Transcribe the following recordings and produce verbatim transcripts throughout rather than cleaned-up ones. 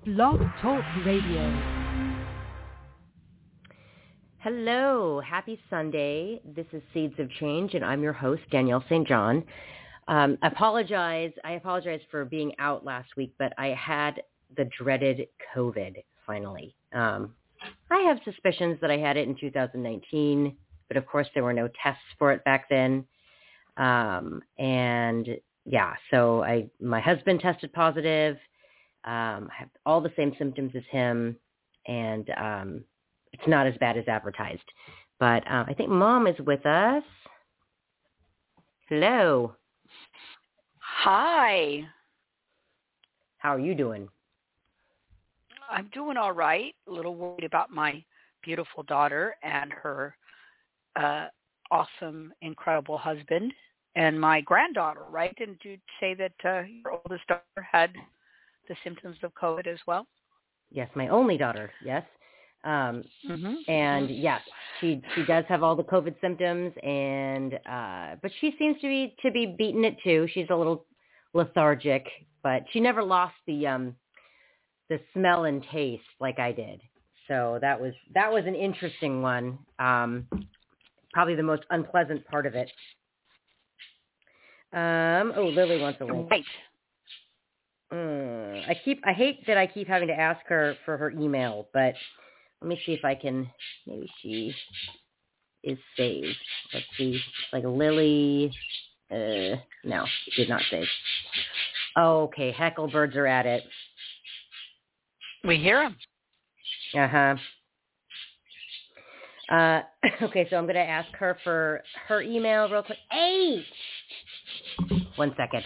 Blog Talk Radio. Hello, happy Sunday. This is Seeds of Change, and I'm your host, Danielle Saint John. Um, apologize. I apologize for being out last week, but I had the dreaded COVID finally. Um, I have suspicions that I had it in two thousand nineteen, but of course there were no tests for it back then. Um, and yeah, so I, my husband tested positive. Um, I have all the same symptoms as him, and um, it's not as bad as advertised. But uh, I think Mom is with us. Hello. Hi. How are you doing? I'm doing all right. A little worried about my beautiful daughter and her uh, awesome, incredible husband and my granddaughter, right? Didn't you say that uh, your oldest daughter had the symptoms of COVID as well? Yes, my only daughter, yes. Um, mm-hmm. And yes, she she does have all the COVID symptoms, and uh, but she seems to be to be beating it too. She's a little lethargic, but she never lost the um, the smell and taste like I did. So that was that was an interesting one. Um, probably the most unpleasant part of it. Um, oh, Lily wants a link. Right. Mm, I keep I hate that I keep having to ask her for her email, but let me see if I can. Maybe she is saved. Let's see. Like Lily. Uh, no, she did not save. Oh, okay. Hecklebirds are at it. We hear them. Uh-huh. Uh, okay, so I'm going to ask her for her email real quick. Hey! One second.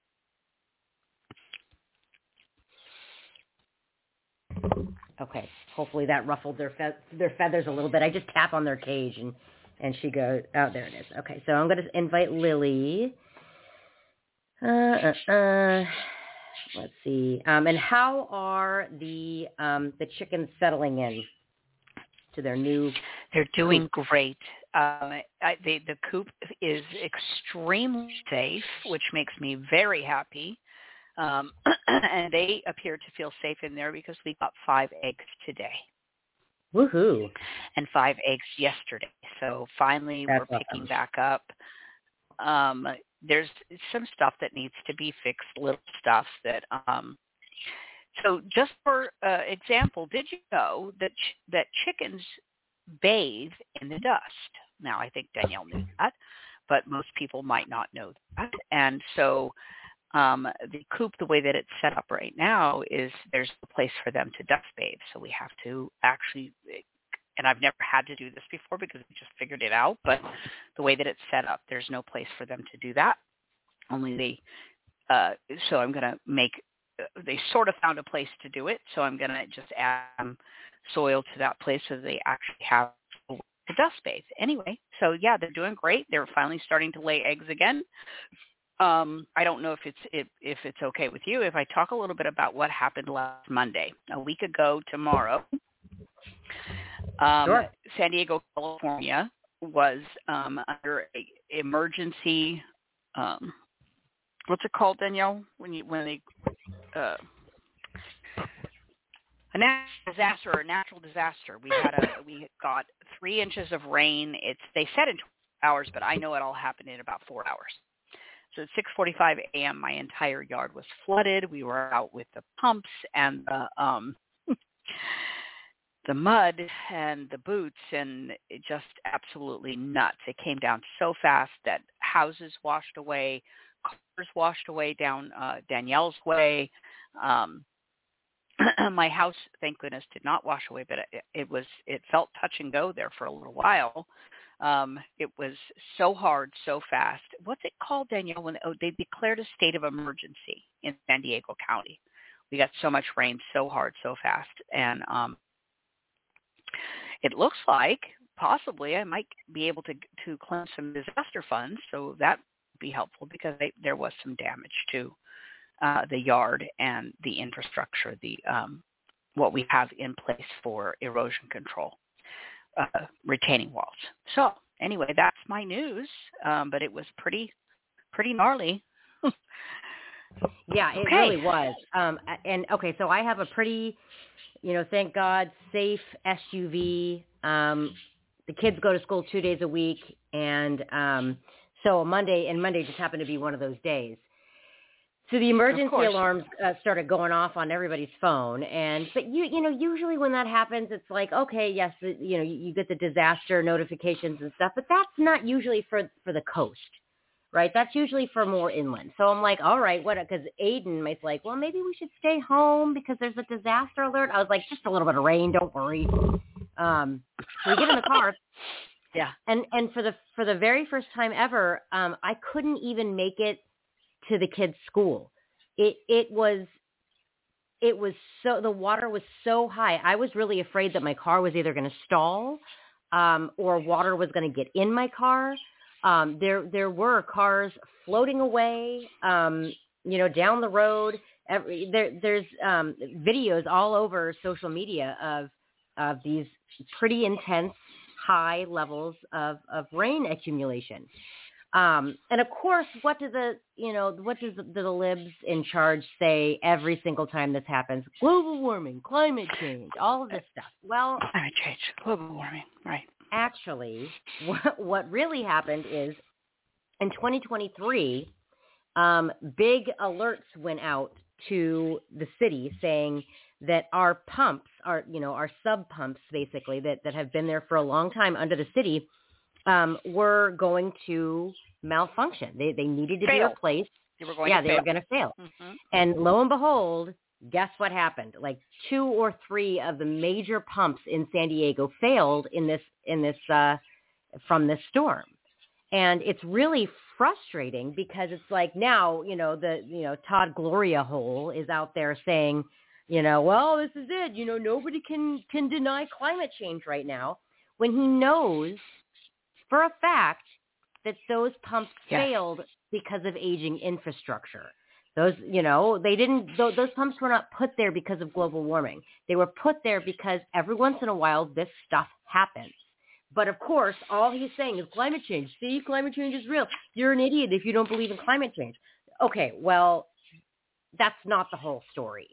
Okay, hopefully that ruffled their fe- their feathers a little bit. I just tap on their cage, and, and she goes, oh, there it is. Okay, so I'm going to invite Lily. Uh, uh, uh. Let's see. Um, and how are the um, the chickens settling in to their new? They're doing coop? Great. Um, I, they, the coop is extremely safe, which makes me very happy. Um, and they appear to feel safe in there because we got five eggs today. Woohoo! And five eggs yesterday. So finally That's we're awesome. picking back up. Um, there's some stuff that needs to be fixed, little stuff that, um, so just for uh, example, did you know that ch- that chickens bathe in the dust? Now, I think Danielle knew that, but most people might not know that. And so um, the coop, the way that it's set up right now is there's a place for them to dust bathe. So we have to actually, and I've never had to do this before because we just figured it out, but the way that it's set up, there's no place for them to do that. Only they, uh, so I'm going to make, they sort of found a place to do it, so I'm going to just add um, soil to that place so they actually have a dust bathe. Anyway, so yeah, they're doing great. They're finally starting to lay eggs again. Um, I don't know if it's if, if it's okay with you if I talk a little bit about what happened last Monday, a week ago tomorrow. Um, Sure. San Diego, California was um, under a emergency. Um, what's it called, Danielle? When you when they uh, a natural disaster or a natural disaster. We had a we got three inches of rain. It's they said in twelve hours, but I know it all happened in about four hours. So at six forty-five a.m., my entire yard was flooded. We were out with the pumps and the um, the mud and the boots, and it just absolutely nuts. It came down so fast that houses washed away, cars washed away down uh, Danielle's way. Um, my house, thank goodness, did not wash away, but it, it was it felt touch and go there for a little while. Um, it was so hard, so fast. What's it called, Danielle? When oh, they declared a state of emergency in San Diego County. We got so much rain, so hard, so fast, and um, it looks like possibly I might be able to to claim some disaster funds, so that would be helpful because they, there was some damage to uh, the yard and the infrastructure, the um, what we have in place for erosion control. Uh, retaining walls. So anyway, that's my news, um, but it was pretty, pretty gnarly. Yeah, it Okay. really was. Um, and okay, so I have a pretty, you know, thank God, safe S U V. Um, the kids go to school two days a week, and um, so Monday and Monday just happened to be one of those days. So the emergency alarms uh, started going off on everybody's phone, and but you you know usually when that happens, it's like, okay, yes, the, you know you, you get the disaster notifications and stuff, but that's not usually for for the coast, right? That's usually for more inland. So I'm like, all right, what? Because Aiden was like, well, maybe we should stay home because there's a disaster alert. I was like, just a little bit of rain, don't worry. Um, so we get in the car. Yeah. And and for the for the very first time ever, um, I couldn't even make it to the kids' school. It it was it was so the water was so high. I was really afraid that my car was either going to stall, um, or water was going to get in my car. Um, there there were cars floating away, um, you know, down the road. Every, there there's um, videos all over social media of of these pretty intense high levels of, of rain accumulation. Um, and of course, what do the, you know, what does the, the libs in charge say every single time this happens? Global warming, climate change, all of this stuff. Well, climate change, global warming, right. Actually, what, what really happened is in twenty twenty-three, um, big alerts went out to the city saying that our pumps, our, you know, our sub pumps basically that, that have been there for a long time under the city, um, were going to malfunction. They they needed to fail. be replaced. They were going yeah, to they fail. were going to fail. Mm-hmm. And lo and behold, guess what happened? Like two or three of the major pumps in San Diego failed in this in this uh, from this storm. And it's really frustrating because it's like now, you know, the you know Todd Gloria hole is out there saying, you know, well, this is it. You know, nobody can can deny climate change right now, when he knows for a fact that those pumps yes. failed because of aging infrastructure. Those, you know, they didn't, th- those pumps were not put there because of global warming. They were put there because every once in a while this stuff happens. But of course, all he's saying is climate change. See, climate change is real. You're an idiot if you don't believe in climate change. Okay, well, that's not the whole story.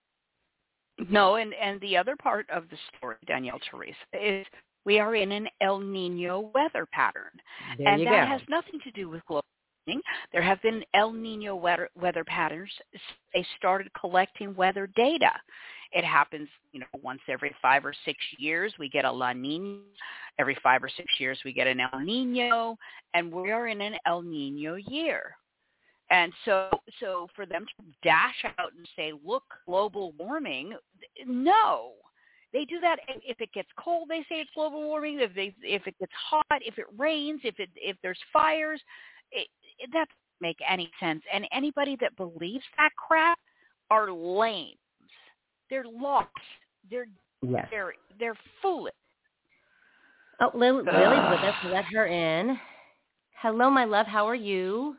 No, and, and the other part of the story, Danielle Teresa, is we are in an El Nino weather pattern. There and you that go. has nothing to do with global warming. There have been El Nino weather, weather patterns. They started collecting weather data. It happens, you know, once every five or six years we get a La Nina. Every five or six years we get an El Nino, and we are in an El Nino year. And so, so for them to dash out and say, look, global warming, no. They do that if it gets cold, they say it's global warming. If they, if it gets hot, if it rains, if it, if there's fires, it, it, that doesn't make any sense. And anybody that believes that crap are lame. They're lost. They're yes. they're they're foolish. Oh, Lily, Lily's with us. Let her in. Hello, my love. How are you?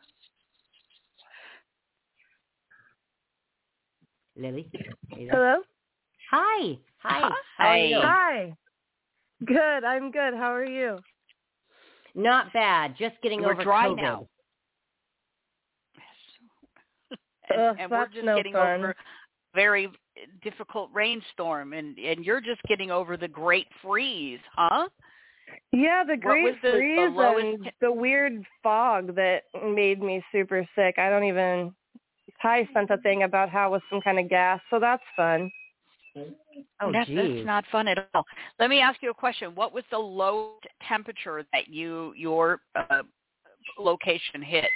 Lily. Hello. Hi. Hi. Hi. How are you? Hi. Good. I'm good. How are you? Not bad. Just getting We're over dry COVID. now. And, Ugh, and we're that's just no getting fun. over a very difficult rainstorm, and, and you're just getting over the great freeze, huh? Yeah, the What was great the- the freeze lowest and te- the weird fog that made me super sick. I don't even. Ty sent a thing about how it was some kind of gas, so that's fun. Oh, that's, geez. that's not fun at all. Let me ask you a question. What was the low temperature that you your uh, location hit?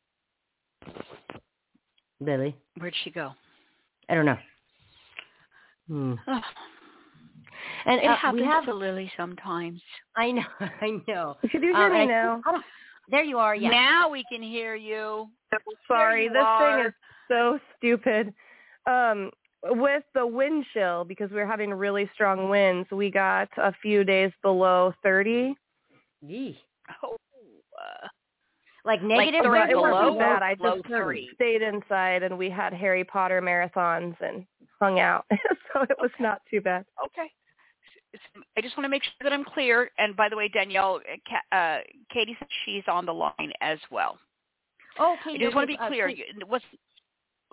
Lily. Where'd she go? I don't know. Hmm. And It uh, happens we have. to Lily sometimes. I know. I know. Could you hear Um, me and I- now? I don't- there you are. Yeah. Now we can hear you. Sorry, you this are. thing is so stupid. Um, with the wind chill, because we're having really strong winds, we got a few days below thirty. Yee. Oh, uh, Like negative thirty But it below wasn't or bad. I below just thirty? stayed inside and we had Harry Potter marathons and hung out. So it was not too bad. okay. I just want to make sure that I'm clear. And by the way, Danielle, uh, Katie said she's on the line as well. Okay. I just want to be uh, clear. please- You- What's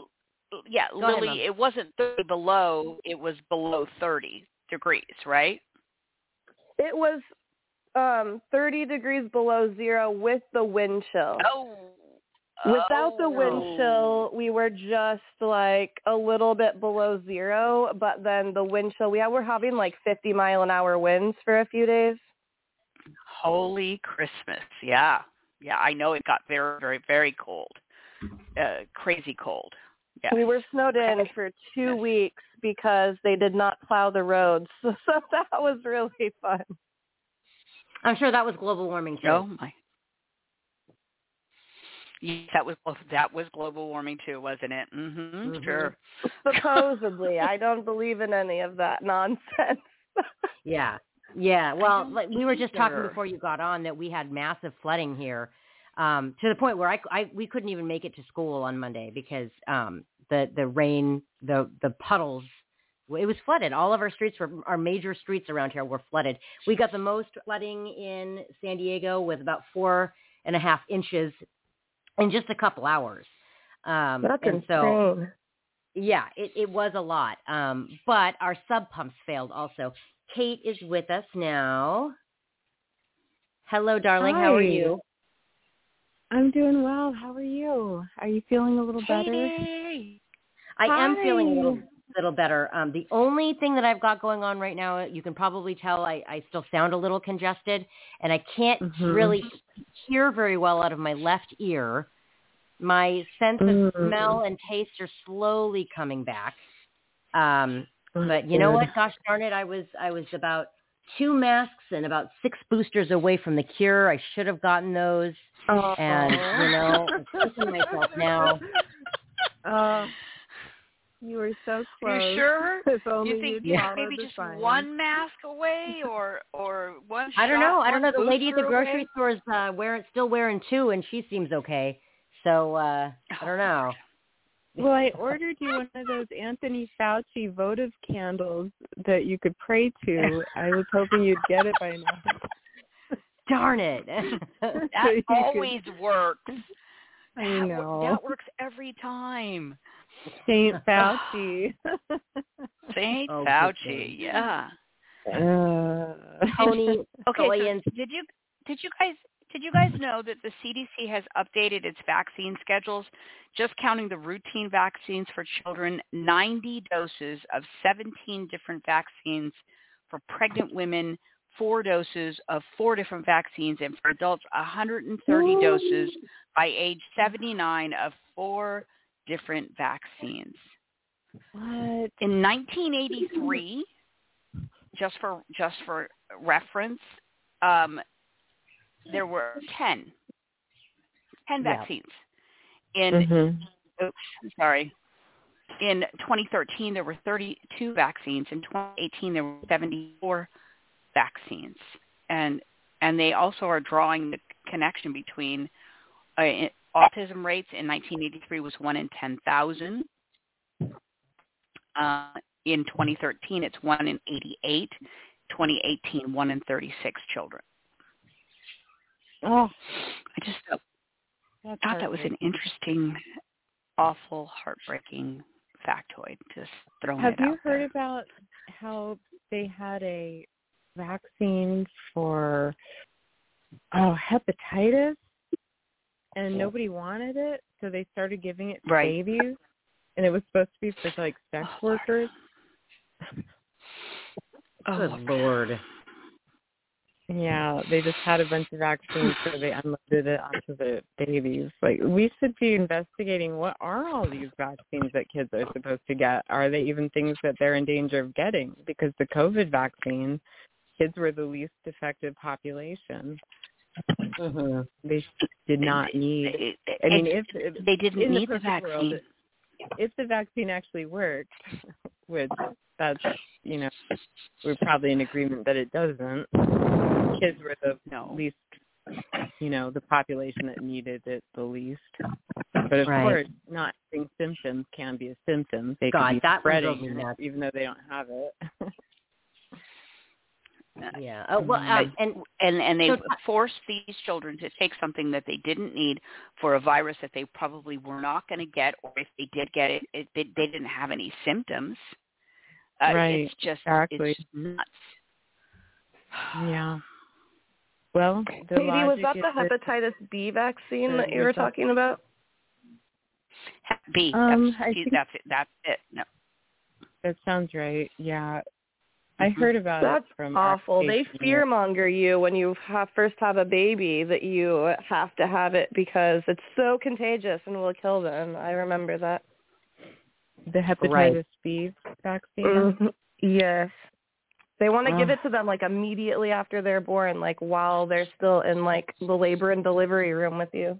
yeah, Go Lily, ahead, it wasn't thirty below. It was below thirty degrees, right? It was um, thirty degrees below zero with the wind chill. Oh. Without oh. the wind chill, we were just like a little bit below zero, but then the wind chill, we were having like fifty mile an hour winds for a few days. Holy Christmas. Yeah. Yeah, I know it got very, very, very cold. Uh, crazy cold. Yeah. We were snowed in Okay. for two weeks because they did not plow the roads. So, so that was really fun. I'm sure that was global warming too. Oh, my. Yes, that was that was global warming too, wasn't it? Mm-hmm, Mm-hmm. Sure. Supposedly. I don't believe in any of that nonsense. Yeah. Yeah. Well, like we were just talking either. before you got on that we had massive flooding here, um, to the point where I, I we couldn't even make it to school on Monday because um, the the rain, the the puddles, it was flooded. All of our streets were our major streets around here were flooded. We got the most flooding in San Diego with about four and a half inches in just a couple hours. Um, That's and insane. so, yeah, it, it was a lot. Um, but our sub pumps failed also. Kate is with us now. Hello, darling. Hi. How are you? I'm doing well. How are you? Are you feeling a little better? Katie. I am Hi. feeling a little, little better. Um, the only thing that I've got going on right now, you can probably tell I, I still sound a little congested, and I can't Mhm. really hear very well out of my left ear. My sense of Mm. smell and taste are slowly coming back. Um, That's but you know good. what? Gosh darn it, I was I was about two masks and about six boosters away from the cure. I should have gotten those. Oh. And, you know, I'm kicking myself now. Uh, you were so close. You sure? If only You think you'd followed maybe the just signs. one mask away, or or one? I don't shot, know. I don't one know. The lady at the booster grocery away? store is uh, wearing still wearing two, and she seems okay. So uh, I don't know. Well, I ordered you one of those Anthony Fauci votive candles that you could pray to. I was hoping you'd get it by now. Darn it. That So you could- always works. I That, know. wor- that works every time. Saint Fauci. Saint Oh, Fauci, goodness. yeah. Uh, Tony Okay, Goyens. so did you did you guys did you guys know that the C D C has updated its vaccine schedules, just counting the routine vaccines for children, ninety doses of seventeen different vaccines for pregnant women, four doses of four different vaccines, and for adults, one hundred thirty doses by age seventy-nine of four different vaccines. what? In nineteen eighty-three, just for just for reference, um, there were ten, ten Yeah. vaccines. In Mm-hmm. oops, sorry. In twenty thirteen, there were thirty-two vaccines. In twenty eighteen, there were seventy-four vaccines, and and they also are drawing the connection between uh, autism rates. In nineteen eighty-three was one in ten thousand. Uh, in twenty thirteen, it's one in eighty-eight. twenty eighteen, one in thirty-six children. Oh, I just thought, that's thought that was an interesting, awful, heartbreaking factoid. Just throwing Have it you out heard there. about how they had a vaccine for oh hepatitis, and nobody wanted it, so they started giving it to Right. babies, and it was supposed to be for like sex Oh, workers. Good Oh, Lord. Yeah, they just had a bunch of vaccines, so they unloaded it onto the babies. Like, we should be investigating what are all these vaccines that kids are supposed to get. Are they even things that they're in danger of getting? Because the COVID vaccine, kids were the least effective population. Mm-hmm. They did not need. It- it- I mean, it- if, if they didn't in the need the perfect world, vaccine. if the vaccine actually worked, which that's, you know, we're probably in agreement that it doesn't. Kids were the No. least, you know, the population that needed it the least. But of Right. course, not having symptoms can be a symptom. They God, could be that one drove spreading me it, nuts. even though they don't have it. Yeah. Oh, well, um, and and and they so, forced these children to take something that they didn't need for a virus that they probably were not going to get, or if they did get it, it they, they didn't have any symptoms. Uh, right. It's just Exactly. it's just nuts. Yeah. Well, the Katie, was logic that is the hepatitis B vaccine the that you were result- talking about? B. Um, that's, I think- that's it. That's it. No. That sounds right. Yeah. I Mhm. heard about That's it from awful. our They patient. fearmonger you when you have, first have a baby that you have to have it because it's so contagious and will kill them. I remember that. The hepatitis Right. B vaccine. Mhm. Yes. They want to Ugh. give it to them like immediately after they're born, like while they're still in like the labor and delivery room with you.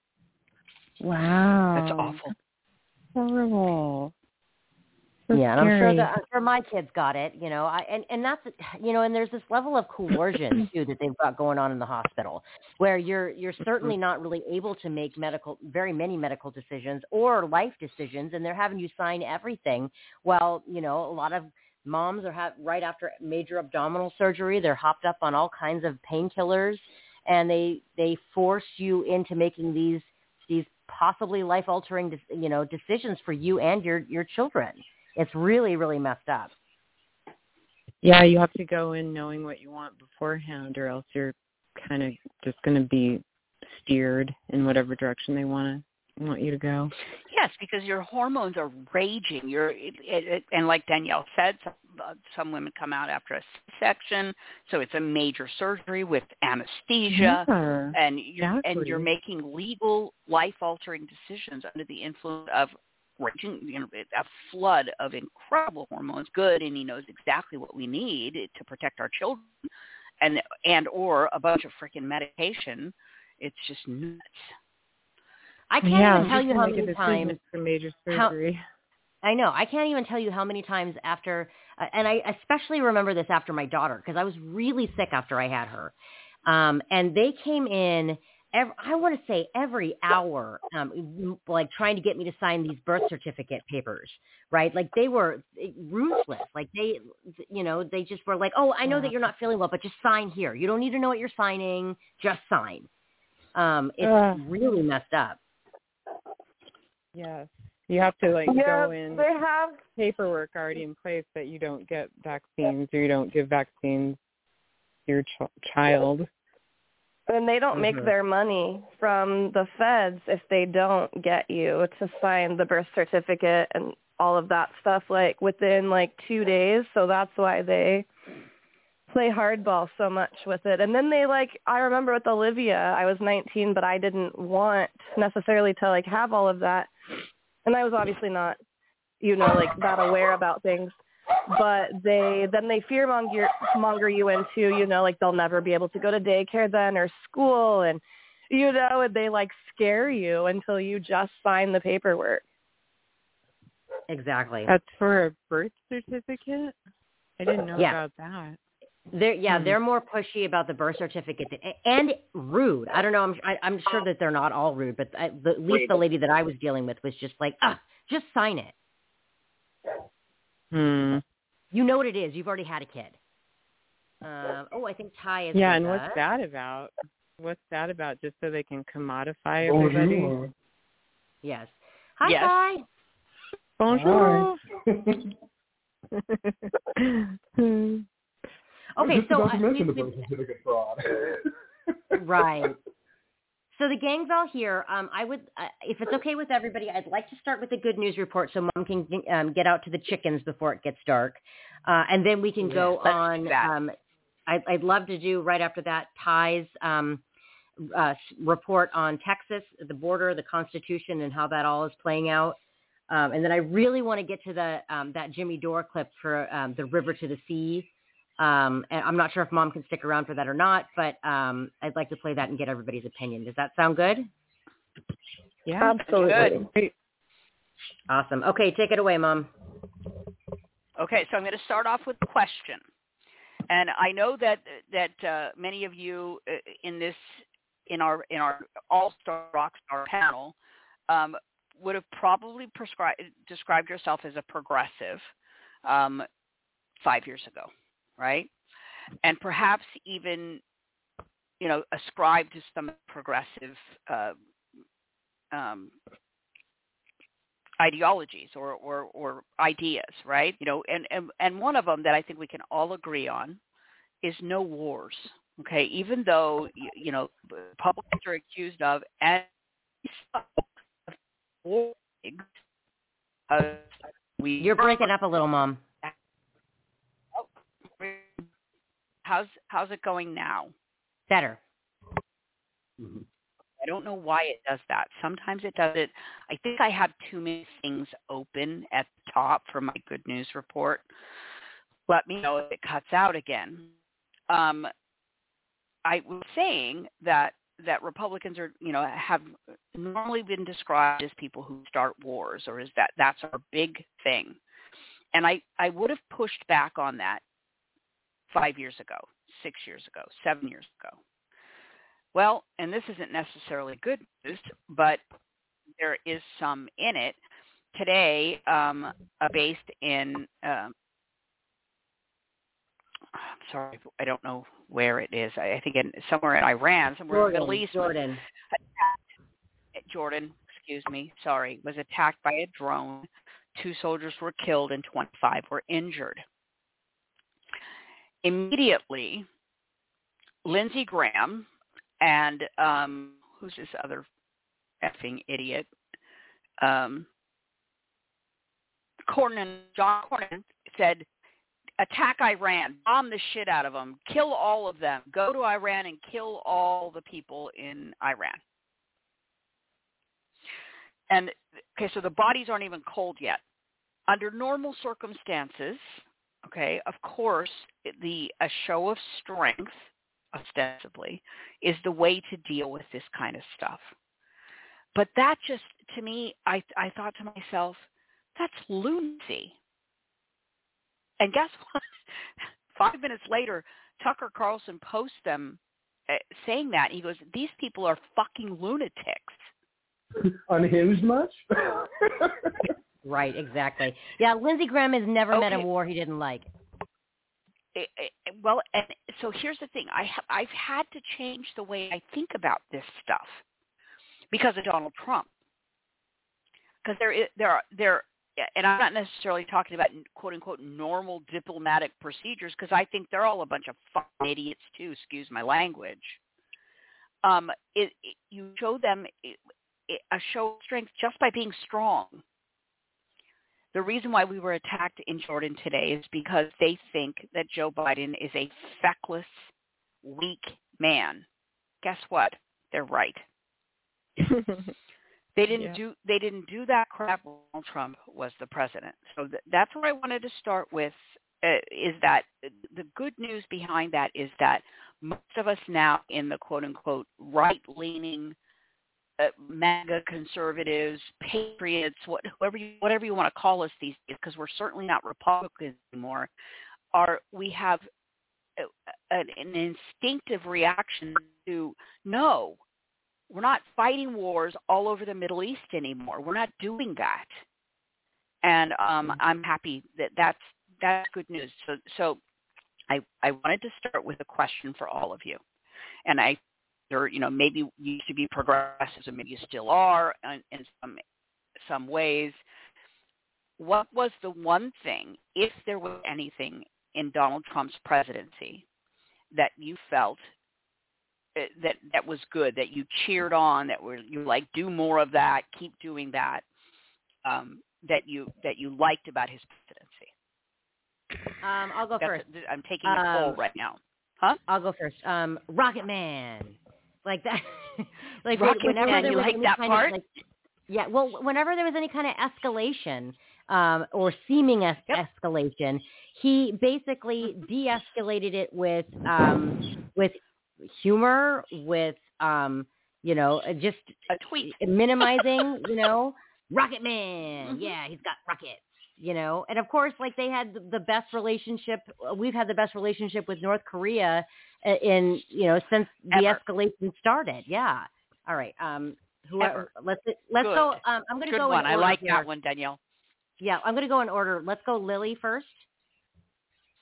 Wow. That's awful. Horrible. So yeah, and I'm sure scary. that I'm sure my kids got it. You know, I and and that's you know, and there's this level of coercion too that they've got going on in the hospital, where you're you're certainly not really able to make medical very many medical decisions or life decisions, and they're having you sign everything. Well, you know, a lot of moms are have right after major abdominal surgery, they're hopped up on all kinds of painkillers, and they they force you into making these these possibly life altering you know decisions for you and your your children. It's really, really messed up. Yeah, you have to go in knowing what you want beforehand, or else you're kind of just going to be steered in whatever direction they want to want you to go. Yes, because your hormones are raging. You're it, it, and like Danielle said, some, uh, some women come out after a C-section, so it's a major surgery with anesthesia, Yeah, and you're exactly. and you're making legal, life-altering decisions under the influence of raging, you know, a flood of incredible hormones. Good, and he knows exactly what we need to protect our children, and and or a bunch of freaking medication. It's just nuts. I can't yeah, even tell you how make a many decision times. for major how- surgery. I know. I can't even tell you how many times after, uh, and I especially remember this after my daughter, because I was really sick after I had her. Um, and they came in, every, I want to say every hour, um, like trying to get me to sign these birth certificate papers, right? Like they were ruthless. Like they, you know, they just were like, oh, I know that you're not feeling well, but just sign here. You don't need to know what you're signing. Just sign. Um, it's Ugh. really messed up. Yes. You have to like Yeah, go in they have. paperwork already in place that you don't get vaccines or you don't give vaccines to your ch- child. And they don't make Mhm. their money from the feds if they don't get you to sign the birth certificate and all of that stuff like within like two days. So that's why they play hardball so much with it. And then they like, I remember with Olivia, I was nineteen, but I didn't want necessarily to like have all of that. And I was obviously not, you know, like that aware about things. But they then they fear monger, monger you into, you know, like they'll never be able to go to daycare then or school. And, you know, and they like scare you until you just sign the paperwork. Exactly. That's for a birth certificate? I didn't know Yeah. about that. They're yeah, Hmm. they're more pushy about the birth certificate and rude. I don't know. I'm I, I'm sure that they're not all rude, but I, the, at least the lady that I was dealing with was just like, ah, just sign it. Hmm. You know what it is. You've already had a kid. Um, oh, I think Ty is. Yeah, with and us. what's that about? What's that about? Just so they can commodify everybody? Yes. Hi, Yes. Ty. Bonjour. Okay, Just so about to I- mention we- the we- birth certificate fraud. Right. So the gang's all here. Um, I would, uh, if it's okay with everybody, I'd like to start with the good news report so Mom can um, get out to the chickens before it gets dark, uh, and then we can go Let's do on. that. Um, I'd, I'd love to do right after that Ty's um, uh, report on Texas, the border, the Constitution, and how that all is playing out. Um, and then I really want to get to the um, that Jimmy Dore clip for um, the river to the sea. Um, and I'm not sure if Mom can stick around for that or not, but um, I'd like to play that and get everybody's opinion. Does that sound good? Yeah. Absolutely. Good. Awesome. Okay, take it away, Mom. Okay, so I'm going to start off with a question. And I know that that uh, many of you uh, in this in our in our All-Star Rockstar panel um, would have probably prescribed described yourself as a progressive um, five years ago, right? and perhaps even, you know, ascribe to some progressive uh, um, ideologies or, or, or ideas, right? You know, and, and, and one of them that I think we can all agree on is no wars, okay? Even though, you, you know, Republicans are accused of and war, uh, we You're breaking up a little, Mom. How's how's it going now? Better. I don't know why it does that. Sometimes it does it. I think I have too many things open at the top for my good news report. Let me know if it cuts out again. Um, I was saying that that Republicans are, you know, have normally been described as people who start wars, or is that that's our big thing. And I, I would have pushed back on that five years ago, six years ago, seven years ago. Well, and this isn't necessarily good news, but there is some in it. Today, um, uh, based in, um, I'm sorry, I don't know where it is. I, I think in, somewhere in Iran, somewhere Jordan, in the Middle East. Jordan. Attacked, Jordan, excuse me, sorry, was attacked by a drone. Two soldiers were killed and twenty-five were injured. Immediately, Lindsey Graham and um, who's this other effing idiot? Um, Cornyn, John Cornyn said, attack Iran, bomb the shit out of them, kill all of them, go to Iran and kill all the people in Iran. And, okay, so the bodies aren't even cold yet. Under normal circumstances, okay, of course, the a show of strength, ostensibly, is the way to deal with this kind of stuff. But that just, to me, I I thought to myself, that's lunacy. And guess what? Five minutes later, Tucker Carlson posts them uh, saying that. He goes, these people are fucking lunatics. Unhinged much? Right, exactly. Yeah, Lindsey Graham has never Okay. met a war he didn't like. It, it, well, and so here's the thing. I ha- I've had to change the way I think about this stuff because of Donald Trump. Because there, is, there are there, and I'm not necessarily talking about quote unquote normal diplomatic procedures because I think they're all a bunch of fucking idiots too. Excuse my language. Um, it, it, you show them it, it, a show of strength just by being strong. The reason why we were attacked in Jordan today is because they think that Joe Biden is a feckless, weak man. Guess what? They're right. They didn't Yeah. do they didn't do that crap when Donald Trump was the president. So th- that's what I wanted to start with. Uh, is that the good news behind that is that most of us now in the quote unquote right leaning, uh, MAGA conservatives, patriots, what, whatever you whatever you want to call us these days, because we're certainly not Republicans anymore. Are we have a, an, an instinctive reaction to no. We're not fighting wars all over the Middle East anymore. We're not doing that, and um, I'm happy that that's that's good news. So, so I I wanted to start with a question for all of you, and I, or you know, maybe you used to be progressives, and maybe you still are in, in some some ways. What was the one thing, if there was anything in Donald Trump's presidency, that you felt that that was good, that you cheered on, that were you like do more of that, keep doing that, um, that you that you liked about his presidency? Um, I'll go That's first. A, I'm taking a poll Um, right now. Huh? I'll go first. Um, Rocket Man, like that. like Rocket whenever Man, there you was like any that kind part? Of, like, yeah. Well, whenever there was any kind of escalation um, or seeming es- Yep. escalation, he basically de-escalated it with um, with humor, with um, you know, just A tweet. minimizing, you know, Rocket Man. Mm-hmm. Yeah, he's got rockets. You know, and of course, like they had the best relationship. We've had the best relationship with North Korea in, you know, since the Ever. escalation started. Yeah. All right. Um, whoever. Ever. Let's let's Good. go. Um, I'm going to Good go one. in I order like here. that one, Danielle. Yeah, I'm going to go in order. Let's go Lily first.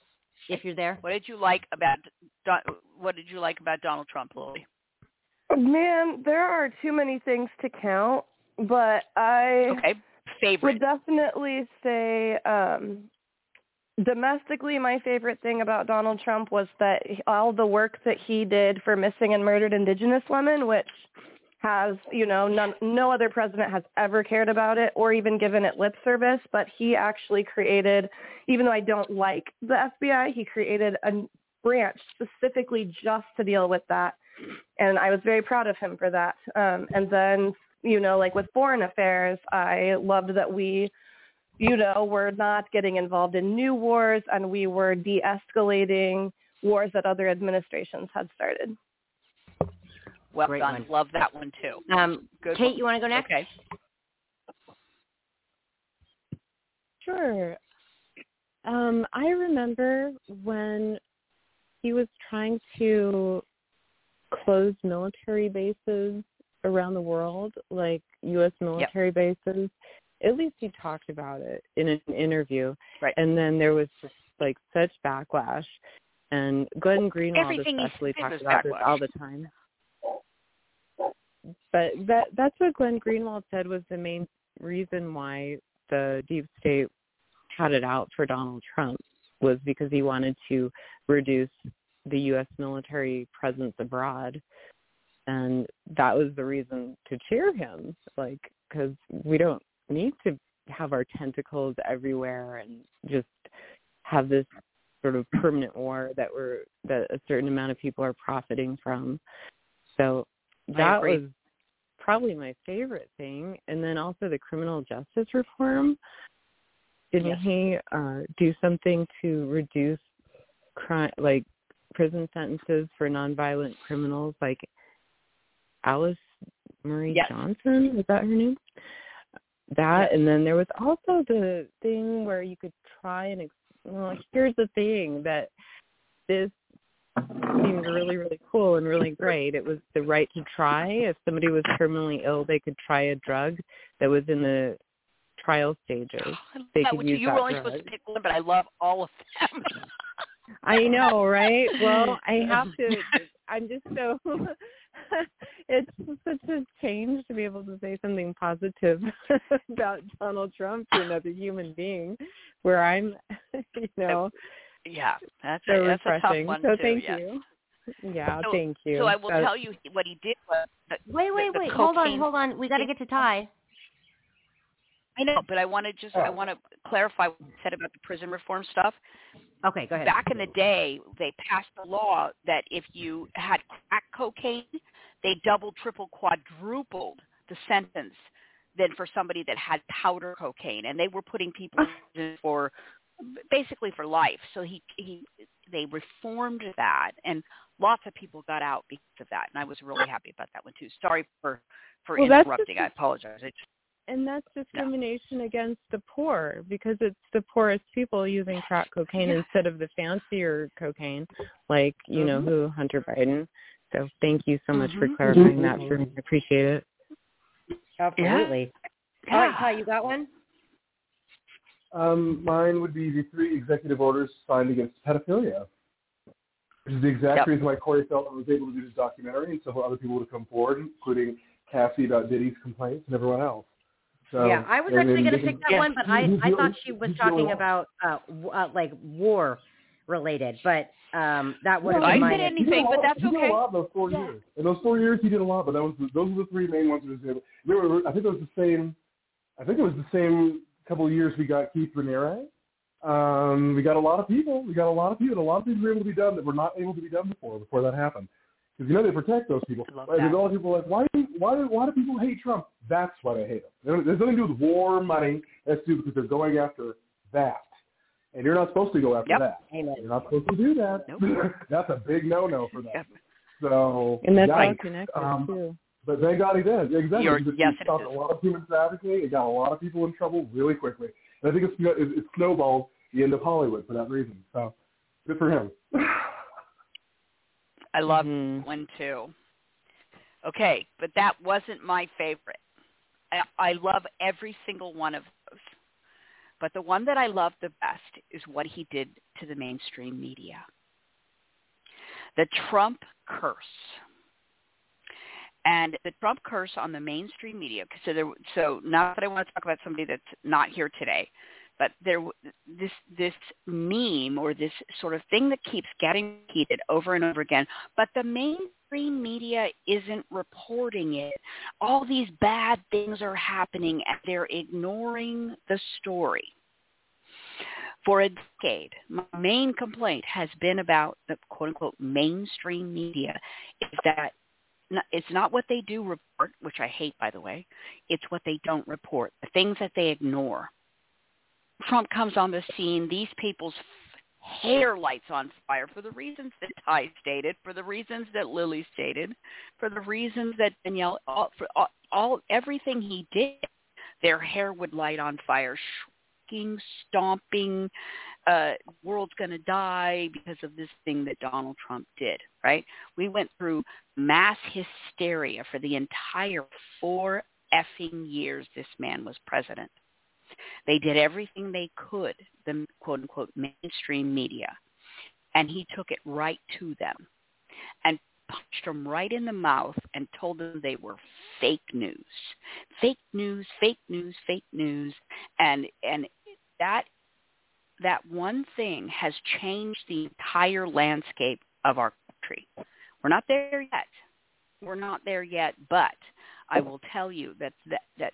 if you're there. What did you like about what did you like about Donald Trump, Lily? Man, there are too many things to count, but I okay. Favorite. would definitely say um, domestically, my favorite thing about Donald Trump was that all the work that he did for missing and murdered Indigenous women, which has, you know, none, no other president has ever cared about it or even given it lip service, but he actually created, even though I don't like the F B I, he created a branch specifically just to deal with that. And I was very proud of him for that. Um, and then, you know, like with foreign affairs, I loved that we, you know, were not getting involved in new wars and we were de-escalating wars that other administrations had started. Well Great done. one. Love that one, too. Um, Good Kate, one. you want to go next? Okay. Sure. Um, I remember when he was trying to close military bases around the world, like U S military yep. bases. At least he talked about it in an interview. Right. And then there was just like such backlash. And Glenn Greenwald Everything especially he talks about backlash. this all the time. But that that's what Glenn Greenwald said was the main reason why the deep state had it out for Donald Trump, was because he wanted to reduce the U S military presence abroad. And that was the reason to cheer him, like, because we don't need to have our tentacles everywhere and just have this sort of permanent war that we're that a certain amount of people are profiting from. So that was probably my favorite thing. And then also the criminal justice reform. Didn't yes. he uh, do something to reduce crime, like prison sentences for nonviolent criminals, like Alice Marie yes. Johnson? Was that her name? That, yes. and then there was also the thing where you could try and, ex- well, here's the thing that this seemed really, really cool and really great. It was the right to try. If somebody was terminally ill, they could try a drug that was in the trial stages. They that could would use you that were only drug. supposed to pick one, but I love all of them. I know, right? Well, I have to, I'm just so, it's such a change to be able to say something positive about Donald Trump to another human being, where I'm, you know. Yeah, that's, so a, that's a tough refreshing. one, so too. thank yes. you. Yeah, so, thank you. So I will that's, tell you what he did was. The, wait, wait, the, the wait. Hold on, cocaine. hold on. We got to get to Ty. I know, but I want to just, I want to clarify what you said about the prison reform stuff. Okay, go ahead. Back in the day, they passed a law that if you had crack cocaine, they double, triple, quadrupled the sentence than for somebody that had powder cocaine. And they were putting people in for, basically for life. So he, he, they reformed that, and lots of people got out because of that. And I was really happy about that one, too. Sorry for, for well, interrupting. Just, I apologize. It's, And that's discrimination no. against the poor, because it's the poorest people using crack cocaine yeah. instead of the fancier cocaine, like, you mm-hmm. know, who, Hunter Biden. So thank you so much mm-hmm. for clarifying that for me. I appreciate it. Absolutely. Yeah. All right, Ty, you got one? Um, mine would be the three executive orders signed against pedophilia, which is the exact yep. reason why Corey Feldman was able to do this documentary, and several other people would come forward, including Cassie about Diddy's complaints and everyone else. So, yeah, I was actually going to pick that yeah. one, but I, I thought she was talking about uh, uh, like war related, but um, that would have no, been I my said anything, but that's he okay. He did a lot in those four yeah. years. In those four years, he did a lot, but that was the, those were the three main ones. He was able. Remember, I think it was the same. I think it was the same couple of years we got Keith Raniere. Um, we got a lot of people. We got a lot of people. A lot of things were able to be done that were not able to be done before. Before that happened. Because, you know, they protect those people. There's all people like, why do, why, do, why do people hate Trump? That's why they hate him. There's nothing to do with war, money. That's due because they're going after that. And you're not supposed to go after yep. that. Amen. You're not supposed to do that. Nope. That's a big no-no for them. Yep. So, and that's yeah, all connected, um, too. But thank God he did. Exactly. You're, because yes, it stopped a lot of human trafficking. It got a lot of people in trouble really quickly. And I think it's, it, it snowballed the end of Hollywood for that reason. So, good for him. I love mm-hmm. one, too. Okay, but that wasn't my favorite. I, I love every single one of those. But the one that I love the best is what he did to the mainstream media. The Trump curse. And the Trump curse on the mainstream media, so, there, so not that I want to talk about somebody that's not here today, but there, this this meme or this sort of thing that keeps getting repeated over and over again, but the mainstream media isn't reporting it. All these bad things are happening and they're ignoring the story. For a decade, my main complaint has been about the quote-unquote mainstream media is that it's not what they do report, which I hate, by the way. It's what they don't report, the things that they ignore. Trump comes on the scene, these people's hair lights on fire for the reasons that Ty stated, for the reasons that Lily stated, for the reasons that Danielle, all, for all, all everything he did, their hair would light on fire, shrieking, stomping, uh, world's going to die because of this thing that Donald Trump did, right? We went through mass hysteria for the entire four effing years this man was president. They did everything they could, the quote-unquote mainstream media, and he took it right to them and punched them right in the mouth and told them they were fake news. Fake news, fake news, fake news. And and that that one thing has changed the entire landscape of our country. We're not there yet. We're not there yet, but I will tell you that that that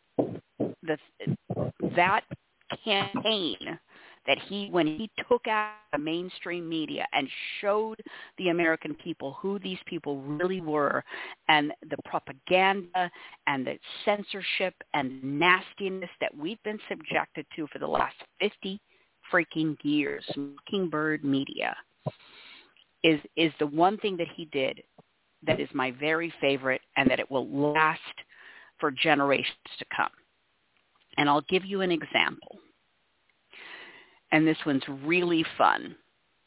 the, that campaign that he, when he took out the mainstream media and showed the American people who these people really were, and the propaganda and the censorship and nastiness that we've been subjected to for the last fifty freaking years, Mockingbird media, is is the one thing that he did that is my very favorite and that it will last for generations to come. And I'll give you an example. And this one's really fun.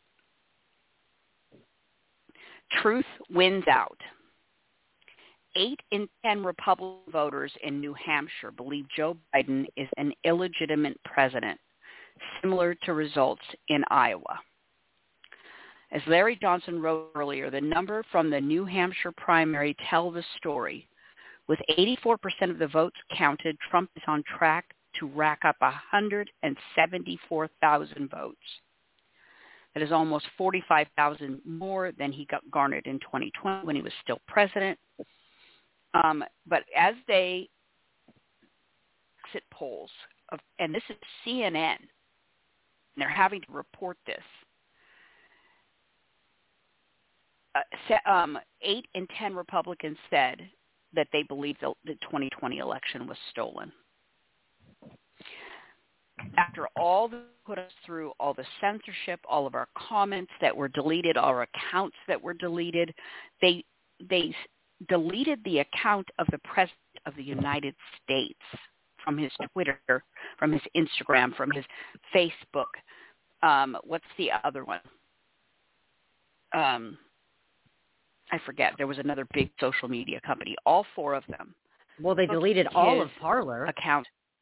Truth wins out. Eight in ten Republican voters in New Hampshire believe Joe Biden is an illegitimate president, similar to results in Iowa. As Larry Johnson wrote earlier, the number from the New Hampshire primary tell the story. With eighty-four percent of the votes counted, Trump is on track to rack up one hundred seventy-four thousand votes. That is almost forty-five thousand more than he got garnered in twenty twenty when he was still president. Um, but as they exit polls, of, and this is C N N, and they're having to report this, uh, um, eight in ten Republicans said that they believe the, the twenty twenty election was stolen. After all the put us through, all the censorship, all of our comments that were deleted, our accounts that were deleted, they they deleted the account of the President of the United States from his Twitter, from his Instagram, from his Facebook. Um, what's the other one? Um, I forget. There was another big social media company. All four of them. Well, they deleted all of Parler. Account.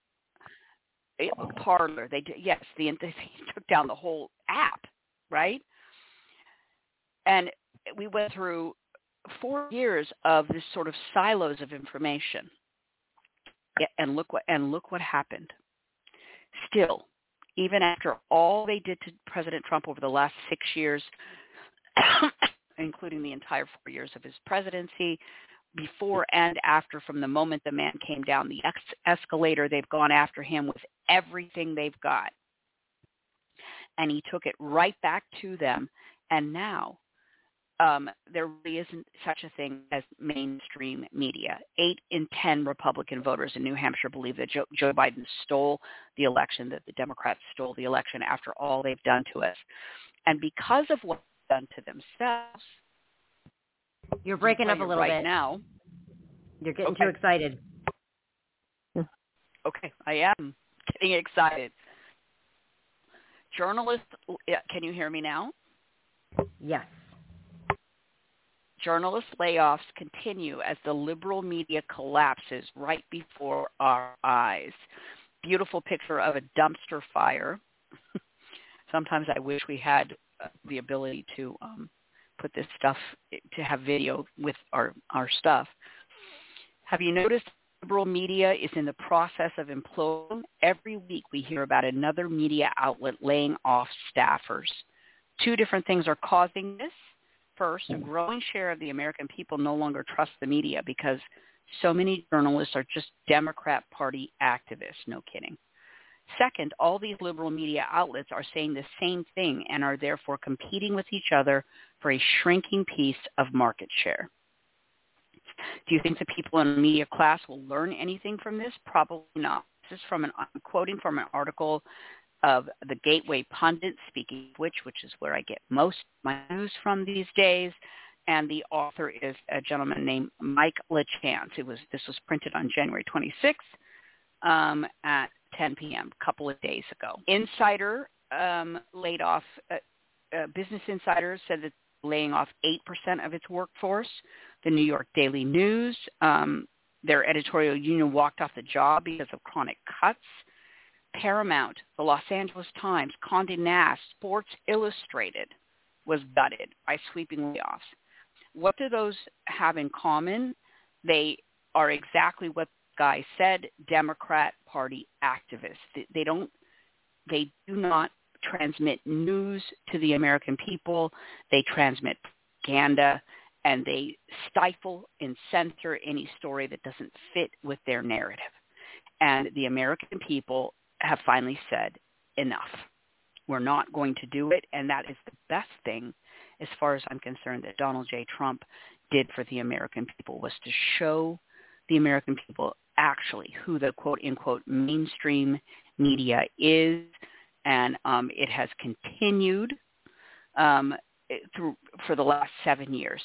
Parler. They did, yes. The they took down the whole app, right? And we went through four years of this sort of silos of information. And look what and look what happened. Still, even after all they did to President Trump over the last six years, including the entire four years of his presidency, before and after, from the moment the man came down the ex- escalator, they've gone after him with everything they've got. And he took it right back to them. And now um, there really isn't such a thing as mainstream media. Eight in ten Republican voters in New Hampshire believe that Joe, Joe Biden stole the election, that the Democrats stole the election after all they've done to us. And because of what they've done to themselves, you're breaking up a little right bit now. You're getting Okay. too excited. Okay, I am getting excited. Journalists, can you hear me now? Yes. Journalist layoffs continue as the liberal media collapses right before our eyes. beautiful picture of a dumpster fire. Sometimes I wish we had uh, the ability to um, put this stuff, to have video with our, our stuff. Have you noticed liberal media is in the process of imploding? Every week we hear about another media outlet laying off staffers. Two different things are causing this. First, a growing share of the American people no longer trust the media because so many journalists are just Democrat Party activists. No kidding. Second, all these liberal media outlets are saying the same thing and are therefore competing with each other for a shrinking piece of market share. Do you think the people in the media class will learn anything from this? Probably not. This is from an, I'm quoting from an article of the Gateway Pundit, speaking of which, which is where I get most of my news from these days. And the author is a gentleman named Mike LaChance. It was, this was printed on January twenty-sixth um, at ten p.m., a couple of days ago. Insider um, laid off, uh, uh, Business Insider said that laying off eight percent of its workforce. The New York Daily News, um, their editorial union walked off the job because of chronic cuts. Paramount, the Los Angeles Times, Condé Nast, Sports Illustrated was gutted by sweeping layoffs. What do those have in common? They are exactly what the guy said, Democrat Party activists. They, they don't, they do not transmit news to the American people. They transmit propaganda, and they stifle and censor any story that doesn't fit with their narrative. And the American people have finally said, enough. We're not going to do it, and that is the best thing, as far as I'm concerned, that Donald J. Trump did for the American people, was to show the American people actually who the quote-unquote mainstream media is, and um, it has continued um, through for the last seven years.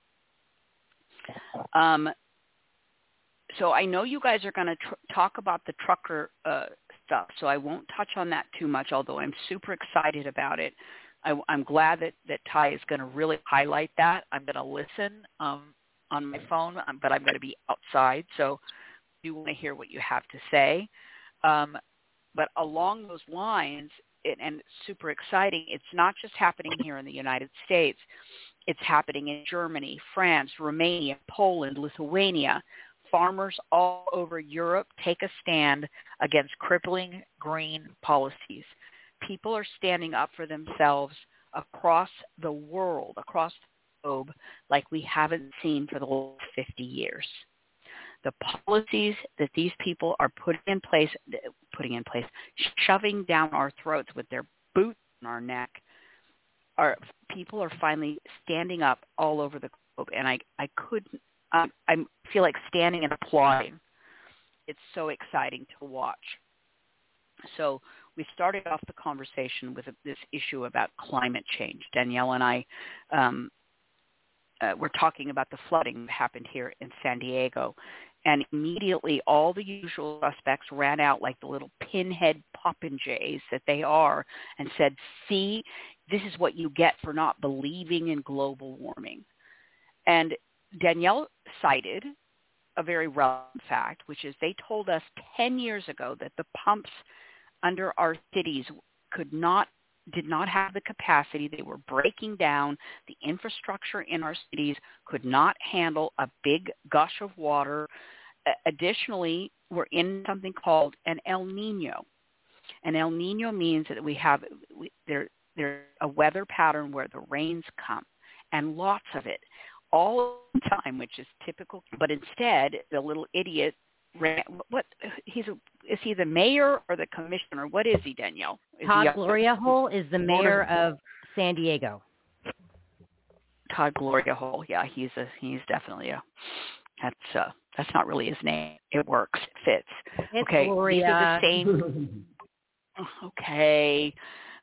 Um, so I know you guys are going to tr- talk about the trucker uh, stuff, so I won't touch on that too much, although I'm super excited about it. I, I'm glad that, that Ty is going to really highlight that. I'm going to listen um, on my phone, but I'm going to be outside, so I do want to hear what you have to say. Um, but along those lines, it, and it's super exciting, it's not just happening here in the United States. It's happening in Germany, France, Romania, Poland, Lithuania. Farmers all over Europe take a stand against crippling green policies. People are standing up for themselves across the world, across the globe, like we haven't seen for the last fifty years. The policies that these people are putting in place, putting in place, shoving down our throats with their boots on our neck, are people are finally standing up all over the globe, and I, I couldn't, um, I feel like standing and applauding. It's so exciting to watch. So we started off the conversation with this issue about climate change. Danielle and I um, uh, were talking about the flooding that happened here in San Diego, and immediately all the usual suspects ran out like the little pinhead popinjays that they are and said, see, this is what you get for not believing in global warming. And Danielle cited a very relevant fact, which is they told us ten years ago that the pumps under our cities could not, did not have the capacity. They were breaking down. The infrastructure in our cities could not handle a big gush of water. Uh, additionally, we're in something called an El Nino. An El Nino means that we have, we, there, there's a weather pattern where the rains come, and lots of it, all the time, which is typical. But instead, the little idiot ran, what, he's a, is he the mayor or the commissioner? What is he, Danielle? Is Todd he Gloria Hole is the mayor of San Diego. Todd Gloria Hole, yeah, he's a he's definitely a that's uh that's not really his name. It works, it fits. It's okay, Gloria. These are the same. Okay.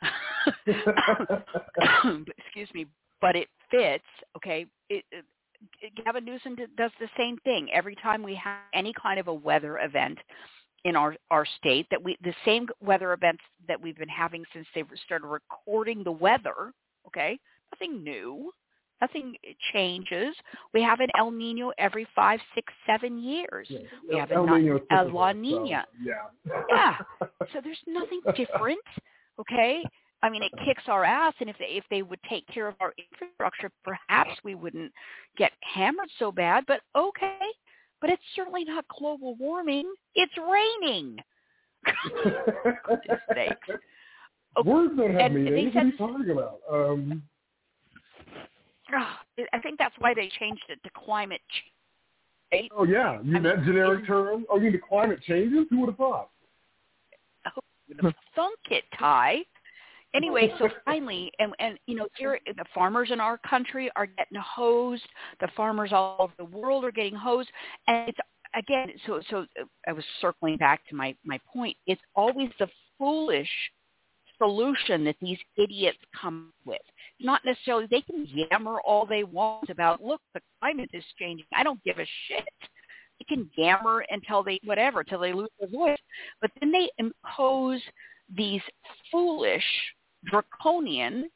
Excuse me, but it fits. Okay, it, it, Gavin Newsom does the same thing every time we have any kind of a weather event in our, our state, that we the same weather events that we've been having since they started recording the weather. Okay, nothing new, Nothing changes. We have an El Nino every five, six, seven years. Yeah. We have El a, Nino a La Nina. So, yeah. Yeah. So there's nothing different, okay? I mean, it kicks our ass, and if they, if they would take care of our infrastructure, perhaps we wouldn't get hammered so bad, but okay. But it's certainly not global warming. It's raining. Goodness sakes. Okay. Words don't have And meaning. they What said, are you talking about? Um, oh, I think that's why they changed it to climate change. oh, yeah. You, I that mean, generic it, term? Oh, you mean the climate changes? Who would have thought? Who would have thunk it, Ty? Anyway, so finally, and, and you know, here the farmers in our country are getting hosed. The farmers all over the world are getting hosed. And it's, again, so so I was circling back to my, my point. It's always the foolish solution that these idiots come with. Not necessarily, they can yammer all they want about, look, the climate is changing. I don't give a shit. They can yammer until they, whatever, until they lose their voice. But then they impose these foolish, draconian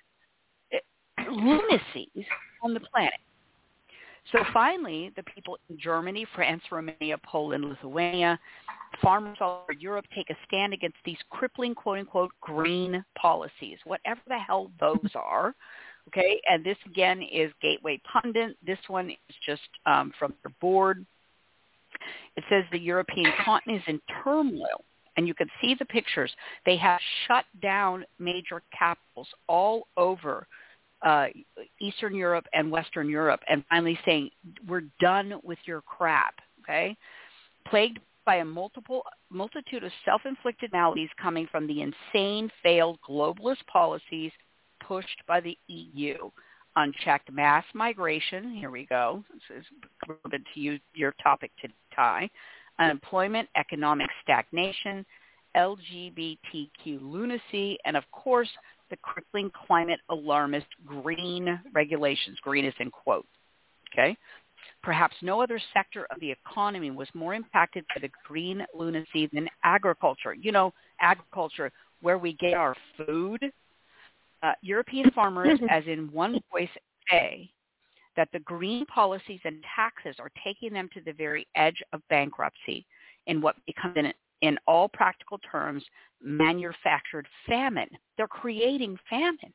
lunacies on the planet. So finally, the people in Germany, France, Romania, Poland, Lithuania, farmers all over Europe take a stand against these crippling, quote-unquote, green policies, whatever the hell those are. Okay, and this, again, is Gateway Pundit. This one is just um, from their board. It says the European continent is in turmoil, and you can see the pictures. They have shut down major capitals all over uh, Eastern Europe and Western Europe, and finally saying, we're done with your crap, okay? Plagued by a multiple multitude of self-inflicted maladies coming from the insane, failed globalist policies pushed by the E U. Unchecked mass migration, here we go, this is related to you, your topic today, Ty. Unemployment, economic stagnation, L G B T Q lunacy, and of course, the crippling climate alarmist green regulations. Green is in quote, okay? Perhaps no other sector of the economy was more impacted by the green lunacy than agriculture. You know, agriculture, where we get our food. Uh, European farmers, as in one voice, say that the green policies and taxes are taking them to the very edge of bankruptcy in what becomes, in, in all practical terms, manufactured famine. They're creating famine.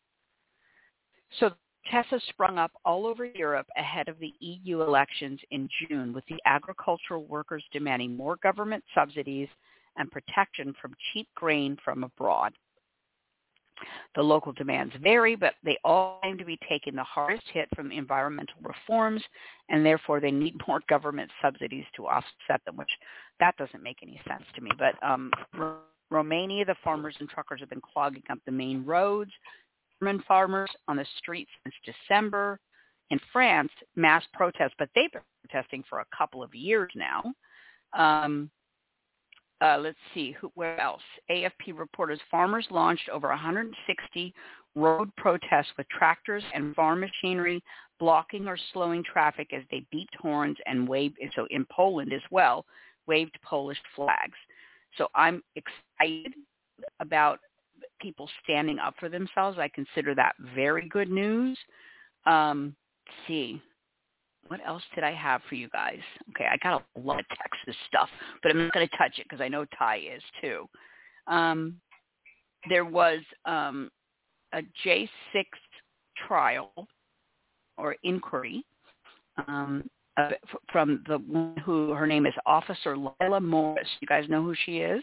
So protests sprung up all over Europe ahead of the E U elections in June, with the agricultural workers demanding more government subsidies and protection from cheap grain from abroad. The local demands vary, but they all claim to be taking the hardest hit from environmental reforms, and therefore they need more government subsidies to offset them, which that doesn't make any sense to me. But um, R- Romania, the farmers and truckers have been clogging up the main roads. German farmers on the streets since December. In France, mass protests, but they've been protesting for a couple of years now. Um, uh, let's see, who, where else? A F P reporters, farmers launched over one hundred sixty road protests with tractors and farm machinery blocking or slowing traffic as they beat horns and waved, so in Poland as well, waved Polish flags. So I'm excited about people standing up for themselves. I consider that very good news. Um, let's see. What else did I have for you guys? Okay, I got a lot of Texas stuff, but I'm not going to touch it because I know Ty is too. Um, there was um, a J six trial or inquiry um, uh, from the one who, her name is Officer Lila Morris. You guys know who she is?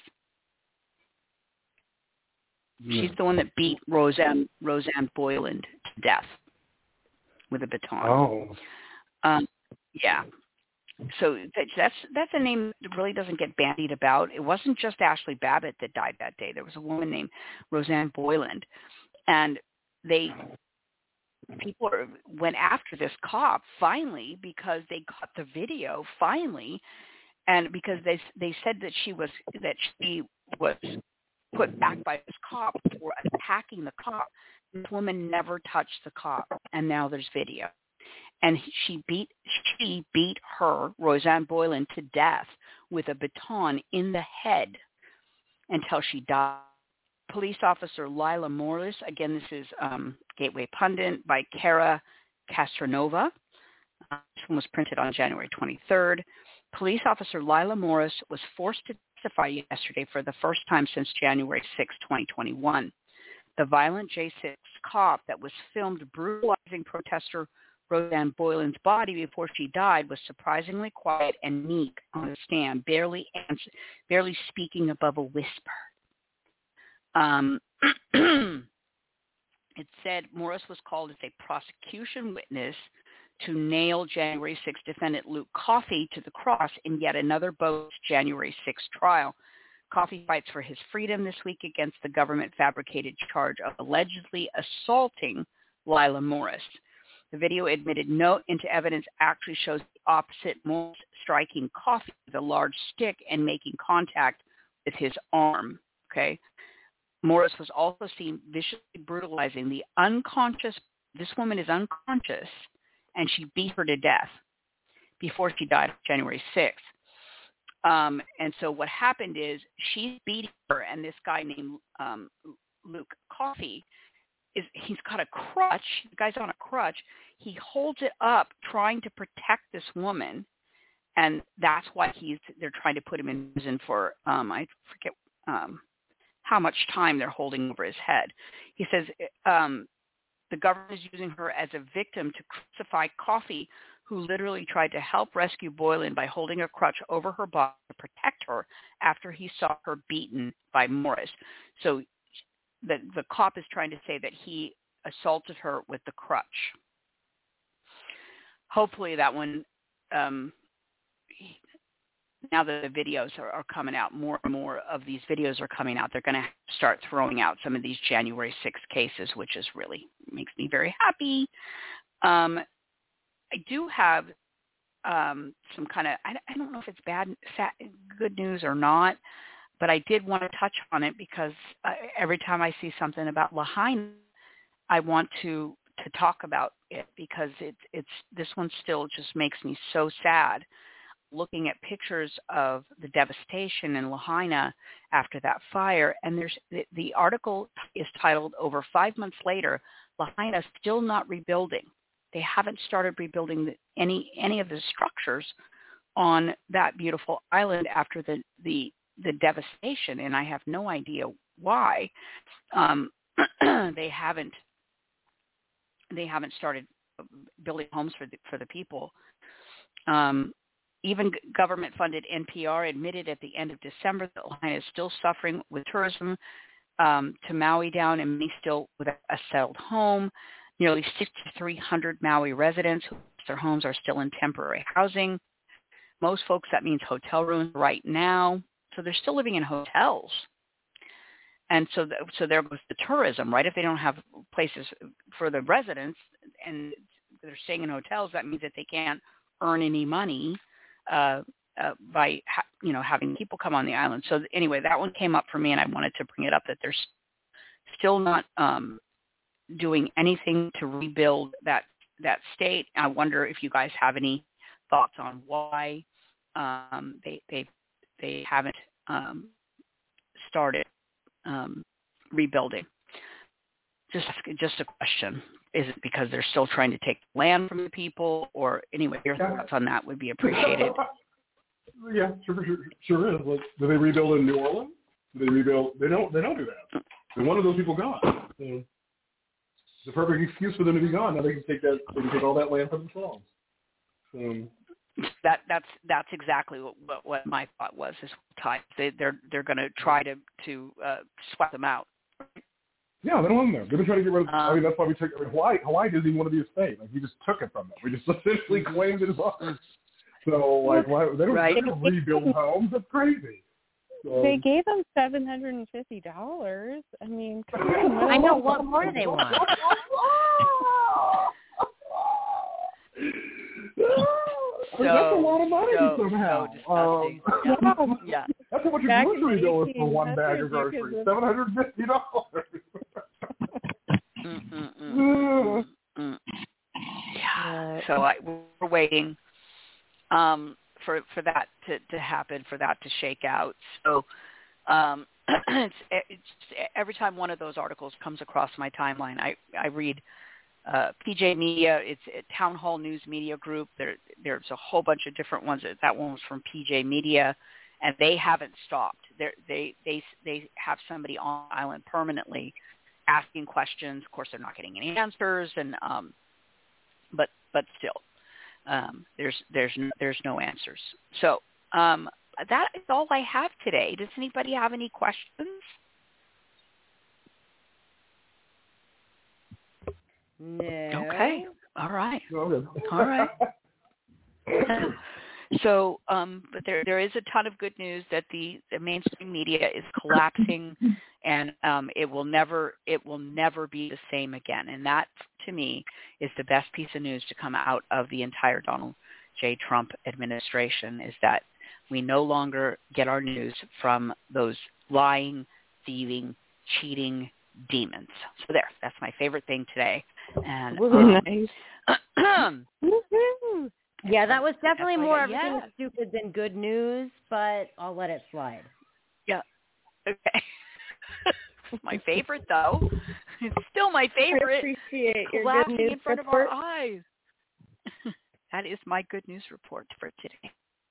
She's the one that beat Roseanne Roseanne Boyland to death with a baton. Oh. Um, yeah. So that's that's a name that really doesn't get bandied about. It wasn't just Ashley Babbitt that died that day. There was a woman named Roseanne Boyland, and they people are, went after this cop finally because they got the video finally, and because they they said that she was that she was put back by this cop for attacking the cop. This woman never touched the cop, and now there's video. And she beat she beat her, Roseanne Boyland, to death with a baton in the head until she died. police officer Lila Morris, again, this is um, Gateway Pundit by Kara Castronova. Uh, this one was printed on January twenty-third. Police officer Lila Morris was forced to testify yesterday for the first time since January sixth, twenty twenty-one. The violent J six cop that was filmed brutalizing protester Roseanne Boylan's body before she died was surprisingly quiet and meek on the stand, barely answer, barely speaking above a whisper. Um, it said Morris was called as a prosecution witness to nail January sixth defendant Luke Coffey to the cross in yet another bogus January sixth trial. Coffey fights for his freedom this week against the government-fabricated charge of allegedly assaulting Lila Morris. The video admitted no into evidence actually shows the opposite, Morris striking Coffey with a large stick and making contact with his arm. Okay, Morris was also seen viciously brutalizing the unconscious. This woman is unconscious, and she beat her to death before she died on January sixth. Um, and so what happened is she's beating her, and this guy named um, Luke Coffey, is he's got a crutch. The guy's on a crutch. He holds it up trying to protect this woman, and that's why he's they're trying to put him in prison for, um, I forget um, how much time they're holding over his head. He says um, the government is using her as a victim to crucify Coffey, who literally tried to help rescue Boylan by holding a crutch over her body to protect her after he saw her beaten by Morris. So the, the cop is trying to say that he assaulted her with the crutch. Hopefully that one, um, now that the videos are, are coming out, more and more of these videos are coming out, they're going to start throwing out some of these January sixth cases, which is really makes me very happy. Um, I do have um, some kind of, I, I don't know if it's bad, sad, good news or not, but I did want to touch on it because uh, every time I see something about Lahaina, I want to, to talk about it because it, it's this one still just makes me so sad. Looking at pictures of the devastation in Lahaina after that fire, and there's the, the article is titled "Over Five Months Later, Lahaina Still Not Rebuilding." They haven't started rebuilding the, any any of the structures on that beautiful island after the, the, the devastation, and I have no idea why um, they haven't they haven't started building homes for the, for the people. Um, even government-funded N P R admitted at the end of December that Lahaina is still suffering with tourism um, to Maui down and many still without a settled home. Nearly six thousand three hundred Maui residents who lost their homes are still in temporary housing. Most folks, that means hotel rooms right now. So they're still living in hotels. And so, the, so there goes the tourism, right? If they don't have places for the residents and they're staying in hotels, that means that they can't earn any money uh, uh, by, ha- you know, having people come on the island. So anyway, that one came up for me, and I wanted to bring it up that they're still not um, doing anything to rebuild that that state. I wonder if you guys have any thoughts on why um, they they they haven't um, started um, rebuilding. Just just a question. Is it because they're still trying to take land from the people, or anyway, your thoughts on that would be appreciated. Yeah, sure, sure, sure is. Like, do they rebuild in New Orleans? Do they rebuild? They don't. They don't do that. And one of those people gone. So it's a perfect excuse for them to be gone. Now they can take that. They can take all that land for themselves. Um, that that's that's exactly what, what, what my thought was. Is time they, they're they're going to try to to uh, sweat them out. Yeah, they don't want them there. They've been trying to get rid of. Um, I mean, that's why we took. I mean, Hawaii. Hawaii doesn't even want to be a state. Like we just took it from them. We just essentially claimed it as ours. So like, why they don't, right. they don't rebuild homes? That's crazy. So, they gave them seven hundred and fifty dollars. I mean, come on, I know. What more do they want? I mean, that's a lot of money so, somehow. So disgusting. Um, yeah. That's how much your Back grocery in bill is for eighteen one bag of hundred, you groceries. could- Seven hundred and fifty dollars. Mm, mm, mm, mm, mm. Yeah. So I, we're waiting um, for for that to, to happen, for that to shake out. So um, it's, it's every time one of those articles comes across my timeline, I, I read uh, P J Media. It's a Town Hall News Media Group. There, there's a whole bunch of different ones. That one was from P J Media, and they haven't stopped. They're, they they they have somebody on the island permanently asking questions. Of course, they're not getting any answers, and um, but but still, um, there's there's no, there's no answers. So um, that is all I have today. Does anybody have any questions? No. Okay. All right. Okay. All right. So, um, but there there is a ton of good news that the, the mainstream media is collapsing, and um, it will never it will never be the same again. And that, to me, is the best piece of news to come out of the entire Donald J. Trump administration, is that we no longer get our news from those lying, thieving, cheating demons. So there, that's my favorite thing today. And um, Woohoo! Yeah, that was definitely That's more like a everything yes. was stupid than good news, but I'll let it slide. Yeah. Okay. My favorite, though. It's still my favorite. I appreciate your good Collapsing news in front report. of our eyes. That is my good news report for today.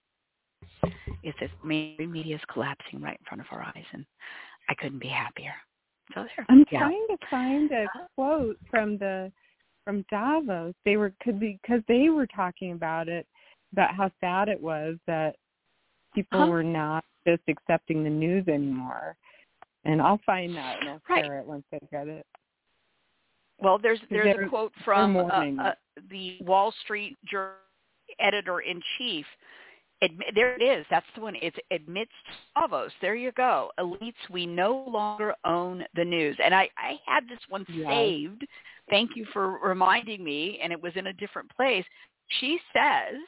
Is that mainstream media is collapsing right in front of our eyes, and I couldn't be happier. So there. I'm Yeah. trying to find a quote from the from Davos. They were could be because they were talking about it, about how sad it was that people Huh? were not just accepting the news anymore. And I'll find that and I'll Right. share it once I get it. Well, there's there's They're- a quote from uh, mourning. uh, the Wall Street Journal editor-in-chief. Admi- there it is. That's the one. It's admits Davos. There you go. Elites, we no longer own the news. And I, I had this one Yes. saved. Thank you for reminding me, and it was in a different place. She says,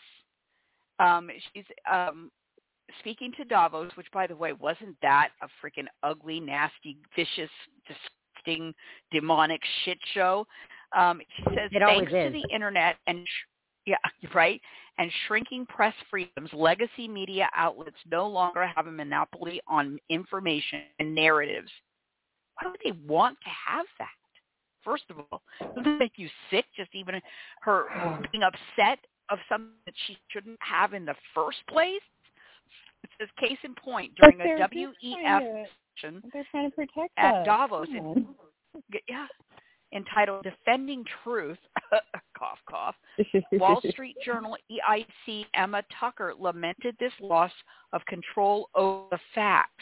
um, she's um, speaking to Davos, which, by the way, wasn't that a freaking ugly, nasty, vicious, disgusting, demonic shit show? Um, she says, It always thanks to is. the internet and sh- yeah, right, and shrinking press freedoms, legacy media outlets no longer have a monopoly on information and narratives. Why would they want to have that? First of all, doesn't it make you sick just even her being upset of something that she shouldn't have in the first place? It says, case in point, during But a they're W E F trying to- session They're trying to protect at us. Davos, Come it- on. yeah, entitled Defending Truth, cough, cough, Wall Street Journal E I C Emma Tucker lamented this loss of control over the facts,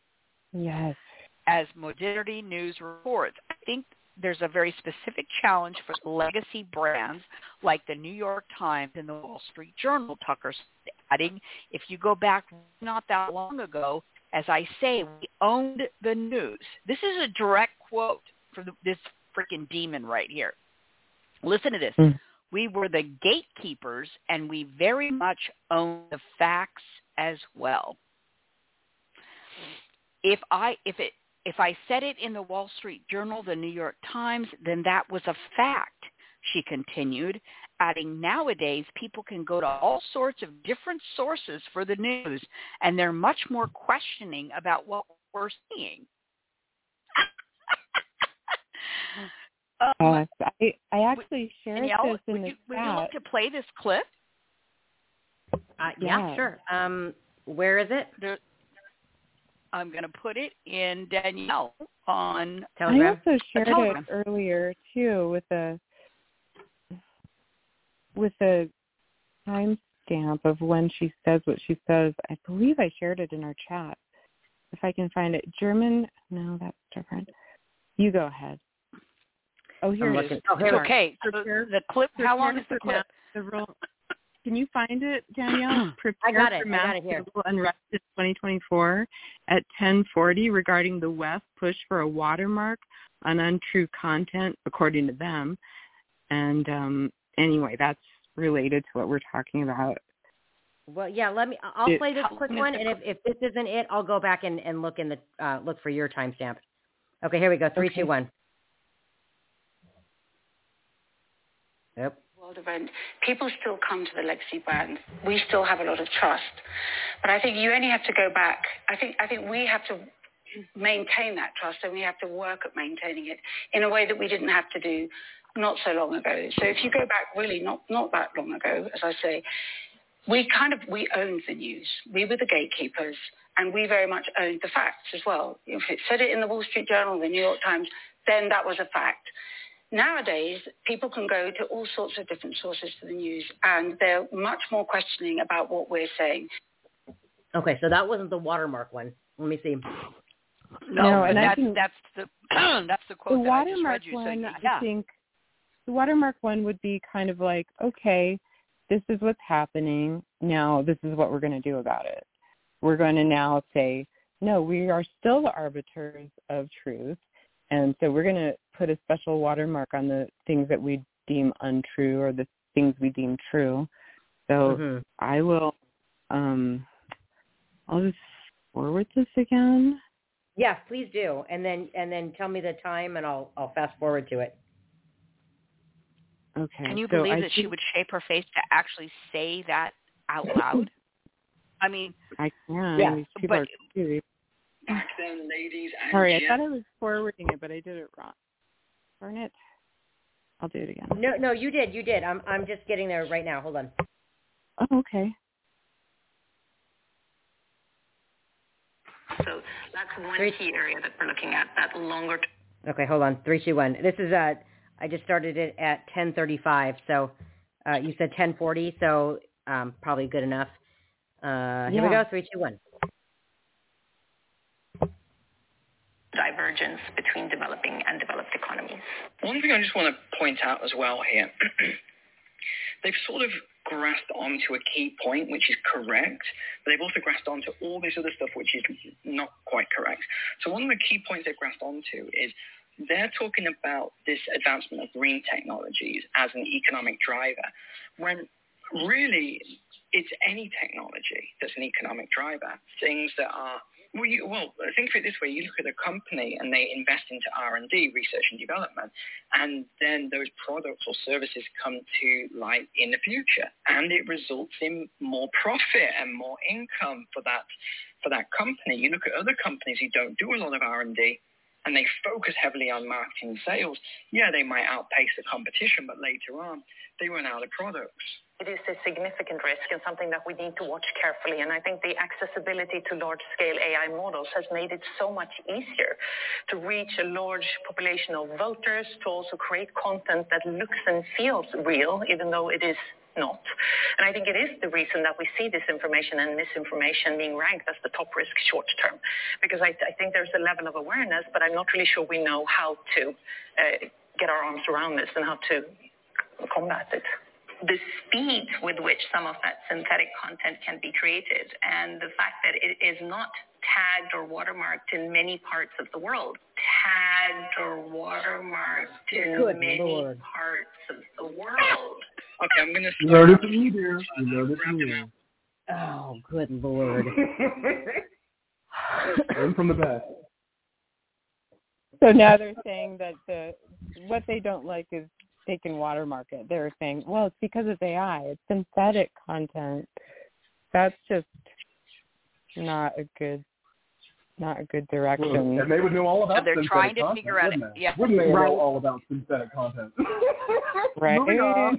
Yes. as Modernity News reports. I think there's a very specific challenge for legacy brands like the New York Times and the Wall Street Journal, Tucker said, adding, if you go back not that long ago, as I say, we owned the news. This is a direct quote from the, this freaking demon right here. Listen to this. Mm. We were the gatekeepers, and we very much own the facts as well. If I if it if I said it in the Wall Street Journal, the New York Times, then that was a fact, she continued, adding, nowadays people can go to all sorts of different sources for the news, and they're much more questioning about what we're seeing. um, Yes. I, I actually shared Danielle, this in would the you, would chat. you like to play this clip? Uh, yeah, Yeah. sure. Um, where is it? There, I'm going to put it in Danielle on Telegram. I also shared Telegram. it earlier too with a with a timestamp of when she says what she says. I believe I shared it in our chat. If I can find it. German, no, that's different. You go ahead. Oh, here I'm it looking. is. Oh, here It's we are. okay. So Prepare- the clip, how long is the Prepare clip? for mass civil- Can you find it, Danielle? Prepare I got it. for I mass got it here. civil unrest in twenty twenty-four at ten forty regarding the West push for a watermark on untrue content, according to them. And um, anyway, that's related to what we're talking about. Well, yeah. Let me. I'll It- play this How quick long is one, the and if, if this isn't it, I'll go back and, and look in the uh, look for your timestamp. Okay, here we go. Three, Okay. two, one. Yep. World event, people still come to the legacy brands. We still have a lot of trust, but I think you only have to go back. I think I think we have to maintain that trust, and we have to work at maintaining it in a way that we didn't have to do not so long ago. So if you go back really not, not that long ago, as I say, we kind of, we owned the news. We were the gatekeepers, and we very much owned the facts as well. If it said it in the Wall Street Journal, the New York Times, then that was a fact. Nowadays, people can go to all sorts of different sources for the news, and they're much more questioning about what we're saying. Okay, so that wasn't the watermark one. Let me see. No, No, and that's, I think that's the that's the quote the that I just watermark read you. one, So, yeah. I think the watermark one would be kind of like, okay, this is what's happening. Now this is what we're going to do about it. We're going to now say, no, we are still the arbiters of truth. And so we're going to put a special watermark on the things that we deem untrue or the things we deem true. So Mm-hmm. I will, um, I'll just forward this again. Yeah, please do. And then and then tell me the time, and I'll I'll fast forward to it. Okay. Can you so believe I that she think, would shape her face to actually say that out loud? I mean, I can. Yeah, These people but- are crazy. Back then, ladies and Sorry, I gents. thought I was forwarding it, but I did it wrong. Darn it. I'll do it again. No, no, you did, you did. I'm I'm just getting there right now. Hold on. Oh, okay. So that's one Great. key area that we're looking at, that longer term. Okay, hold on. Three, two, one. This is uh I just started it at ten thirty-five. So uh, you said ten forty, so um, probably good enough. Uh, here we Yeah. go. Three, two, one. Divergence between developing and developed economies. One thing I just want to point out as well here, they've sort of grasped onto a key point, which is correct, but they've also grasped onto all this other stuff, which is not quite correct. So one of the key points they've grasped onto is they're talking about this advancement of green technologies as an economic driver, when really it's any technology that's an economic driver. Things that are, well, you, well, think of it this way. You look at a company and they invest into R and D, research and development, and then those products or services come to light in the future, and it results in more profit and more income for that, for that company. You look at other companies who don't do a lot of R and D, and they focus heavily on marketing and sales. Yeah, they might outpace the competition, but later on, they run out of products. It is a significant risk and something that we need to watch carefully. And I think the accessibility to large-scale A I models has made it so much easier to reach a large population of voters, to also create content that looks and feels real, even though it is not. And I think it is the reason that we see disinformation and misinformation being ranked as the top risk short term, because I, I think there's a level of awareness, but I'm not really sure we know how to uh, get our arms around this and how to combat it. The speed with which some of that synthetic content can be created, and the fact that it is not tagged or watermarked in many parts of the world, tagged or watermarked in Good many Lord. parts of the world. Okay, I'm going to You learned it from me, dear. You learned it from me. Oh, good Lord. Learn from the best. So now they're saying that the what they don't like is they can watermark it. They're saying, well, it's because it's A I. It's synthetic content. That's just not a good, not a good direction. And they would know all about So they're synthetic trying to content, figure out wouldn't it- they? yeah. Wouldn't they Right. know all about synthetic content? Right. Moving on.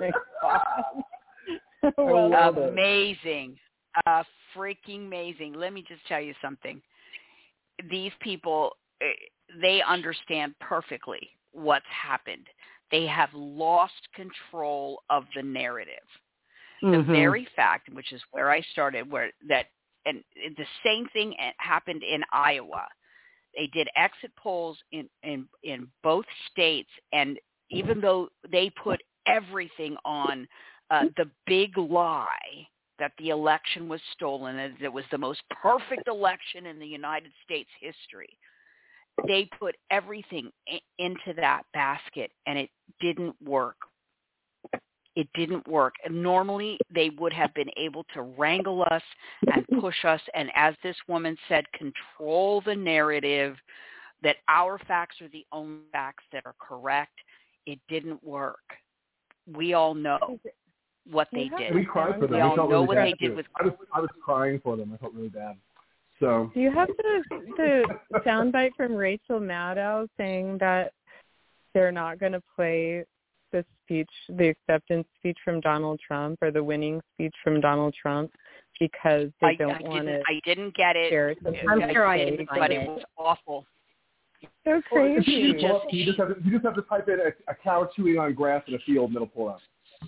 Well, love it. Amazing. Uh, freaking amazing. Let me just tell you something. These people, eh, they understand perfectly what's happened. They have lost control of the narrative. The Mhm. very fact, which is where I started, where that, and the same thing happened in Iowa. They did exit polls in, in, in both states, and even though they put everything on uh, the big lie that the election was stolen and it was the most perfect election in the United States history, they put everything i- into that basket, and it didn't work. It didn't work. And normally, they would have been able to wrangle us and push us, and as this woman said, control the narrative that our facts are the only facts that are correct. It didn't work. We all know what they Yeah. did. We cried for them. We We all felt know really what bad they did too. with I was, I was crying for them. I felt really bad. So do you have the the soundbite from Rachel Maddow saying that they're not going to play the speech, the acceptance speech from Donald Trump, or the winning speech from Donald Trump, because they I, don't I want didn't, it? I didn't get it. It I'm I sure I did, didn't but find it it. was awful. So Well, if you, crazy. just, you, just have to, you just have to type in a, a cow chewing on grass in a field, and it'll pull up.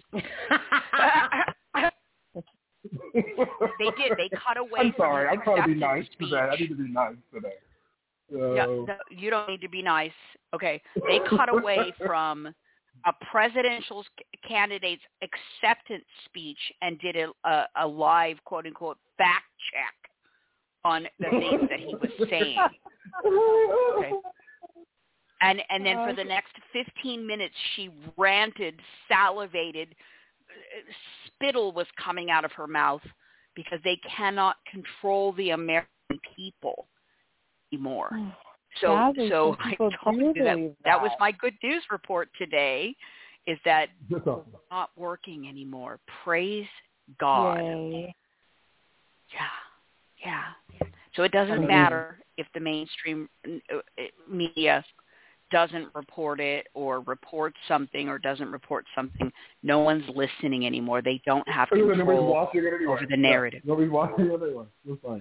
They did. They cut away. I'm sorry. From I'm trying to be acceptance nice speech. today. I need to be nice today. So, No, no, you don't need to be nice. Okay, they cut away from a presidential candidate's acceptance speech and did a, a, a live, quote unquote, fact check on the things that he was saying. Okay. And and then for the next fifteen minutes, she ranted, salivated, spittle was coming out of her mouth because they cannot control the American people anymore. So Sadly, so some I people told do you that, believe that was that. my good news report today, is that That's awesome. it's not working anymore. Praise God. Yay. Yeah, yeah. So it doesn't Mhm. matter if the mainstream uh, media doesn't report it or reports something or doesn't report something. No one's listening anymore. They don't have Nobody's control watching it anyway. over the narrative. Yeah. Nobody's watching it anyway. It's fine.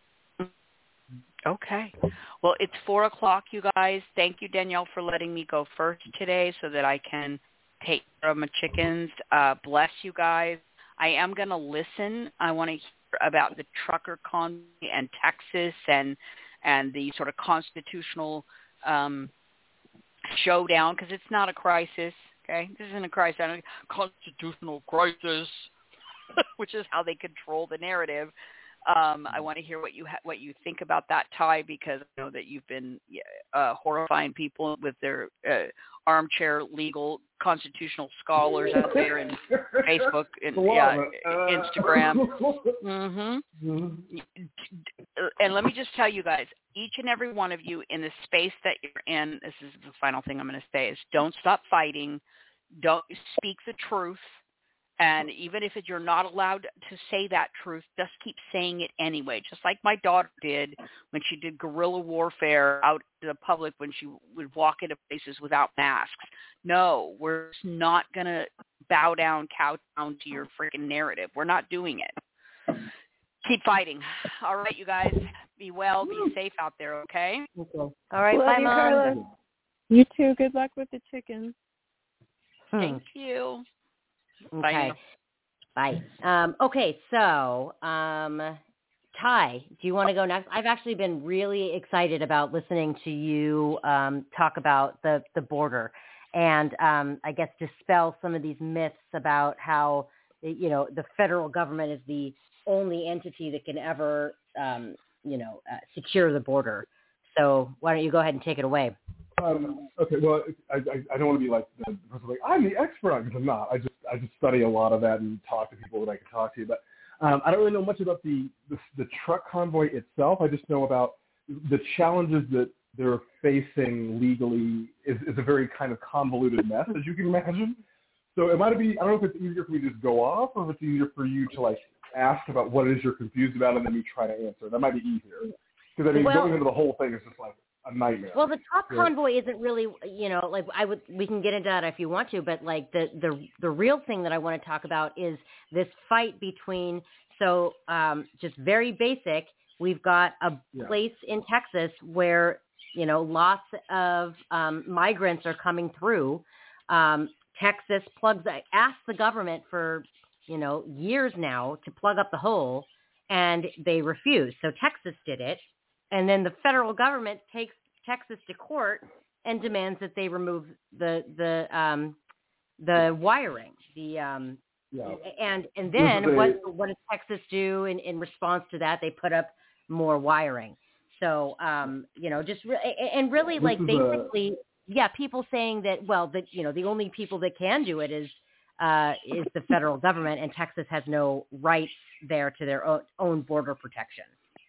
Okay. Well, it's four o'clock, you guys. Thank you, Danielle, for letting me go first today so that I can take care of my chickens. Uh, bless you guys. I am going to listen. I want to hear about the trucker convoy and Texas and and the sort of constitutional um, showdown, because it's not a crisis. Okay, this isn't a crisis. It's a constitutional crisis, which is how they control the narrative. Um, I want to hear what you ha- what you think about that, Ty, because I know that you've been uh, horrifying people with their uh, armchair legal constitutional scholars out there in Facebook and yeah, Instagram. Mm-hmm. And let me just tell you guys, each and every one of you in the space that you're in, this is the final thing I'm going to say, is don't stop fighting. Don't speak the truth. And even if you're not allowed to say that truth, just keep saying it anyway, just like my daughter did when she did guerrilla warfare out in the public when she would walk into places without masks. No, we're not going to bow down, cow down to your freaking narrative. We're not doing it. Keep fighting. All right, you guys, be well, be safe out there, okay? All right, Love bye, you, Mom. Carla. You too. Good luck with the chickens. Thank you. Okay. Bye. Um, okay, so um, Ty, do you want to go next? I've actually been really excited about listening to you um, talk about the, the border and um, I guess dispel some of these myths about how, you know, the federal government is the only entity that can ever, um, you know, uh, secure the border. So why don't you go ahead and take it away? Um, okay, well, I, I, I don't want to be like the person like, I'm the expert on it, because I'm not. I just I just study a lot of that and talk to people that I can talk to. But um, I don't really know much about the, the the truck convoy itself. I just know about the challenges that they're facing legally is, is a very kind of convoluted mess, as you can imagine. So it might be, I don't know if it's easier for me to just go off or if it's easier for you to like ask about what it is you're confused about and then you try to answer. That might be easier. Because I mean, Well, going into the whole thing is just like a nightmare. Well, the truck Yeah. convoy isn't really, you know, like I would, we can get into that if you want to, but like the, the, the real thing that I want to talk about is this fight between, so um, just very basic, we've got a Yeah. place in Texas where, you know, lots of um, migrants are coming through. Um, Texas plugs, asked the government for, you know, years now to plug up the hole, and they refuse. So Texas did it. And then the federal government takes Texas to court and demands that they remove the the um, the wiring. The um, Yeah. and and This then is a- what what does Texas do in, in response to that? They put up more wiring. So um, you know, just re- and really This like is a- basically, yeah, people saying that well, that you know, the only people that can do it is uh, is the federal government, and Texas has no rights there to their own, own border protection.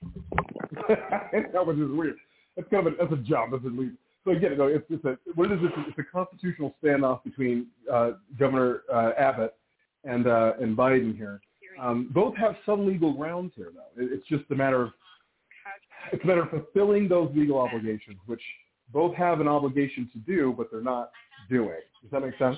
That was just weird. That's kind of a, that's a jump. That's a leap. So again, no, it's, it's a what is this? It's a constitutional standoff between uh, Governor uh, Abbott and uh, and Biden here. Um, both have some legal grounds here, though. It, it's just a matter of it's a matter of fulfilling those legal obligations, which both have an obligation to do, but they're not doing. Does that make sense?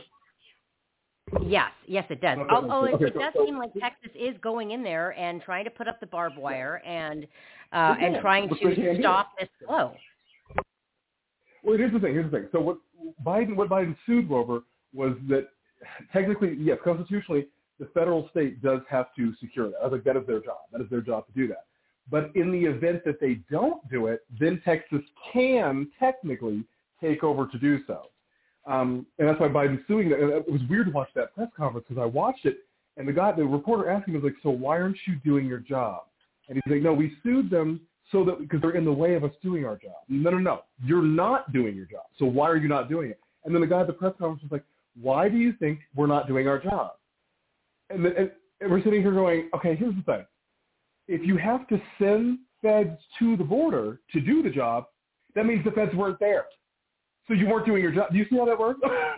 Yes, yes, it does. Okay, Although it, okay, it so, does so, seem like Texas is going in there and trying to put up the barbed wire and uh, yeah, and trying to stop this flow. Well, here's the thing. Here's the thing. So what Biden, what Biden sued over was that technically, yes, constitutionally, the federal state does have to secure that. I was like, that is their job. That is their job to do that. But in the event that they don't do it, then Texas can technically take over to do so. Um, and that's why Biden's suing that. And it was weird to watch that press conference because I watched it, and the guy, the reporter asked him, was like, so why aren't you doing your job? And he's like, no, we sued them so that because they're in the way of us doing our job. No, no, no. You're not doing your job. So why are you not doing it? And then the guy at the press conference was like, why do you think we're not doing our job? And, the, and, and we're sitting here going, okay, here's the thing. If you have to send feds to the border to do the job, that means the feds weren't there. So you weren't doing your job. Do you see how that works?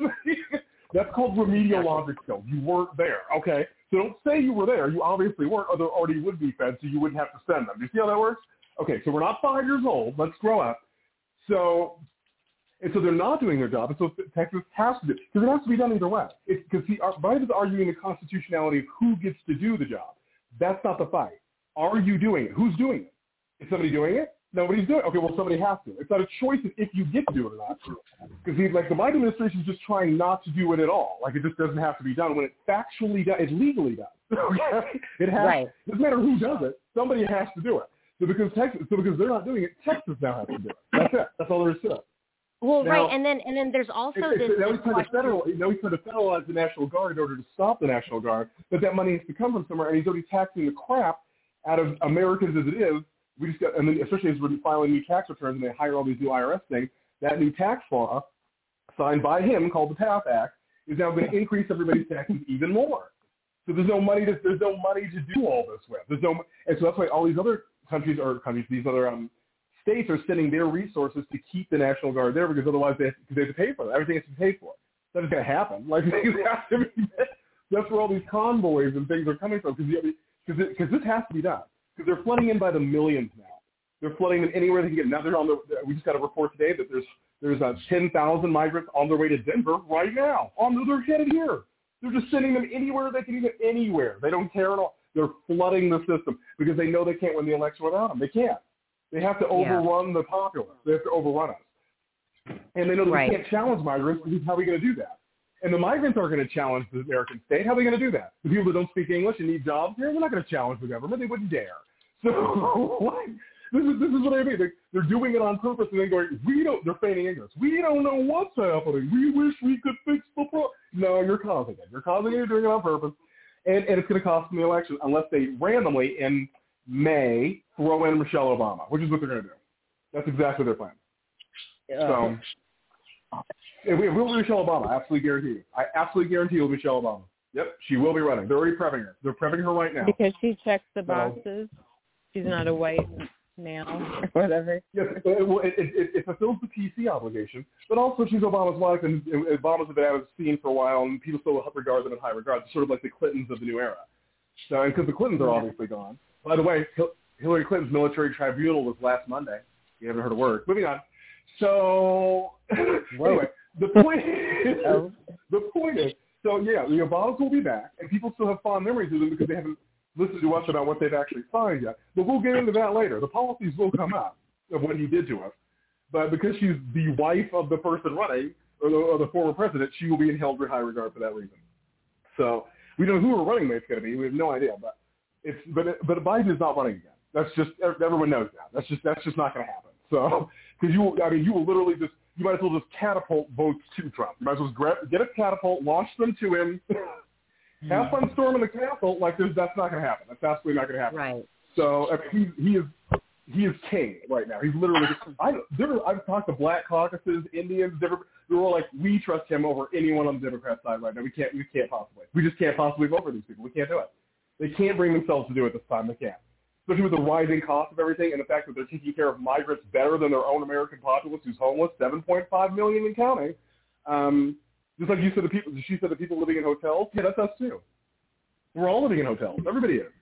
That's called remedial logic skills. You weren't there. Okay. So don't say you were there. You obviously weren't, or there already would be feds, so you wouldn't have to send them. Do you see how that works? Okay. So we're not five years old. Let's grow up. So, and so they're not doing their job. And so Texas has to do it. Because it has to be done either way. Because Biden's arguing the constitutionality of who gets to do the job. That's not the fight. Are you doing it? Who's doing it? Is somebody doing it? Nobody's doing it. Okay, well, somebody has to. It's not a choice of if you get to do it or not. Because he's like, the Biden administration is just trying not to do it at all. Like, it just doesn't have to be done when it's factually done. It's legally done. Okay? It has. Right. It doesn't matter who does it. Somebody has to do it. So because Texas, so because they're not doing it, Texas now has to do it. That's it. That's all there is to it. Well, now, right, and then and then there's also it, this. Now this he's trying to federal. Now he's trying to federalize the National Guard in order to stop the National Guard, but that money has to come from somewhere, and he's already taxing the crap out of Americans as it is. We just got, and then especially as we're filing new tax returns and they hire all these new I R S things, that new tax law signed by him called the TAF Act is now going to increase everybody's taxes even more. So there's no money to there's no money to do all this with. There's no, and so that's why all these other countries or countries, these other um, states are sending their resources to keep the National Guard there because otherwise they have, because they have to pay for it. Everything has to be paid for. That's going to happen. Like they have to be, that's where all these convoys and things are coming from because because this has to be done. Because they're flooding in by the millions now. They're flooding in anywhere they can get. Now they're on the. We just got a report today that there's there's uh, ten thousand migrants on their way to Denver right now. On they're headed here. They're just sending them anywhere they can get anywhere. They don't care at all. They're flooding the system because they know they can't win the election without them. They can't. They have to overrun yeah. the populace. They have to overrun us. And they know that right. we can't challenge migrants. How are we going to do that? And the migrants aren't going to challenge the American state. How are they going to do that? The people that don't speak English and need jobs here, they're not going to challenge the government. They wouldn't dare. So like, this is this is what I mean. They, they're doing it on purpose and then going, we don't. They're feigning ignorance. We don't know what's happening. We wish we could fix the problem. No, you're causing it. You're causing it. You're doing it on purpose, and and it's going to cost them the election unless they randomly in May throw in Michelle Obama, which is what they're going to do. That's exactly their plan. Uh, so. It will be Michelle Obama. I absolutely guarantee you. I absolutely guarantee it will be Michelle Obama. Yep, she will be running. They're already prepping her. They're prepping her right now. Because she checks the boxes. So, she's not a white male or whatever. Yes, it, well, it, it, it fulfills the P C obligation, but also she's Obama's wife, and, and Obama's been out of the scene for a while, and people still regard them in high regard. They're sort of like the Clintons of the new era. So, because the Clintons are obviously gone. By the way, Hillary Clinton's military tribunal was last Monday. You haven't heard a word. Moving on. So, anyway. The point is, oh. the point is, so yeah, the Obamas will be back, and people still have fond memories of them because they haven't listened to us about what they've actually signed yet. But we'll get into that later. The policies will come out of what he did to us. But because she's the wife of the person running, or the, or the former president, she will be held in high regard for that reason. So we don't know who her running mate's going to be. We have no idea. But it's but but Biden is not running again. That's just everyone knows that. That's just that's just not going to happen. So because you, I mean, you will literally just. You might as well just catapult votes to Trump. You might as well just grab, get a catapult, launch them to him, have fun storming the Capitol. Like there's, that's not going to happen. That's absolutely not going to happen. Right. So I mean, he he is he is king right now. He's literally. Just, I there, I've talked to Black caucuses, Indians. They're, they're all like, we trust him over anyone on the Democrat side right now. We can't. We can't possibly. We just can't possibly vote for these people. We can't do it. They can't bring themselves to do it this time. They can't. Especially with the rising cost of everything and the fact that they're taking care of migrants better than their own American populace who's homeless, seven point five million and counting. Um, just like you said, the people, she said the people living in hotels, yeah, that's us too. We're all living in hotels. Everybody is.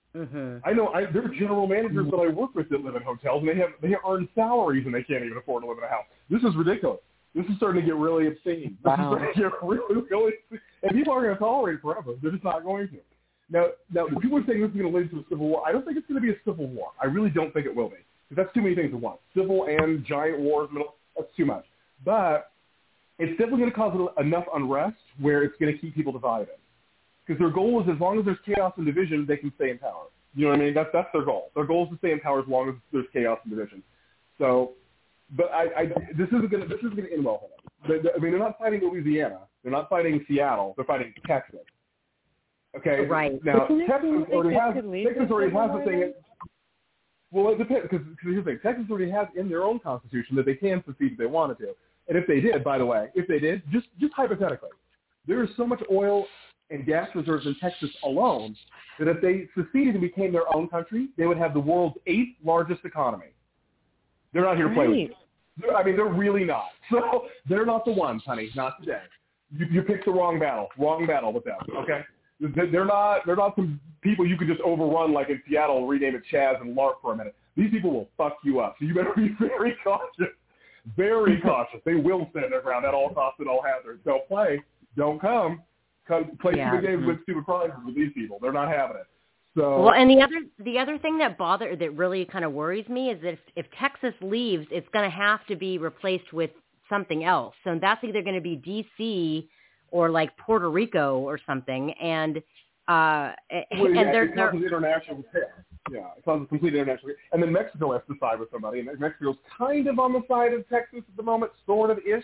Mm-hmm. I know I, there are general managers that I work with that live in hotels, and they have they earn salaries, and they can't even afford to live in a house. This is ridiculous. This is starting to get really obscene. This Wow. is starting to get really, really obscene. And people aren't going to tolerate it forever. They're just not going to. Now, now, the people are saying this is going to lead to a civil war. I don't think it's going to be a civil war. I really don't think it will be. Because that's too many things at once. Civil and giant wars, middle, that's too much. But it's definitely going to cause enough unrest where it's going to keep people divided. Because their goal is, as long as there's chaos and division, they can stay in power. You know what I mean? That's, that's their goal. Their goal is to stay in power as long as there's chaos and division. So, but I, I this isn't going to this isn't going to end well for them. They, they, I mean, they're not fighting Louisiana. They're not fighting Seattle. They're fighting Texas. Okay. Right. Now, Isn't it Texas like already this has could lead Texas to already has civil the war thing. then? Well, it depends, because here's the thing. Texas already has in their own constitution that they can secede if they wanted to. And if they did, by the way, if they did, just just hypothetically, there is so much oil and gas reserves in Texas alone that if they seceded and became their own country, they would have the world's eighth largest economy. They're not here to play with you. They're, I mean, they're really not. So they're not the ones, honey, not today. You, you picked the wrong battle, wrong battle with them, okay? They're not They're not some people you could just overrun like in Seattle, rename it Chaz and LARP for a minute. These people will fuck you up. So you better be very cautious. Very cautious. They will stand their ground at all costs, at all hazards. They'll play. Don't come. come play Yeah. stupid games with stupid prizes with these people. They're not having it. So Well, and the other the other thing that bother that really kind of worries me is that if, if Texas leaves, it's going to have to be replaced with something else. So that's either going to be D C or like Puerto Rico or something. And uh, well, and yeah, they're, it causes international chaos. Yeah, it causes complete international chaos. And then Mexico has to side with somebody, and Mexico's kind of on the side of Texas at the moment, sort of ish.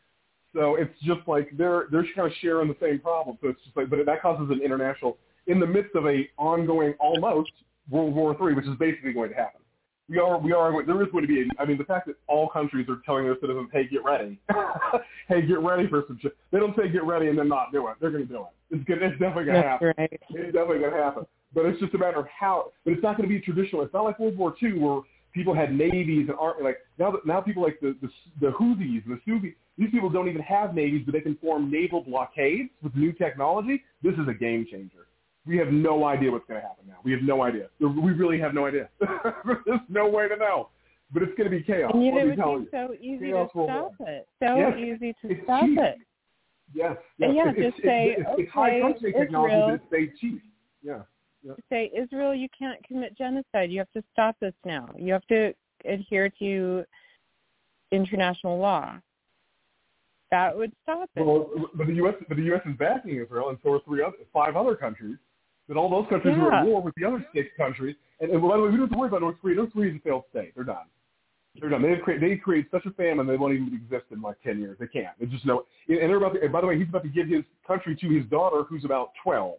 So it's just like they're they're kind of sharing the same problem. So it's just like, but that causes an international in the midst of a ongoing almost World War Three, which is basically going to happen. We are we are there is going to be. A, I mean, the fact that all countries are telling their citizens, "Hey, get ready, hey, get ready for some shit." They don't say get ready and then not do it. They're going to do it. It's good. It's definitely going to happen. Right. It's definitely going to happen. But it's just a matter of how. But it's not going to be traditional. It's not like World War Two where people had navies and army. Like now, now people like the the, the Houthis, the Sufi. These people don't even have navies, but they can form naval blockades with new technology. This is a game changer. We have no idea what's going to happen now. We have no idea. We really have no idea. There's no way to know. But it's going to be chaos. And yet Let it me would tell be you. so easy Chaos to will stop win. it. So Yes. easy to It's stop cheap. it. Yes. yes. Yeah, it's, just it's, say, it's, okay, it's high functioning technology, Israel, but it's stayed cheap. Yeah. yeah. say, Israel, you can't commit genocide. You have to stop this now. You have to adhere to international law. That would stop it. Well, but the U S but the U S is backing Israel, and so are three other, five other countries. But all those countries Yeah. are at war with the other six countries. And, and by the way, we don't have to worry about North Korea. North Korea is a failed state. They're done. They're done. They've created, they created such a famine they won't even exist in like ten years. They can't. They just know. And they're about to, and by the way, he's about to give his country to his daughter, who's about twelve.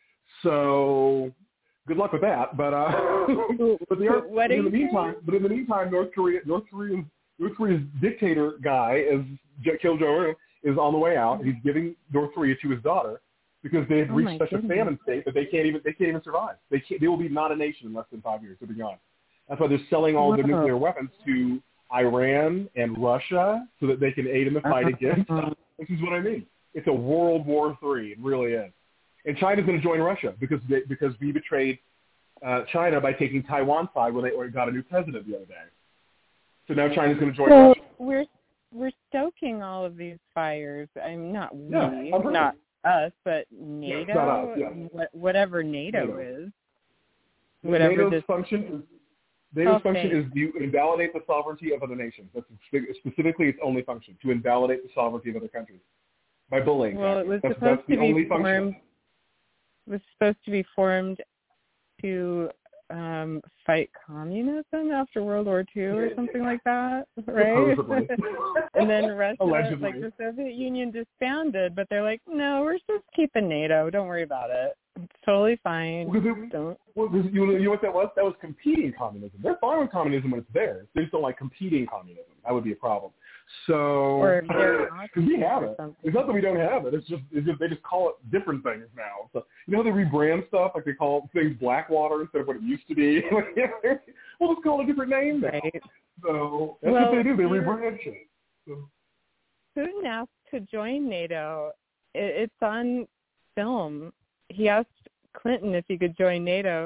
So good luck with that. But uh, but they are. What but in are the you meantime, saying? but in the meantime, North Korea, North Korea's North Korea's dictator guy is Kim Jong-un is on the way out. He's giving North Korea to his daughter because they have Oh, reached my such goodness. a famine state that they can't even they can't even survive. They can't, they will be not a nation in less than five years. They'll be gone. That's why they're selling all their Wow. nuclear weapons to Iran and Russia so that they can aid in the fight against us. This is what I mean. It's a World War Three. It really is. And China's going to join Russia because they, because we betrayed uh, China by taking Taiwan's side when they got a new president the other day. So now China's going to join So Russia. we're we're stoking all of these fires. I'm not we, Yeah, I'm pretty- not us, but NATO, not us, yeah. wh- whatever NATO, NATO. is, whatever NATO's this. function is NATO's Okay. function is to invalidate the sovereignty of other nations. That's specifically its only function, to invalidate the sovereignty of other countries by bullying. Well, them. it was that's, supposed that's the to be only function. formed. Was supposed to be formed to um, fight communism after World War Two or something like that, right? Supposedly. And then Russia, Allegedly. like the Soviet Union disbanded, but they're like, no, we're just keeping NATO. Don't worry about it. It's totally fine. Because it, Don't. well, because you, you know what that was? That was competing communism. They're fine with communism when it's there. They just don't like competing communism. That would be a problem. So, Or they're not because we have or it. something. It's not that we don't have it. It's just, it's just they just call it different things now. So you know how they rebrand stuff? Like they call things Blackwater instead of what it used to be. We'll just call it a different name now. Right. So that's Well, what they do. They you're- rebrand shit. So, Putin asked to join NATO. It, it's on film. He asked Clinton if he could join NATO,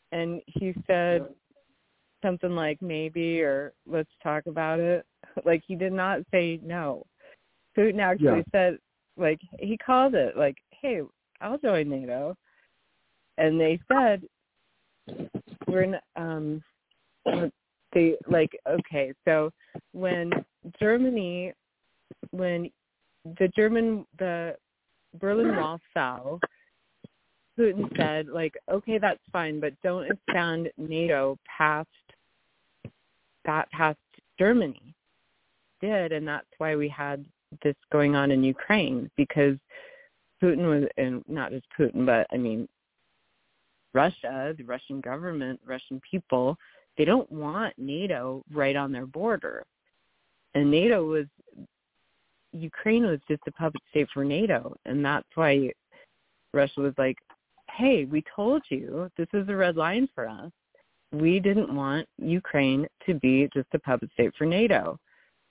and he said something like maybe or let's talk about it. Like he did not say no. Putin actually yeah. said, like, he called it like, hey, I'll join NATO. And they said, we're not, um, they like, okay, so when Germany, when the German, the Berlin Wall fell, Putin said, like, okay, that's fine, but don't expand NATO past that past Germany. Did, and that's why we had this going on in Ukraine, because Putin was, and not just Putin, but I mean, Russia, the Russian government, Russian people, they don't want NATO right on their border. And NATO was, Ukraine was just a puppet state for NATO, and that's why Russia was like, hey, we told you this is a red line for us. We didn't want Ukraine to be just a puppet state for NATO.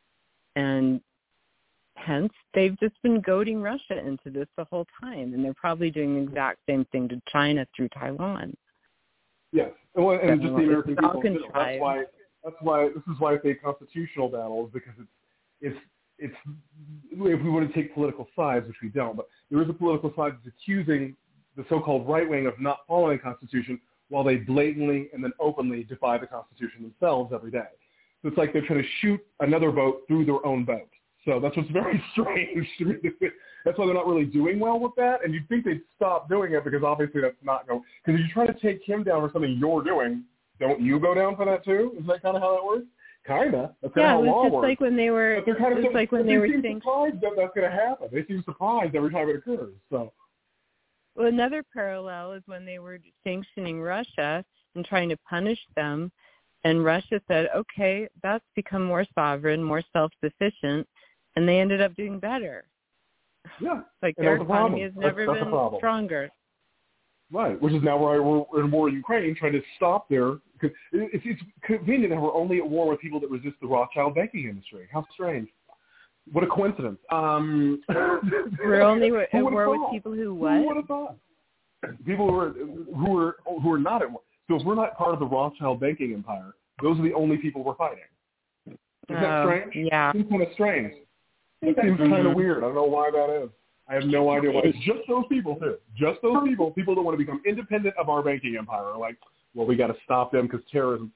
And hence, they've just been goading Russia into this the whole time, and they're probably doing the exact same thing to China through Taiwan. Yes, well, and just the American it's people. Too. That's why. That's why. This is why it's a constitutional battle, is because it's it's it's. If we want to take political sides, which we don't, but there is a political side that's accusing the so-called right wing of not following the Constitution, while they blatantly and then openly defy the Constitution themselves every day. So it's like they're trying to shoot another boat through their own boat. So that's what's very strange. That's why they're not really doing well with that. And you'd think they'd stop doing it, because obviously that's not going. Because if you're trying to take him down for something you're doing, don't you go down for that too? Isn't that kind of how that works? Kinda. That's kind yeah, of how law works. Yeah, it was just works. like when they were. It kind of was like when they were seem saying. Surprised that that's going to happen. They seem surprised every time it occurs. So. Well, another parallel is when they were sanctioning Russia and trying to punish them, and Russia said, okay, that's become more sovereign, more self-sufficient, and they ended up doing better. Yeah. Like and their economy has never that's, that's been stronger. Right, which is now why we're in war in Ukraine, trying to stop their. Cause it's, it's convenient that we're only at war with people that resist the Rothschild banking industry. How strange. What a coincidence. Um, we're only at war with people who what? Who would have thought? People who are, who are, who are not at war. So if we're not part of the Rothschild banking empire, those are the only people we're fighting. Isn't that uh, strange? Yeah. It seems kind of strange. It seems kind of weird. I don't know why that is. I have no idea why. It's just those people, too. Just those people, people that want to become independent of our banking empire, are like, well, we got to stop them because terrorism.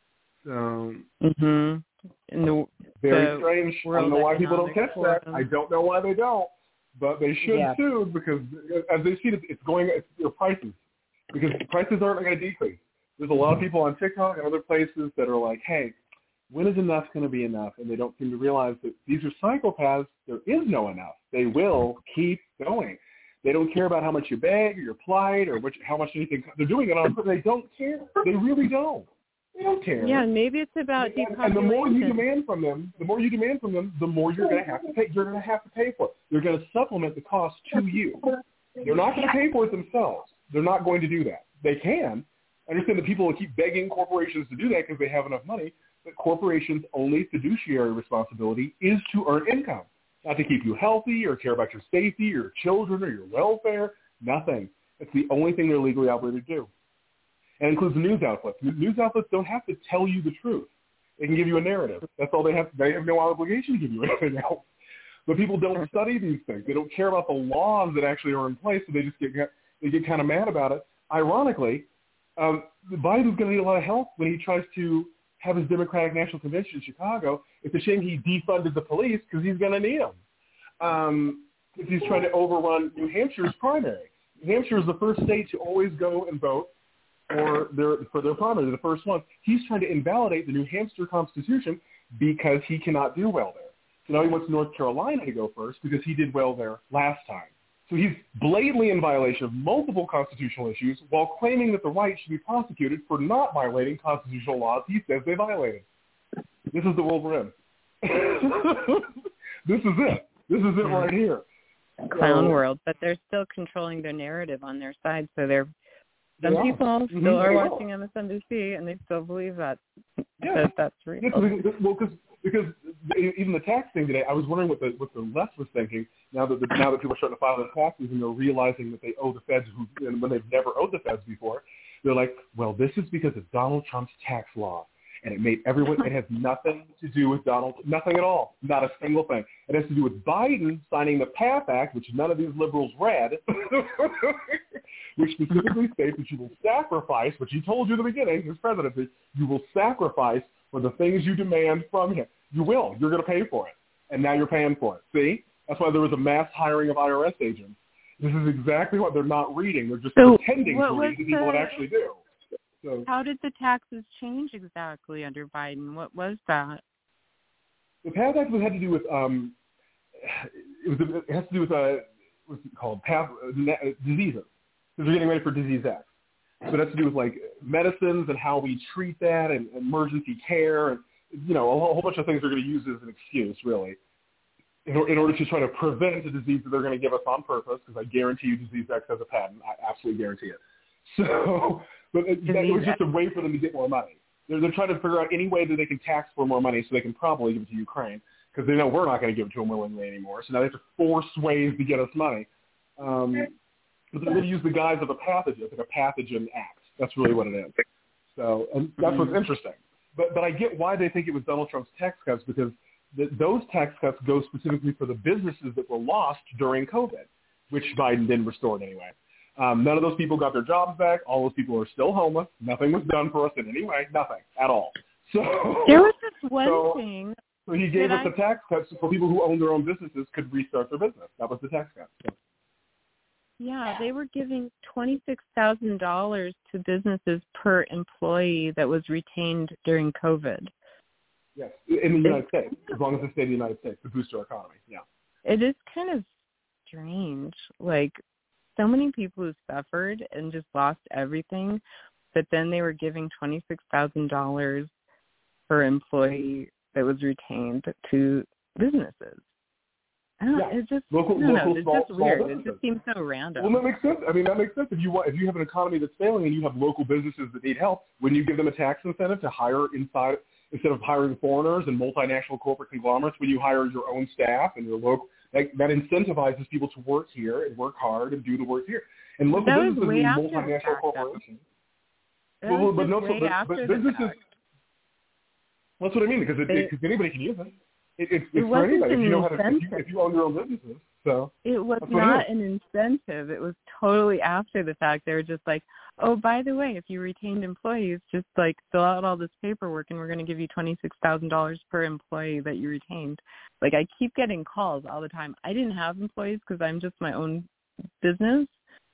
Um, mm-hmm. In the, very the strange. I don't know why people don't catch forum. that. I don't know why they don't, but they should yeah. soon, because as they see it, it's going, it's their prices, because prices aren't going to decrease. There's a lot of people on TikTok and other places that are like, hey, when is enough going to be enough? And they don't seem to realize that these are psychopaths. There is no enough. They will keep going. They don't care about how much you beg or your plight or which, how much anything. They're doing it on, but they don't care. They really don't. They don't care. Yeah, maybe it's about and, depopulation. and the more you demand from them, the more you demand from them, the more you're going to have to pay. You're going to have to pay for it. They're going to supplement the cost to you. They're not going to pay for it themselves. They're not going to do that. They can. I understand that people will keep begging corporations to do that because they have enough money, but corporations' only fiduciary responsibility is to earn income, not to keep you healthy or care about your safety or your children or your welfare. Nothing. It's the only thing they're legally obligated to do. And it includes news outlets. News outlets don't have to tell you the truth. They can give you a narrative. That's all they have. They have no obligation to give you anything else. But people don't study these things. They don't care about the laws that actually are in place, so they just get they get kind of mad about it. Ironically, um, Biden's going to need a lot of help when he tries to have his Democratic National Convention in Chicago. It's a shame he defunded the police, because he's going to need them. Um, if he's trying to overrun New Hampshire's primary. New Hampshire is the first state to always go and vote for their for their primary, the first one. He's trying to invalidate the New Hampshire Constitution because he cannot do well there. So now he wants North Carolina to go first because he did well there last time. So he's blatantly in violation of multiple constitutional issues while claiming that the right should be prosecuted for not violating constitutional laws he says they violated. This is the world we're in. This is it. This is it right here. Clown so, world, but they're still controlling their narrative on their side, so they're some yeah. people still mm-hmm. are they watching are. M S N B C and they still believe that, yeah. that that's real. Yeah, cause, well, because because even the tax thing today, I was wondering what the what the left was thinking. Now that the, now that people are starting to file their taxes and they're realizing that they owe the feds who when they've never owed the feds before. They're like, well, this is because of Donald Trump's tax law. And it made everyone, it has nothing to do with Donald, nothing at all, not a single thing. It has to do with Biden signing the PATH Act, which none of these liberals read, which specifically states that you will sacrifice, which he told you in the beginning, his presidency, you will sacrifice for the things you demand from him. You will. You're going to pay for it. And now you're paying for it. See? That's why there was a mass hiring of I R S agents. This is exactly what they're not reading. They're just so pretending to read the people that actually do. So, how did the taxes change exactly under Biden? What was that? The PATH Act had to do with um, it was it has to do with uh, what's it called? PATH uh, diseases. Because they're getting ready for Disease Act. So it has to do with like medicines and how we treat that and emergency care and you know a whole, whole bunch of things they're going to use as an excuse really in, in order to try to prevent a disease that they're going to give us on purpose. Because I guarantee you, Disease Act has a patent. I absolutely guarantee it. So. But it, that was just a way for them to get more money. They're, they're trying to figure out any way that they can tax for more money so they can probably give it to Ukraine because they know we're not going to give it to them willingly anymore. So now they have to force ways to get us money. Um, but they're going to use the guise of a pathogen. It's like a pathogen act. That's really what it is. So, and that's what's interesting. But but I get why they think it was Donald Trump's tax cuts because the, those tax cuts go specifically for the businesses that were lost during COVID, which Biden didn't restore in any way. Um, none of those people got their jobs back. All those people are still homeless. Nothing was done for us in any way. Nothing at all. So there was this one so, thing. So he gave us I... the tax cuts so people who own their own businesses could restart their business. That was the tax cut. So. Yeah, they were giving twenty-six thousand dollars to businesses per employee that was retained during COVID. Yes, in the United States, as long as it stayed in the United States to boost our economy. Yeah. It is kind of strange, like. So many people who suffered and just lost everything, but then they were giving twenty-six thousand dollars per employee that was retained to businesses. I don't, yeah. It just, local, no, local no, it's small, just weird. Small it just seems so random. Well, that makes sense. I mean, that makes sense. If you want, if you have an economy that's failing and you have local businesses that need help, wouldn't you give them a tax incentive to hire inside instead of hiring foreigners and multinational corporate conglomerates? When you hire your own staff and your local That, that incentivizes people to work here and work hard and do the work here. And local that businesses way need after multinational corporations. That Well, was but no, way but, after but the businesses. fact. That's what I mean because it, It- it, 'cause anybody can use it. It, it's It it's for wasn't anybody if an you know how to if you, incentive. if you own your own businesses. So It was that's what it not is. an incentive. It was totally after the fact. They were just like, oh, by the way, if you retained employees, just like fill out all this paperwork and we're going to give you twenty-six thousand dollars per employee that you retained. Like I keep getting calls all the time. I didn't have employees because I'm just my own business.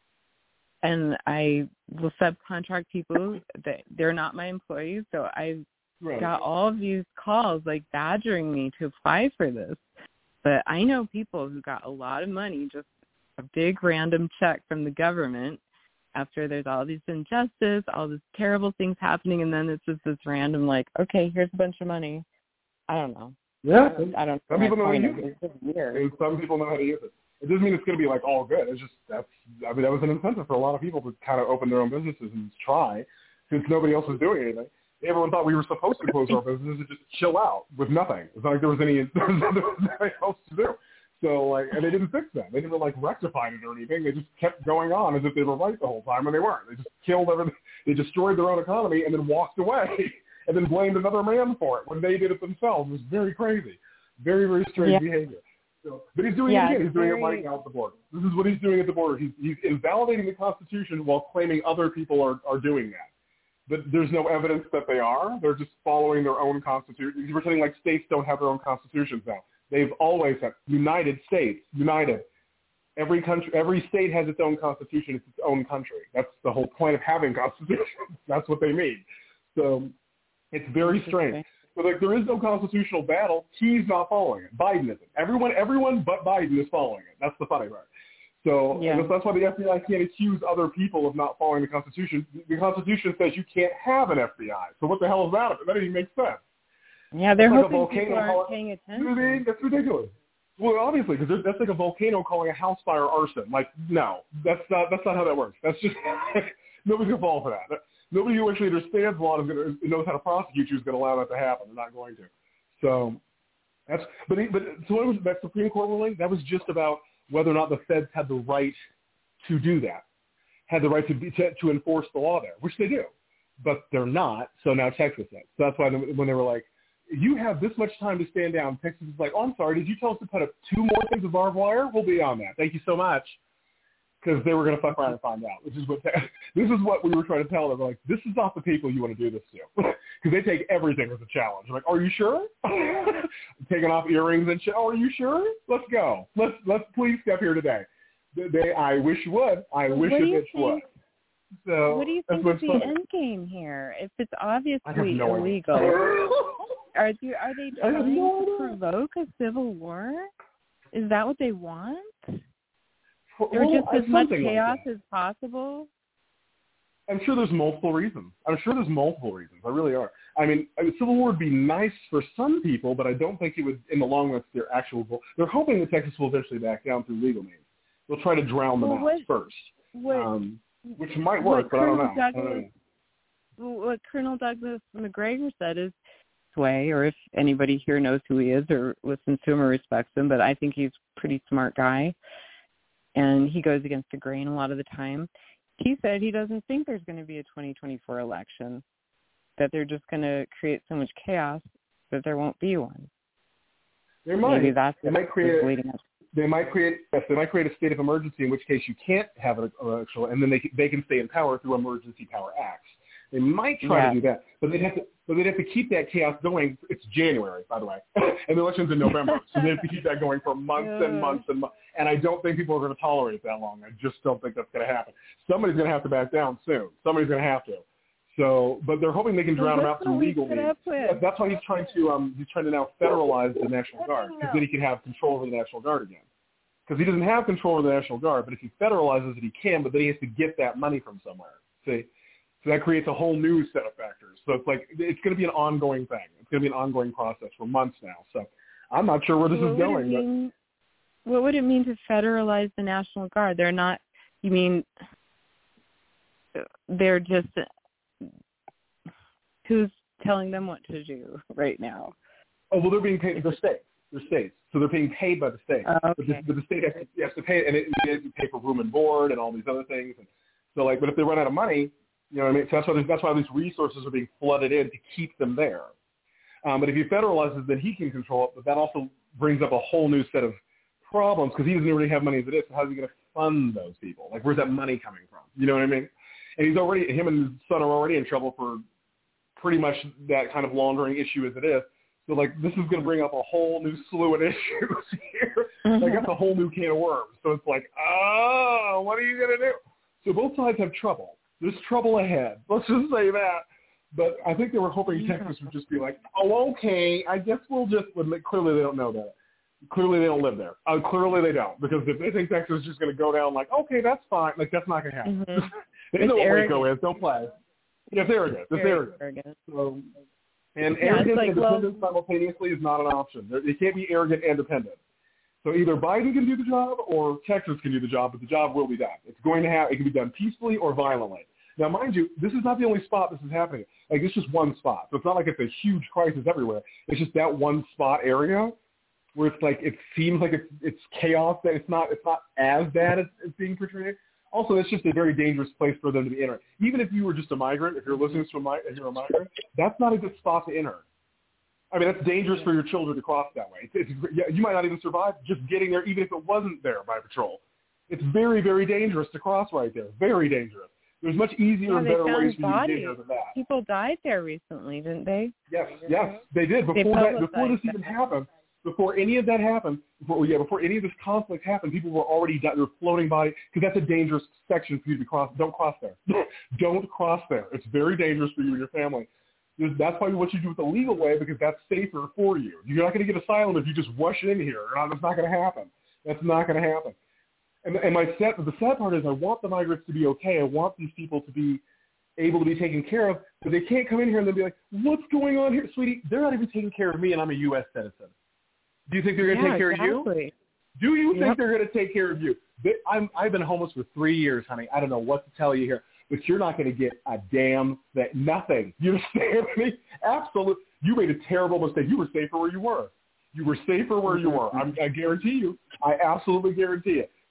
And I will subcontract people that they're not my employees. So I Right. got all of these calls like badgering me to apply for this. But I know people who got a lot of money, just a big random check from the government after there's all these injustice, all these terrible things happening, and then it's just this random like, okay, here's a bunch of money. I don't know. Yeah. I don't Some know. people know how to use It's it. just weird. And some people know how to use it. It doesn't mean it's going to be like all good. It's just that's. I mean, that was an incentive for a lot of people to kind of open their own businesses and try, since nobody else was doing anything. Everyone thought we were supposed to close our businesses and just chill out with nothing. It's not like there was any there was nothing else to do. So like, and they didn't fix that. They didn't like rectify it or anything. They just kept going on as if they were right the whole time, and they weren't. They just killed everything. They destroyed their own economy and then walked away, and then blamed another man for it when they did it themselves. It was very crazy, very very strange Yeah. behavior. So, but he's doing Yeah, it again. He's doing very... it right now at the border. This is what he's doing at the border. He's he's invalidating the Constitution while claiming other people are are doing that. But there's no evidence that they are. They're just following their own constitution. He's pretending like states don't have their own constitutions now. They've always had United States, united. Every country, every state has its own constitution. It's its own country. That's the whole point of having constitutions. That's what they mean. So it's very strange. So like there is no constitutional battle. He's not following it. Biden isn't. Everyone, everyone but Biden is following it. That's the funny part. So yeah. that's why the F B I can't accuse other people of not following the Constitution. The Constitution says you can't have an F B I. So what the hell is that? That doesn't even make sense. Yeah, they're that's like hoping people aren't call- paying attention. You know what I mean? That's ridiculous. Well, obviously, because that's like a volcano calling a house fire arson. Like, no, that's not that's not how that works. That's just nobody's gonna fall for that. Nobody who actually understands law is gonna knows how to prosecute you is gonna allow that to happen. They're not going to. So that's but but so what was that Supreme Court ruling? That was just about whether or not the feds had the right to do that. had the right to, be, to to enforce the law there, which they do, but they're not. So now Texas is. So that's why when they were like, you have this much time to stand down, Texas is like, oh, I'm sorry, did you tell us to put up two more things of barbed wire? We'll be on that. Thank you so much. Because they were going to fuck around and find out, which is what this is what we were trying to tell them. Like, this is not the people you want to do this to, because they take everything as a challenge. I'm like, are you sure? Taking off earrings and shit. Oh, are you sure? Let's go. Let's let's please step here today. They, I wish you would. I wish what a do you bitch think, would. So what do you think is the funny. end game here? If it's obviously no illegal, are you are they trying no to provoke a civil war? Is that what they want? Or well, just as much chaos like as possible? I'm sure there's multiple reasons. I'm sure there's multiple reasons. I really are. I mean, I mean, civil war would be nice for some people, but I don't think it would, in the long run, their actual goal. They're hoping that Texas will eventually back down through legal means. They'll try to drown them well, out what, first, what, um, which might work, but I don't, Douglas, I don't know. What Colonel Douglas McGregor said is way, or if anybody here knows who he is or listens to him or respects him, but I think he's a pretty smart guy. And he goes against the grain a lot of the time. He said he doesn't think there's going to be a twenty twenty-four election, that they're just going to create so much chaos that there won't be one. They might. Maybe that's they might create. leading up. They might create. Yes, they might create a state of emergency, in which case you can't have an election, and then they they can stay in power through emergency power acts. They might try yeah. to do that, but they'd have to. But they'd have to keep that chaos going. It's January, by the way, and the election's in November, so they have to keep that going for months and months and months. And I don't think people are going to tolerate it that long. I just don't think that's going to happen. Somebody's going to have to back down soon. Somebody's going to have to. So, but they're hoping they can drown well, them out through legal means. Yeah, that's why he's trying to. Um, he's trying to now federalize the National Guard, because then he can have control over the National Guard again. Because he doesn't have control over the National Guard, but if he federalizes it, he can. But then he has to get that money from somewhere. See. So that creates a whole new set of factors. So it's like, it's going to be an ongoing thing. It's going to be an ongoing process for months now. So I'm not sure where this what is going. Mean, but what would it mean to federalize the National Guard? They're not, you mean, they're just, who's telling them what to do right now? Oh, well, they're being paid, they're states. They're states. So they're being paid by the state. Oh, okay. But, the, but the state has to, has to pay, and it, it has to pay for room and board and all these other things. And so like, but if they run out of money, you know what I mean? So that's why, that's why these resources are being flooded in to keep them there. Um, but if he federalizes, then he can control it. But that also brings up a whole new set of problems, because he doesn't really have money as it is. So how's he going to fund those people? Like, where's that money coming from? You know what I mean? And he's already, him and his son are already in trouble for pretty much that kind of laundering issue as it is. So, like, this is going to bring up a whole new slew of issues here. Mm-hmm. Like, that's a whole new can of worms. So it's like, oh, what are you going to do? So both sides have trouble. There's trouble ahead. Let's just say that. But I think they were hoping Texas would just be like, oh, okay, I guess we'll just – clearly they don't know that. Clearly they don't live there. Uh, clearly they don't. Because if they think Texas is just going to go down like, okay, that's fine, like that's not going to happen. Mm-hmm. They know what Waco is. Don't play. Yeah, it's arrogant. It's arrogant. arrogant. So, and yeah, arrogance like, and dependence well, simultaneously is not an option. It can't be arrogant and dependent. So either Biden can do the job or Texas can do the job, but the job will be done. It's going to have – it can be done peacefully or violently. Now, mind you, this is not the only spot this is happening. Like, it's just one spot. So it's not like it's a huge crisis everywhere. It's just that one spot area where it's like it seems like it's, it's chaos, that it's not it's not as bad as it's being portrayed. Also, it's just a very dangerous place for them to be entering. Even if you were just a migrant, if you're listening to a, mi- if you're a migrant, that's not a good spot to enter. I mean, that's dangerous for your children to cross that way. It's, it's, yeah, you might not even survive just getting there, even if it wasn't there by patrol. It's very, very dangerous to cross right there. Very dangerous. There's much easier yeah, and better ways for bodies. you to get there than that. People died there recently, didn't they? Yes, yes, they did. Before they that, before this even happened, before any of that happened, before, yeah, before any of this conflict happened, people were already di- they were floating by, because that's a dangerous section for you to cross. Don't cross there. Don't cross there. It's very dangerous for you and your family. There's, that's probably what you do with the legal way, because that's safer for you. You're not going to get asylum if you just rush in here. That's not going to happen. That's not going to happen. And, and my sad, the sad part is I want the migrants to be okay. I want these people to be able to be taken care of, but they can't come in here and then be like, what's going on here? Sweetie, they're not even taking care of me, and I'm a U S citizen. Do you think they're going to yeah, take care exactly. of you? Do you yep. think they're going to take care of you? They, I'm, I've been homeless for three years, honey. I don't know what to tell you here, but you're not going to get a damn that nothing. You understand me? Absolutely. You made a terrible mistake. You were safer where you were. You were safer where you were. I'm, I guarantee you. I absolutely guarantee it.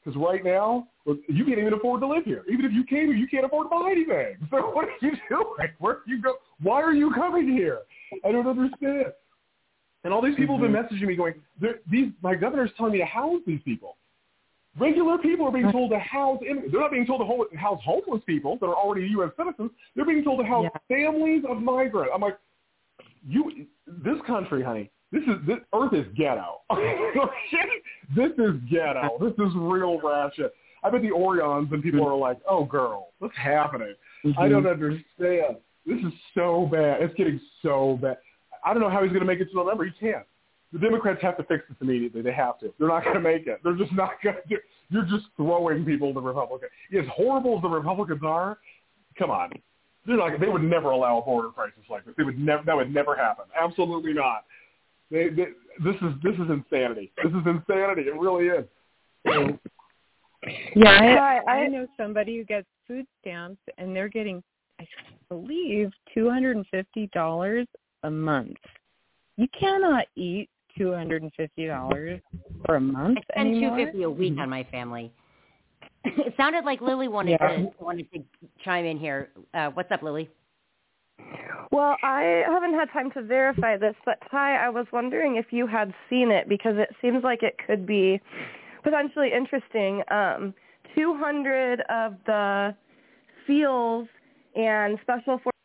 Because right now, you can't even afford to live here. Even if you came here, you can't afford to buy anything. So what are you doing? Where do you go? Why are you coming here? I don't understand. And all these people mm-hmm. have been messaging me going, these my governor's telling me to house these people. Regular people are being told to house immigrants. They're not being told to house homeless people that are already U S citizens. They're being told to house yeah. families of migrants. I'm like, you, this country, honey, this is this Earth is ghetto. This is ghetto. This is real rat shit. I bet the Orions and people are like, oh, girl, what's happening? Mm-hmm. I don't understand. This is so bad. It's getting so bad. I don't know how he's going to make it to November. He can't. The Democrats have to fix this immediately. They have to. They're not going to make it. They're just not going to do You're just throwing people to Republicans. As horrible as the Republicans are, come on. They're not, they would never allow a border crisis like this. They would never. That would never happen. Absolutely not. They, they, this is this is insanity. This is insanity. It really is. So, yeah, I, I know somebody who gets food stamps, and they're getting, I believe, two hundred fifty dollars a month. You cannot eat two hundred fifty dollars for a month I spend anymore. two hundred fifty dollars a week on my family. It sounded like Lily wanted yeah. to wanted to chime in here. Uh, what's up, Lily? Well, I haven't had time to verify this, but Ty, I was wondering if you had seen it because it seems like it could be potentially interesting. Um, two hundred of the SEALs and Special Forces.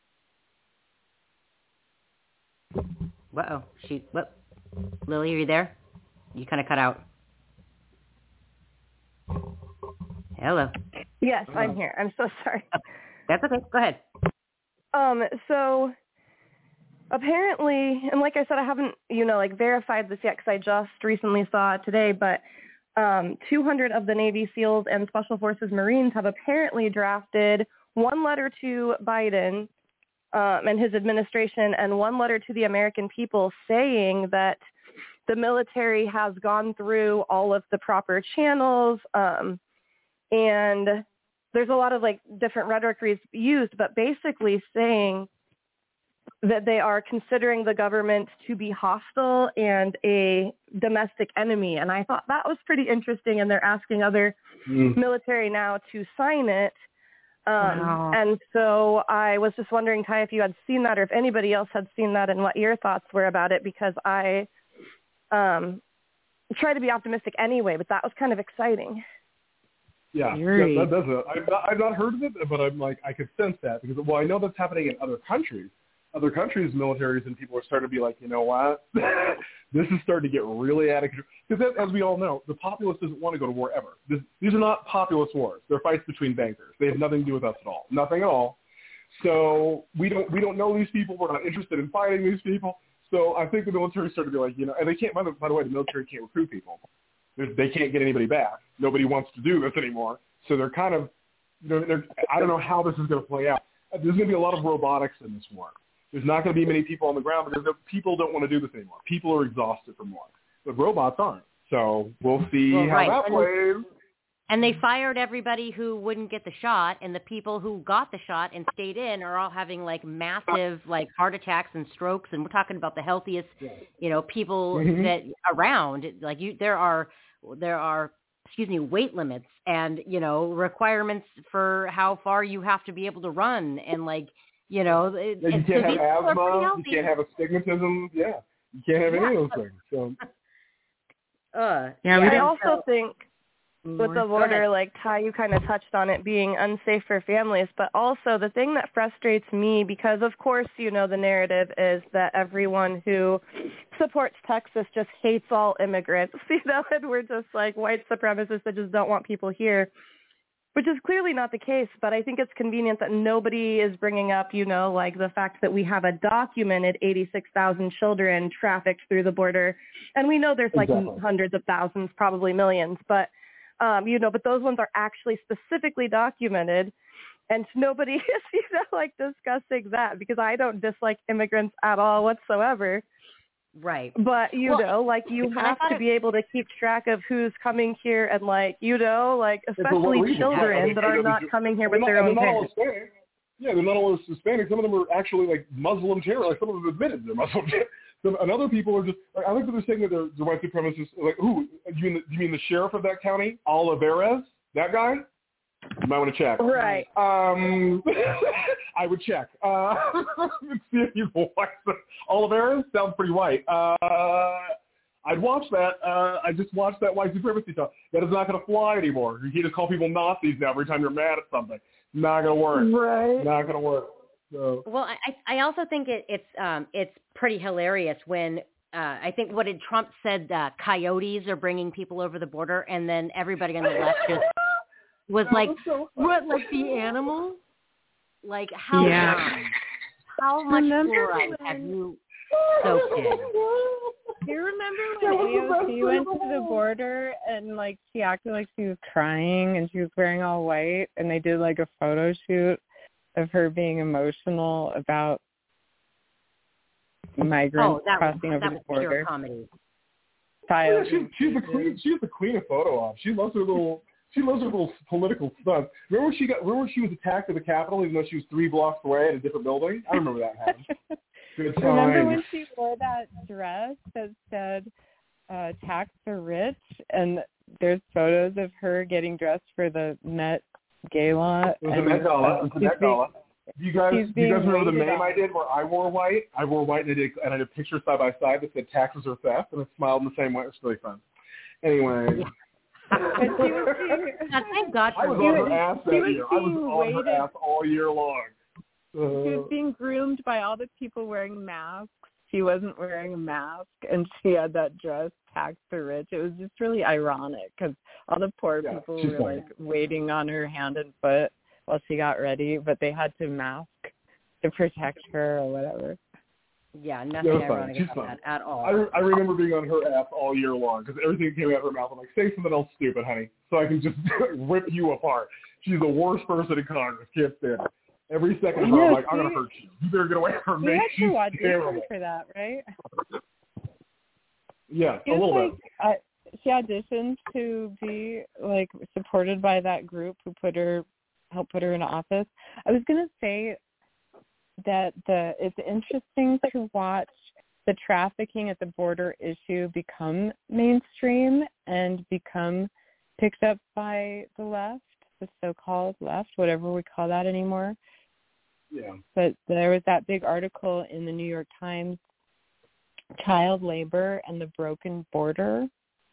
Uh-oh. She, what? Lily, are you there? You kind of cut out. Hello. Yes, I'm here. I'm so sorry. Oh, that's okay. Go ahead. Um, so apparently, and like I said, I haven't, you know, like verified this yet because I just recently saw it today, but um, two hundred of the Navy SEALs and Special Forces Marines have apparently drafted one letter to Biden um, and his administration and one letter to the American people saying that the military has gone through all of the proper channels um, and there's a lot of like different rhetoric used, but basically saying that they are considering the government to be hostile and a domestic enemy. And I thought that was pretty interesting. And they're asking other mm. military now to sign it. Um, wow. And so I was just wondering, Ty, if you had seen that or if anybody else had seen that and what your thoughts were about it, because I um, try to be optimistic anyway, but that was kind of exciting. Yeah, yeah, that does it. I've not, I've not heard of it, but I'm like, I could sense that because, well, I know that's happening in other countries. Other countries' militaries and people are starting to be like, you know what, this is starting to get really out of control. Because as we all know, the populace doesn't want to go to war ever. This, these are not populist wars. They're fights between bankers. They have nothing to do with us at all. Nothing at all. So we don't we don't know these people. We're not interested in fighting these people. So I think the military started to be like, you know, and they can't, by the, by the way, the military can't recruit people. They can't get anybody back. Nobody wants to do this anymore. So they're kind of, you know, they're, I don't know how this is going to play out. There's going to be a lot of robotics in this war. There's not going to be many people on the ground because the people don't want to do this anymore. People are exhausted from war. But robots aren't. So we'll see well, how right. that plays. And they fired everybody who wouldn't get the shot, and the people who got the shot and stayed in are all having like massive like heart attacks and strokes. And we're talking about the healthiest, you know, people mm-hmm. that around. Like you, there are there are excuse me weight limits and you know requirements for how far you have to be able to run and like you know. It, yeah, you can't so have asthma. You can't have astigmatism. Yeah, you can't have yeah. any of those things. So. Uh, yeah, I also think. With the border, like Ty, you kind of touched on it being unsafe for families, but also the thing that frustrates me, because of course, you know, the narrative is that everyone who supports Texas just hates all immigrants, you know, and we're just like white supremacists that just don't want people here, which is clearly not the case. But I think it's convenient that nobody is bringing up, you know, like the fact that we have a documented eighty-six thousand children trafficked through the border. And we know there's like exactly. hundreds of thousands, probably millions, but Um, you know, but those ones are actually specifically documented, and nobody is, you know, like discussing that because I don't dislike immigrants at all whatsoever. Right. But, you well, know, like you have to it, be able to keep track of who's coming here and, like, you know, like especially children I mean, that are not just, coming here with not, their own parents. Yeah, they're not all Hispanic. Some of them are actually like Muslim terrorists. Like some of them admitted they're Muslim terrorists. So, and other people are just, like, I think that they're saying that they're, they're white supremacists. Like, who? You mean, the, you mean the sheriff of that county, Olivares? That guy? You might want to check. Right. Um, I would check. Uh, see if he's white. Olivares sounds pretty white. Uh, I'd watch that. Uh, I just watched that white supremacy talk. That is not going to fly anymore. You can't just call people Nazis now every time you're mad at something. Not going to work. Right. Not going to work. So. Well, I, I also think it, it's um, it's pretty hilarious when uh, I think what did Trump said, uh, coyotes are bringing people over the border, and then everybody on the left just was like, so what, like the animals? Like how Yeah. um, how much fluoride have you soaked in? Do you remember when A O C went to the border and like she acted like she was crying and she was wearing all white and they did like a photo shoot of her being emotional about migrants Oh, that was, crossing over that the was border? pure comedy. Child Yeah, she's, she's the queen. She's the queen of photo ops. She loves her little. She loves her little political stuff. Remember when she got? Remember when she was attacked at the Capitol, even though she was three blocks away at a different building? I remember that happened. Good time. Remember when she wore that dress that said uh, "Tax the Rich" and there's photos of her getting dressed for the Met Gala. It was and, the Met Gala. uh, It was the Met Gala. Do you guys, she's do you guys being remember the waited meme on. I did where I wore white? I wore white and I did, and I did a picture side by side that said taxes are theft, and I smiled in the same way. It was really fun. Anyway. But she was being, God, thank God I for was you. on her ass that she was year. I was being on her waited- ass all year long. she was Uh, being groomed by all the people wearing masks. She wasn't wearing a mask, and she had that dress, Tax the Rich. It was just really ironic because all the poor Yeah, people she's were funny. like waiting on her hand and foot while she got ready, but they had to mask to protect her or whatever. Yeah, nothing Yeah, it was ironic fun. She's about fun. that at all. I, re- I remember being on her ass all year long because everything that came out of her mouth, I'm like, say something else stupid, honey, so I can just rip you apart. She's the worst person in Congress. Can't stand her. Every second of her, Yeah, I'm like, I'm she- going to hurt you. You better get away from We me. had She's to audition terrible. for that, right? Yeah, She a was little like, bit. I, she auditioned to be like supported by that group who put her, helped put her in office. I was gonna say that the it's interesting to watch the trafficking at the border issue become mainstream and become picked up by the left, the so-called left, whatever we call that anymore. Yeah. But there was that big article in the New York Times, Child Labor and the Broken Border.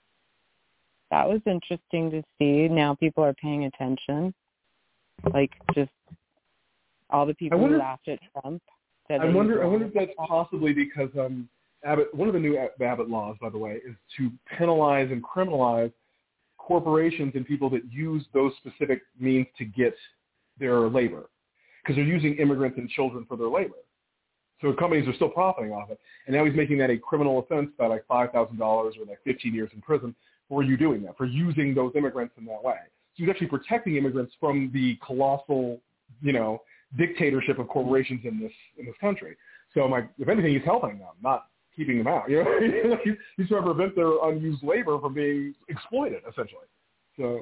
That was interesting to see. Now people are paying attention. Like just all the people wonder- who laughed at Trump. said I that he wonder. was I wonder wrong. if that's possibly because um, Abbott. One of the new Abbott laws, by the way, is to penalize and criminalize corporations and people that use those specific means to get their labor, because they're using immigrants and children for their labor. So companies are still profiting off it, and now he's making that a criminal offense by like five thousand dollars or like fifteen years in prison for you doing that, for using those immigrants in that way. So he's actually protecting immigrants from the colossal, you know, dictatorship of corporations in this in this country. So, I'm like, if anything, he's helping them, not keeping them out. You know, he's, he's trying to prevent their unused labor from being exploited, essentially. So,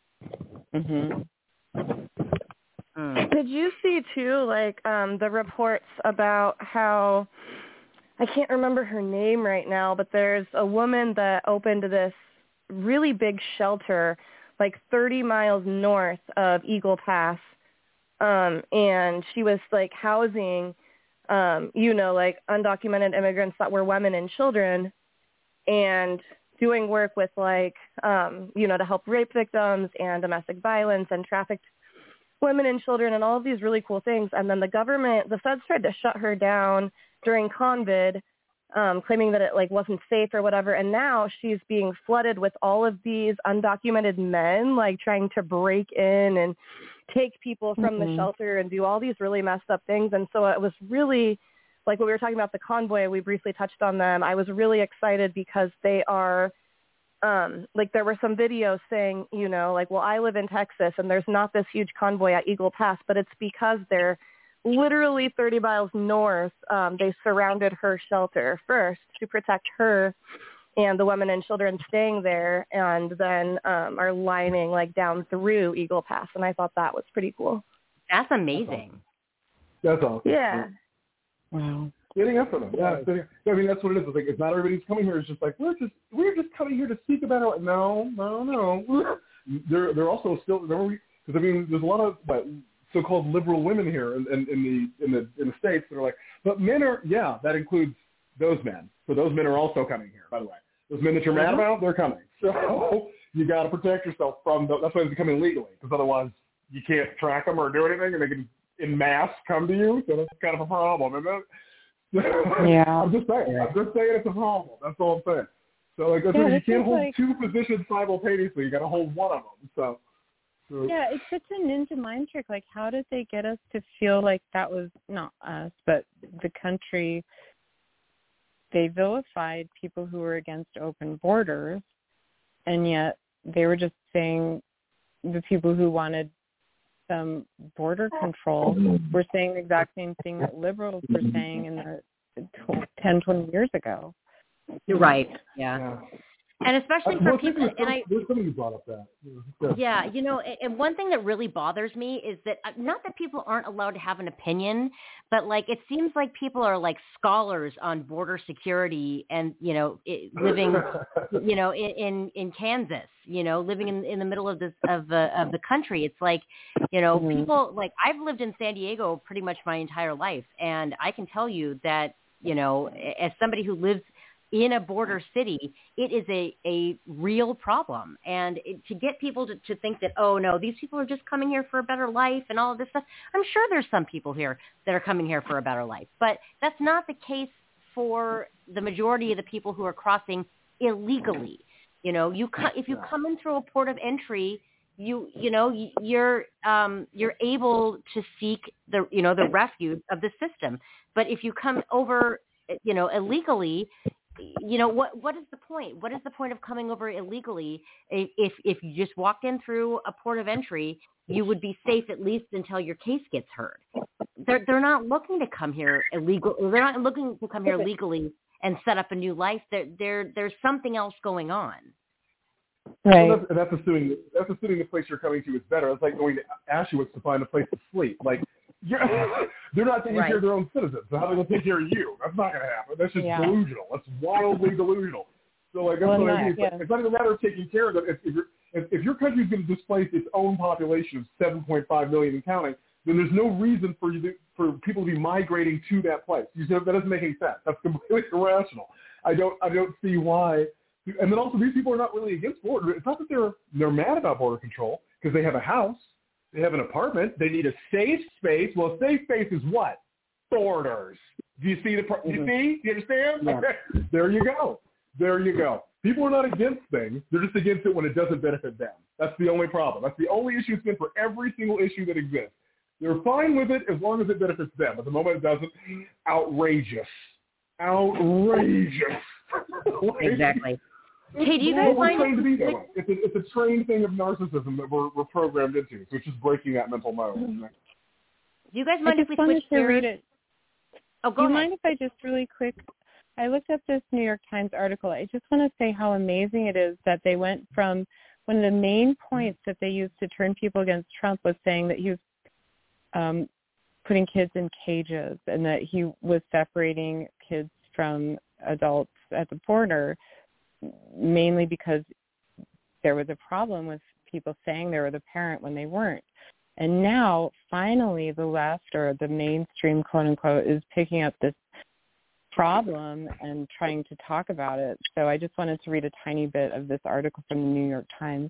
Mhm. Mm. Did you see too, like um, the reports about how I can't remember her name right now, but there's a woman that opened this really big shelter, like thirty miles north of Eagle Pass, um, and she was like housing, um, you know, like undocumented immigrants that were women and children, and doing work with like, um, you know, to help rape victims and domestic violence and trafficked women and children and all of these really cool things. And then the government, the feds tried to shut her down during COVID, um, claiming that it like wasn't safe or whatever. And now she's being flooded with all of these undocumented men, like trying to break in and take people from Mhm. the shelter and do all these really messed up things. And so it was really like when we were talking about the convoy, we briefly touched on them. I was really excited because they are, Um, like there were some videos saying, you know, like, well, I live in Texas and there's not this huge convoy at Eagle Pass, but it's because they're literally thirty miles north. Um, they surrounded her shelter first to protect her and the women and children staying there, and then um, are lining like down through Eagle Pass. And I thought that was pretty cool. That's amazing. that's all. Yeah. Wow. Standing up for them. Yeah. Standing, I mean, that's what it is. It's like, it's not everybody's coming here. It's just like, we're just we're just coming here to seek a better life. No, no, no. They're they're also still, remember, because, I mean, there's a lot of what, so-called liberal women here in, in, in the in the in the States that are like, but men are, yeah, that includes those men. So those men are also coming here, by the way. Those men that you're mad about, they're coming. So you got to protect yourself from them. That's why it's coming legally, because otherwise you can't track them or do anything, and they can, in mass, come to you. So that's kind of a problem, isn't it? Yeah. I'm just saying. I'm just saying it's a problem. That's all I'm saying. So like, that's yeah, why you can't hold like, two positions simultaneously. You got to hold one of them. So. so. Yeah, it's such a ninja mind trick. Like, how did they get us to feel like that was not us, but the country? They vilified people who were against open borders, and yet they were just saying the people who wanted some border control were saying the exact same thing that liberals were saying in the ten, twenty years ago. You're right. Yeah. yeah. And especially for people, and I, there's somebody who brought up that. Yeah, you know, and one thing that really bothers me is that, not that people aren't allowed to have an opinion, but like, it seems like people are like scholars on border security and, you know, it, living, you know, in, in, in Kansas, you know, living in, in the middle of this, of the, of the country. It's like, you know, mm-hmm. people like, I've lived in San Diego pretty much my entire life. And I can tell you that, you know, as somebody who lives in a border city, it is a, a real problem. And it, to get people to, to think that, oh, no, these people are just coming here for a better life and all of this stuff, I'm sure there's some people here that are coming here for a better life. But that's not the case for the majority of the people who are crossing illegally. You know, you co- if you come in through a port of entry, you you know, you're um, you're able to seek the, you know, the refuge of the system. But if you come over, you know, illegally, you know, what what is the point? What is the point of coming over illegally? If if you just walked in through a port of entry, you would be safe at least until your case gets heard. They're they're not looking to come here illegal. They're not looking to come here legally and set up a new life. There there there's something else going on. Right. Well, that's, that's assuming that's assuming the place you're coming to is better. It's like going to Auschwitz to find a place to sleep. Like, you're, they're not taking right. care of their own citizens. So how are they going to take care of you? That's not going to happen. That's just yeah. delusional. That's wildly delusional. So like, that's well, what not, I mean. It's, yeah. like, it's not even a matter of taking care of them. If, if, if, if your country is going to displace its own population of seven point five million and counting, then there's no reason for you to, for people to be migrating to that place. You know, that doesn't make any sense. That's completely irrational. I don't I don't see why. And then also, these people are not really against border. It's not that they're they're mad about border control, because they have a house, they have an apartment, they need a safe space. Well, a safe space is what? Borders. Do you see the? Do you see? Do you understand? Yeah. Okay. There you go. There you go. People are not against things. They're just against it when it doesn't benefit them. That's the only problem. That's the only issue it's been for every single issue that exists. They're fine with it as long as it benefits them. At the moment it doesn't, outrageous. Outrageous. Exactly. Hey, do you guys we're find trained it, to be that way. It's a, it's a trained thing of narcissism that we're, we're programmed into. So it's just breaking that mental mode. Do you guys mind I if we just switch to gears? Read it. Oh, go Do you ahead. mind if I just really quick? I looked up this New York Times article. I just want to say how amazing it is that they went from one of the main points that they used to turn people against Trump was saying that he was um, putting kids in cages and that he was separating kids from adults at the border, mainly because there was a problem with people saying they were the parent when they weren't. And now, finally, the left, or the mainstream, quote unquote, is picking up this problem and trying to talk about it. So I just wanted to read a tiny bit of this article from the New York Times.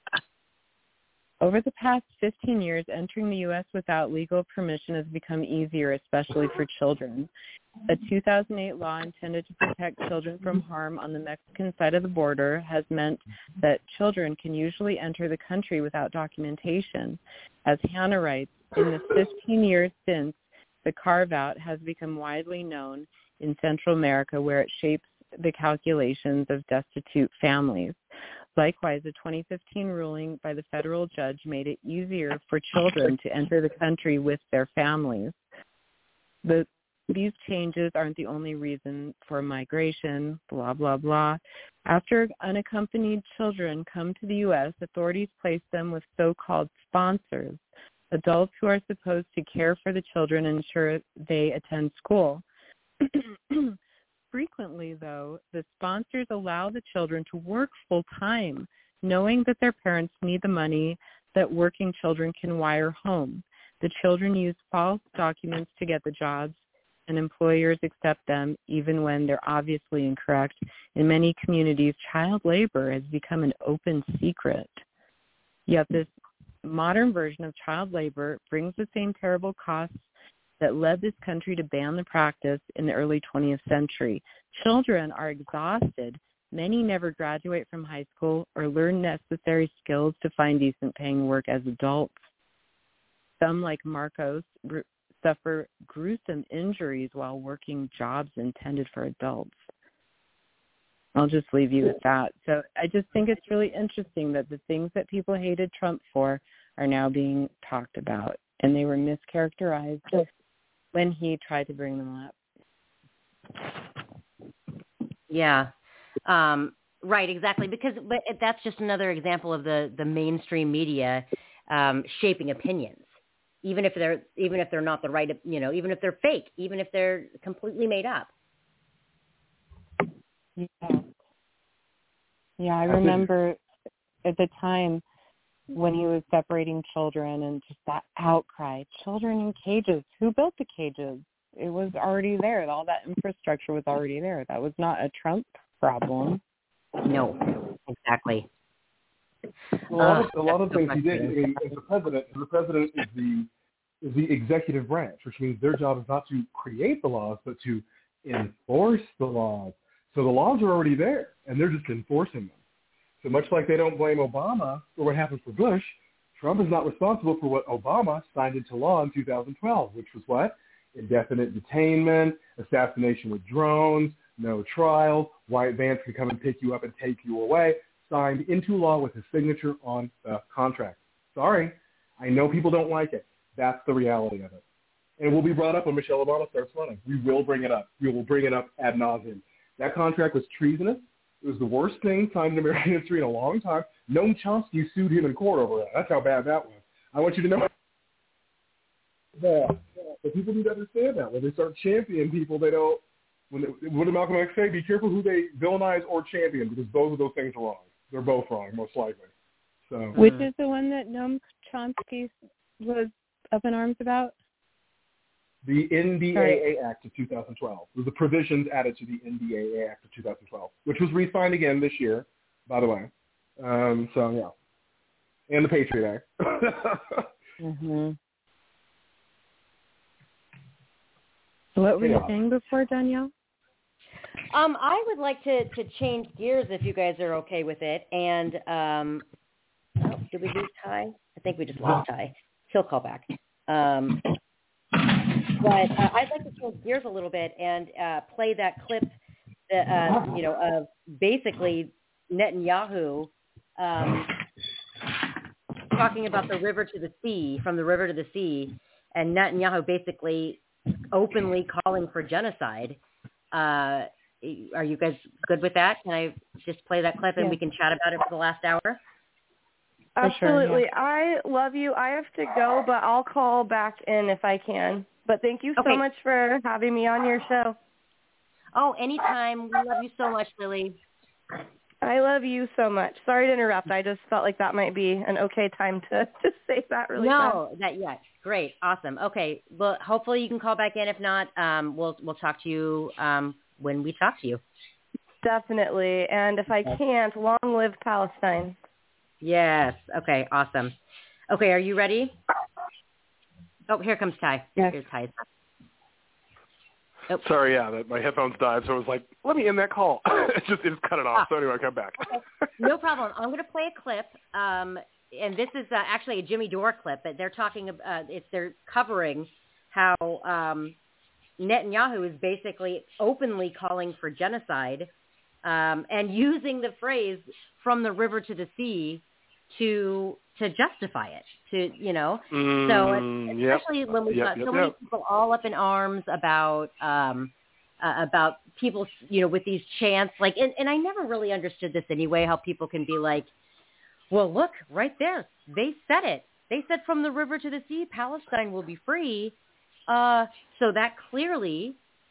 Over the past fifteen years, entering the U S without legal permission has become easier, especially for children. A two thousand eight law intended to protect children from harm on the Mexican side of the border has meant that children can usually enter the country without documentation. As Hannah writes, in the fifteen years since, the carve-out has become widely known in Central America, where it shapes the calculations of destitute families. Likewise, a twenty fifteen ruling by the federal judge made it easier for children to enter the country with their families. The, these changes aren't the only reason for migration, blah, blah, blah. After unaccompanied children come to the U S, authorities place them with so-called sponsors, adults who are supposed to care for the children and ensure they attend school. Frequently, though, the sponsors allow the children to work full-time, knowing that their parents need the money that working children can wire home. The children use false documents to get the jobs, and employers accept them even when they're obviously incorrect. In many communities, child labor has become an open secret. Yet this modern version of child labor brings the same terrible costs that led this country to ban the practice in the early twentieth century. Children are exhausted. Many never graduate from high school or learn necessary skills to find decent paying work as adults. Some, like Marcos, gr- suffer gruesome injuries while working jobs intended for adults. I'll just leave you with that. So I just think it's really interesting that the things that people hated Trump for are now being talked about, and they were mischaracterized when he tried to bring them up. Yeah. Um, right, exactly. Because but that's just another example of the, the mainstream media um, shaping opinions. Even if they're even if they're not the right, you know, even if they're fake, even if they're completely made up. Yeah, yeah. I remember at the time when he was separating children and just that outcry, children in cages. Who built the cages? It was already there. All that infrastructure was already there. That was not a Trump problem. No, exactly. A lot of, Uh, a lot of things he did. I mean, as the president, the president is the is the executive branch, which means their job is not to create the laws, but to enforce the laws. So the laws are already there, and they're just enforcing them. So much like they don't blame Obama for what happened for Bush, Trump is not responsible for what Obama signed into law in two thousand twelve, which was what? Indefinite detainment, assassination with drones, no trial, Wyatt Vance can come and pick you up and take you away, signed into law with his signature on the contract. Sorry, I know people don't like it. That's the reality of it. And it will be brought up when Michelle Obama starts running. We will bring it up. We will bring it up ad nauseum. That contract was treasonous. It was the worst thing signed in American history in a long time. Noam Chomsky sued him in court over that. That's how bad that was. I want you to know that. But people need to understand that. When they start championing people, they don't, when they, what did Malcolm X say? Be careful who they villainize or champion, because both of those things are wrong. They're both wrong, most likely. So, Which is the one that Noam Chomsky was up in arms about? The N D A A Act of two thousand twelve. It was the provisions added to the N D A A Act of two thousand twelve, which was re-signed again this year, by the way. Um, so, yeah. And the Patriot Act. mm-hmm. What were you saying before, Danielle? Um, I would like to, to change gears if you guys are okay with it. And um, oh, did we lose Ty? I think we just lost Ty. He'll call back. Um, but uh, I'd like to change gears a little bit and uh, play that clip, that, uh, you know, of basically Netanyahu um, talking about the river to the sea, from the river to the sea, and Netanyahu basically openly calling for genocide. Uh, are you guys good with that? Can I just play that clip and yeah. we can chat about it for the last hour? Absolutely. Sure, yeah. I love you. I have to go, but I'll call back in if I can. But thank you okay. so much for having me on your show. Oh, anytime. We love you so much, Lily. I love you so much. Sorry to interrupt. I just felt like that might be an okay time to, to say that really No, fast. that yeah, great, awesome. Okay, well, hopefully you can call back in. If not, um, we'll we'll talk to you um, when we talk to you. Definitely, and if I can't, long live Palestine. Yes. Okay. Awesome. Okay, are you ready? Oh, here comes Ty. Yes. Here's Ty. Oh. Sorry, yeah, that my headphones died, so I was like, let me end that call. it just it just cut it off. Ah. So anyway, I come back. Okay. No problem. I'm going to play a clip, um, and this is uh, actually a Jimmy Dore clip, but they're talking about uh, it's they're covering how um, Netanyahu is basically openly calling for genocide um, and using the phrase "from the river to the sea" to to justify it. To you know, mm, so especially yep. when we yep, got yep, so many yep. people all up in arms about. Um, Uh, about people, you know, with these chants, like, and, and I never really understood this anyway, how people can be like, well, look, right there, they said it. They said from the river to the sea, Palestine will be free. Uh, so that clearly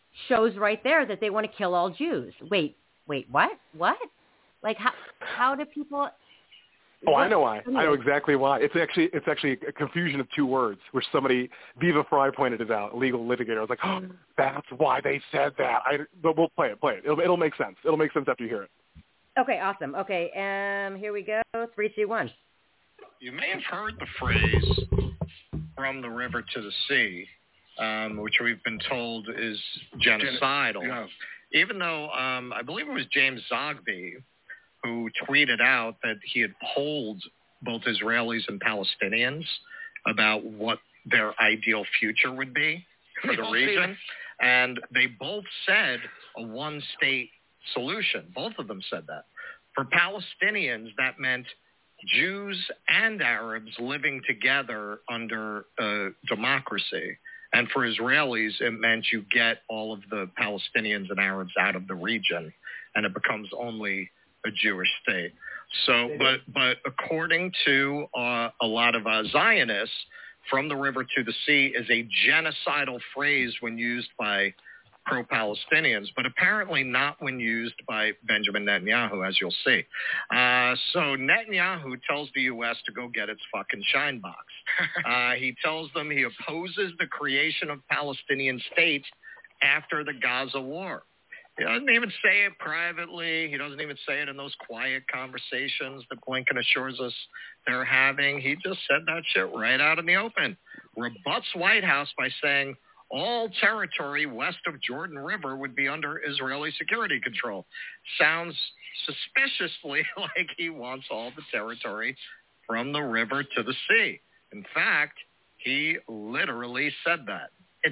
shows right there that they want to kill all Jews. Wait, wait, what? What? Like, how how do people... Oh, what? I know why. I know exactly why. It's actually it's actually a confusion of two words, which somebody, Viva Fry pointed it out, a legal litigator. I was like, oh, that's why they said that. I, but we'll play it, play it. It'll, it'll make sense. It'll make sense after you hear it. Okay, awesome. Okay, um, here we go. Three, two, one. You may have heard the phrase "from the river to the sea," um, which we've been told is genocidal. Yeah. Even though um, I believe it was James Zogby who tweeted out that he had polled both Israelis and Palestinians about what their ideal future would be for the region. And they both said a one-state solution. Both of them said that. For Palestinians, that meant Jews and Arabs living together under uh, democracy. And for Israelis, it meant you get all of the Palestinians and Arabs out of the region, and it becomes only a Jewish state. So, but but according to uh, a lot of uh, Zionists, from the river to the sea is a genocidal phrase when used by pro-Palestinians, but apparently not when used by Benjamin Netanyahu, as you'll see. Uh, so Netanyahu tells the U S to go get its fucking shine box. Uh, he tells them he opposes the creation of Palestinian states after the Gaza war. He doesn't even say it privately. He doesn't even say it in those quiet conversations that Blinken assures us they're having. He just said that shit right out in the open. Rebuts White House by saying all territory west of Jordan River would be under Israeli security control. Sounds suspiciously like he wants all the territory from the river to the sea. In fact, he literally said that.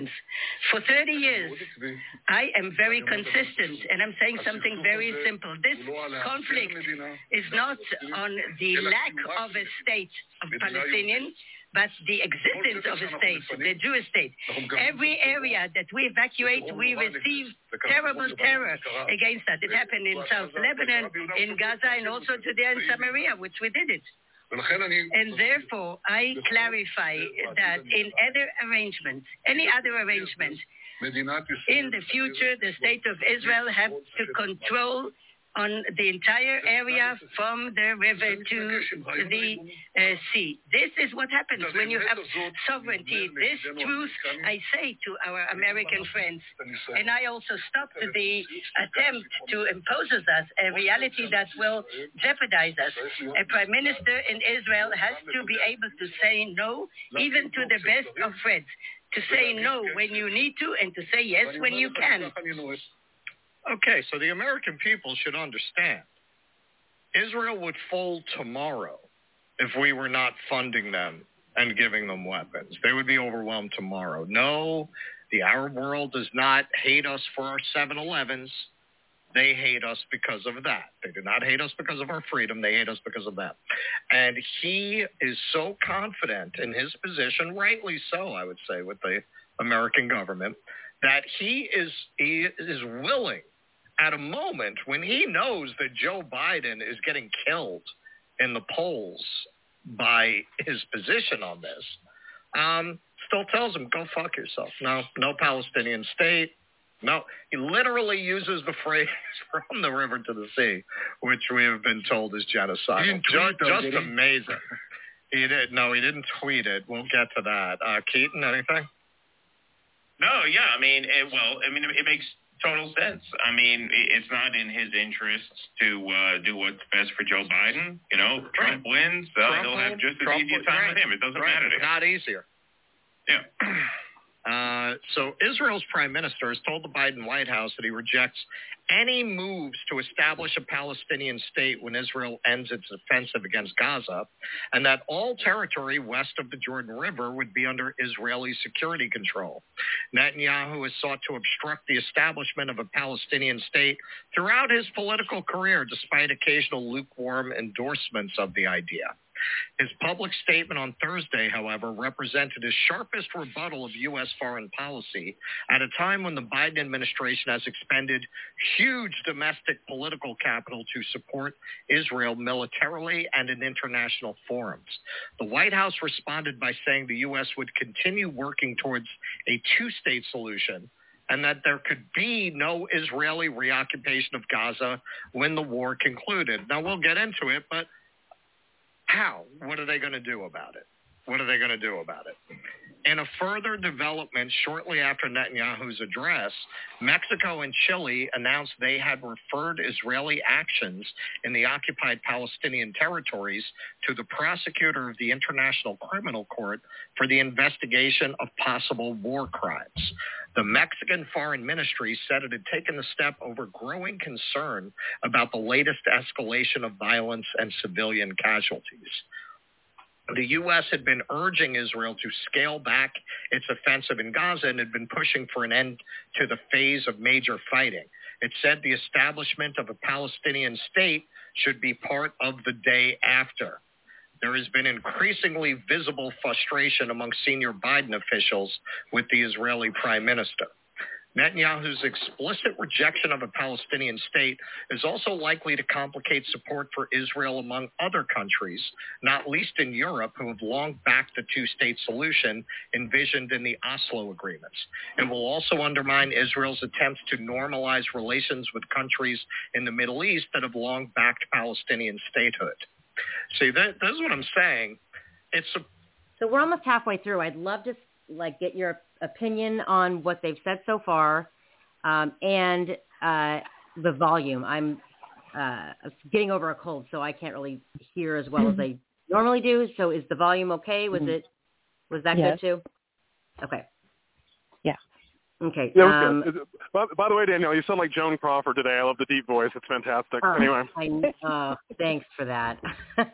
For thirty years, I am very consistent, and I'm saying something very simple. This conflict is not on the lack of a state of Palestinians, but the existence of a state, the Jewish state. Every area that we evacuate, we receive terrible terror against that. It happened in South Lebanon, in Gaza, and also today in Samaria, which we did it. And therefore, I clarify that in other arrangements, any other arrangement, in the future, the state of Israel has to control on the entire area from the river to the uh, sea. This is what happens when you have sovereignty. This truth I say to our American friends. And I also stop the attempt to impose us a reality that will jeopardize us. A prime minister in Israel has to be able to say no, even to the best of friends. To say no when you need to and to say yes when you can. Okay, so the American people should understand. Israel would fold tomorrow if we were not funding them and giving them weapons. They would be overwhelmed tomorrow. No, the Arab world does not hate us for our seven elevens. They hate us because of that. They do not hate us because of our freedom. They hate us because of that. And he is so confident in his position, rightly so, I would say, with the American government, that he is he is willing at a moment when he knows that Joe Biden is getting killed in the polls by his position on this, um, still tells him, go fuck yourself. No, no Palestinian state. No, he literally uses the phrase from the river to the sea, which we have been told is genocidal. Just, them, just amazing. He did. No, he didn't tweet it. We'll get to that. Uh, Keaton, anything? No, yeah. I mean, it, well, I mean, it makes total sense. I mean, it's not in his interests to uh, do what's best for Joe Biden. You know, Trump wins, uh, Trump he'll have just as Trump easy a time right. with him. It doesn't right. matter to him. Not easier. Yeah. Uh, so Israel's prime minister has told the Biden White House that he rejects any moves to establish a Palestinian state when Israel ends its offensive against Gaza, and that all territory west of the Jordan River would be under Israeli security control. Netanyahu has sought to obstruct the establishment of a Palestinian state throughout his political career, despite occasional lukewarm endorsements of the idea. His public statement on Thursday, however, represented his sharpest rebuttal of U S foreign policy at a time when the Biden administration has expended huge domestic political capital to support Israel militarily and in international forums. The White House responded by saying the U S would continue working towards a two-state solution and that there could be no Israeli reoccupation of Gaza when the war concluded. Now, we'll get into it, but how? What are they going to do about it? What are they going to do about it? In a further development shortly after Netanyahu's address, Mexico and Chile announced they had referred Israeli actions in the occupied Palestinian territories to the prosecutor of the International Criminal Court for the investigation of possible war crimes. The Mexican Foreign Ministry said it had taken the step over growing concern about the latest escalation of violence and civilian casualties. The U S had been urging Israel to scale back its offensive in Gaza and had been pushing for an end to the phase of major fighting. It said the establishment of a Palestinian state should be part of the day after. There has been increasingly visible frustration among senior Biden officials with the Israeli prime minister. Netanyahu's explicit rejection of a Palestinian state is also likely to complicate support for Israel among other countries, not least in Europe, who have long backed the two-state solution envisioned in the Oslo agreements. It will also undermine Israel's attempts to normalize relations with countries in the Middle East that have long backed Palestinian statehood. See, that, that's what I'm saying. It's a, so we're almost halfway through. I'd love to like get your opinion on what they've said so far, um, and uh, the volume. I'm uh, getting over a cold, so I can't really hear as well as I normally do. So is the volume okay? Was it was that Yes. good too? Okay. Yeah. Okay. Yeah, it was um, good. By, by the way, Danielle, you sound like Joan Crawford today. I love the deep voice. It's fantastic. Oh, anyway. I, uh, thanks for that. Just,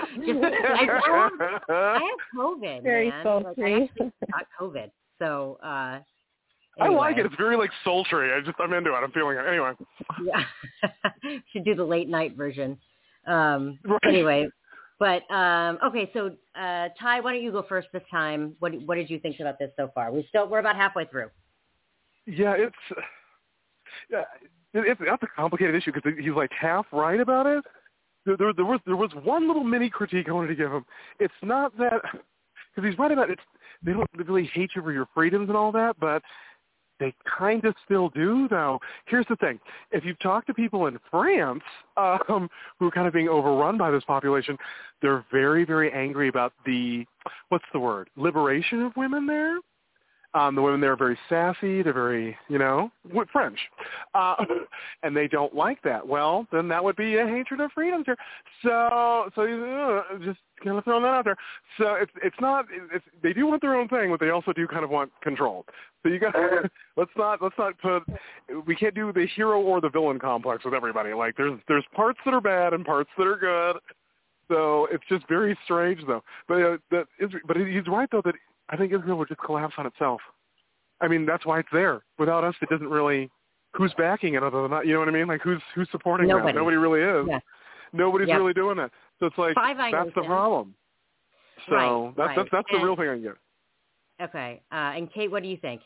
I, I, have, I have COVID, Very man. sultry. Like, I actually got COVID. So, uh, anyway. I like it. It's very like sultry. I just I'm into it. I'm feeling it. Anyway. Yeah. Should do the late night version. Um, Right. Anyway, but um, okay. So, uh, Ty, why don't you go first this time? What What did you think about this so far? We still we're about halfway through. Yeah, it's yeah, it, it's that's a complicated issue because he's like half right about it. There, there, there was there was one little mini critique I wanted to give him. It's not that because he's right about it. They don't really hate you for your freedoms and all that, but they kind of still do, though. Here's the thing. If you talk to people in France um, who are kind of being overrun by this population, they're very, very angry about the, what's the word, liberation of women there. Um, the women there are very sassy. They're very, you know, French. Uh, and they don't like that. Well, then that would be a hatred of freedoms here. So, so uh, just kind of throwing that out there. So it's it's not. It's, they do want their own thing, but they also do kind of want control. So you got let's not let's not put. We can't do the hero or the villain complex with everybody. Like there's there's parts that are bad and parts that are good. So it's just very strange, though. But uh, that is, but he's right though that. I think Israel would just collapse on itself. I mean, that's why it's there. Without us, it doesn't really. Who's backing it other than that? You know what I mean? Like, who's who's supporting Nobody. that? Nobody really is. Yeah. Nobody's Yep. really doing that. So it's like Five that's the Items. problem. So Right, that's right. that's that's And- the real thing I get. Okay. Uh, and Kate, what do you think?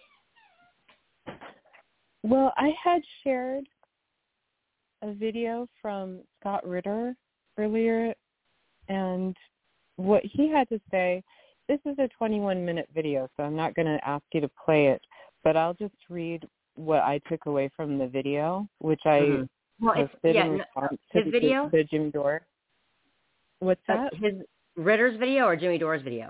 Well, I had shared a video from Scott Ritter earlier, and what he had to say, this is a twenty-one minute video, so I'm not going to ask you to play it, but I'll just read what I took away from the video, which I Mm-hmm. Well, it's, posted yeah, in no, response his to video? the, the Jim Dore. What's Uh, that? his Ritter's video or Jimmy Dore's video?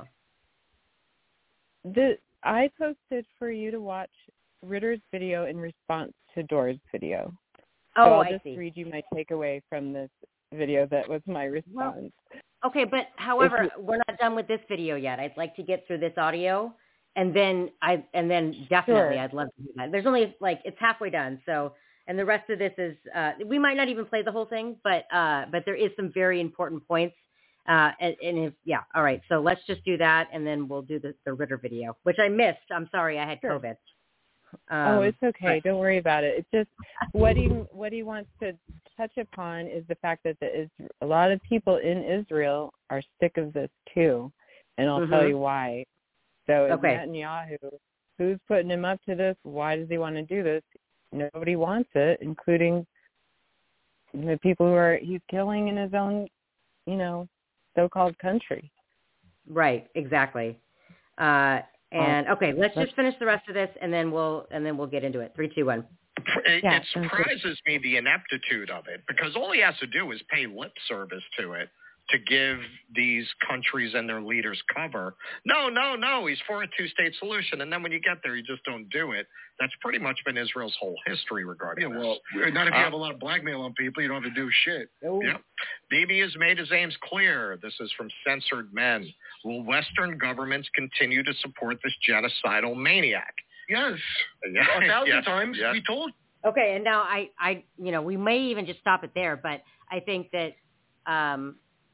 The I posted for you to watch Ritter's video in response to Dore's video. So Oh, I'll I just see. read you my takeaway from this video that was my response. Okay, but however, we're not done with this video yet. I'd like to get through this audio, and then I and then definitely Sure. I'd love to do that. There's only like it's halfway done, so and the rest of this is uh, we might not even play the whole thing, but uh, but there is some very important points. Uh, and, and if yeah, all right. So let's just do that, and then we'll do the, the Ritter video, which I missed. I'm sorry, I had Sure. COVID. oh, Um, it's okay. but- Don't worry about it. It's just what he what he wants to touch upon is the fact that the, is, a lot of people in Israel are sick of this too, and I'll tell Mhm. you why. So it's Okay. Netanyahu, who's putting him up to this? Why does he want to do this? Nobody wants it, including the people who are he's killing in his own, you know, so-called country. Right, exactly. Uh, And okay, let's just finish the rest of this, and then we'll and then we'll get into it. Three, two, one. It, it surprises me the ineptitude of it, because all he has to do is pay lip service to it to give these countries and their leaders cover. No, no, no, he's for a two-state solution, and then when you get there, you just don't do it. That's pretty much been Israel's whole history regarding yeah, this. well, not if you Uh, have a lot of blackmail on people, you don't have to do shit. Yep. Bibi has made his aims clear. This is from Censored Men. Will Western governments continue to support this genocidal maniac? Yes. Yeah. A thousand Yes. times. Yes. We told. Okay, and now I, I, you know, we may even just stop it there, but I think that, um,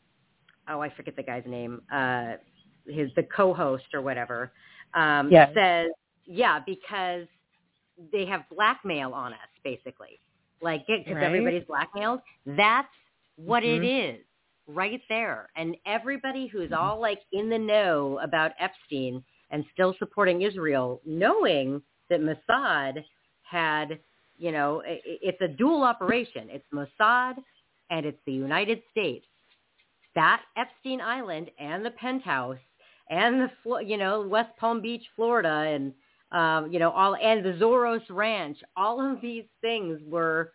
oh, I forget the guy's name, uh, his the co-host or whatever, um, Yes. says, yeah, because they have blackmail on us, basically, like because Right. everybody's blackmailed. That's what Mhm. it is, right there. And everybody who's all like in the know about Epstein and still supporting Israel, knowing that Mossad had, you know, it, it's a dual operation. It's Mossad and it's the United States. That Epstein Island and the penthouse and the, Flo- you know, West Palm Beach, Florida, and, um, you know, all, and the Zoros Ranch, all of these things were,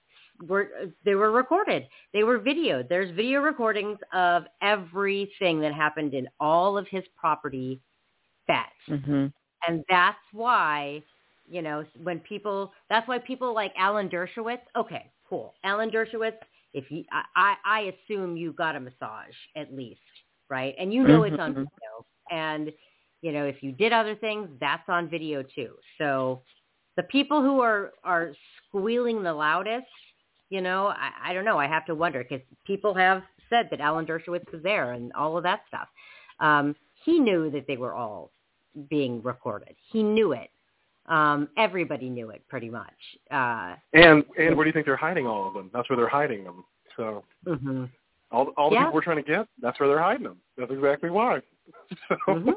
were, they were recorded. They were videoed. There's video recordings of everything that happened in all of his property bets. Mm-hmm. And that's why, you know, when people, that's why people like Alan Dershowitz, okay, cool. Alan Dershowitz, if you, I, I assume you got a massage at least, right? And you know it's on Mhm. video. And, you know, if you did other things, that's on video too. So the people who are, are squealing the loudest, you know, I, I don't know. I have to wonder because people have said that Alan Dershowitz was there and all of that stuff. Um, he knew that they were all being recorded. He knew it. Um, everybody knew it pretty much. Uh, And and where do you think they're hiding all of them? That's where they're hiding them. So mm-hmm. all all the Yeah. people we're trying to get, that's where they're hiding them. That's exactly why. So, Mhm.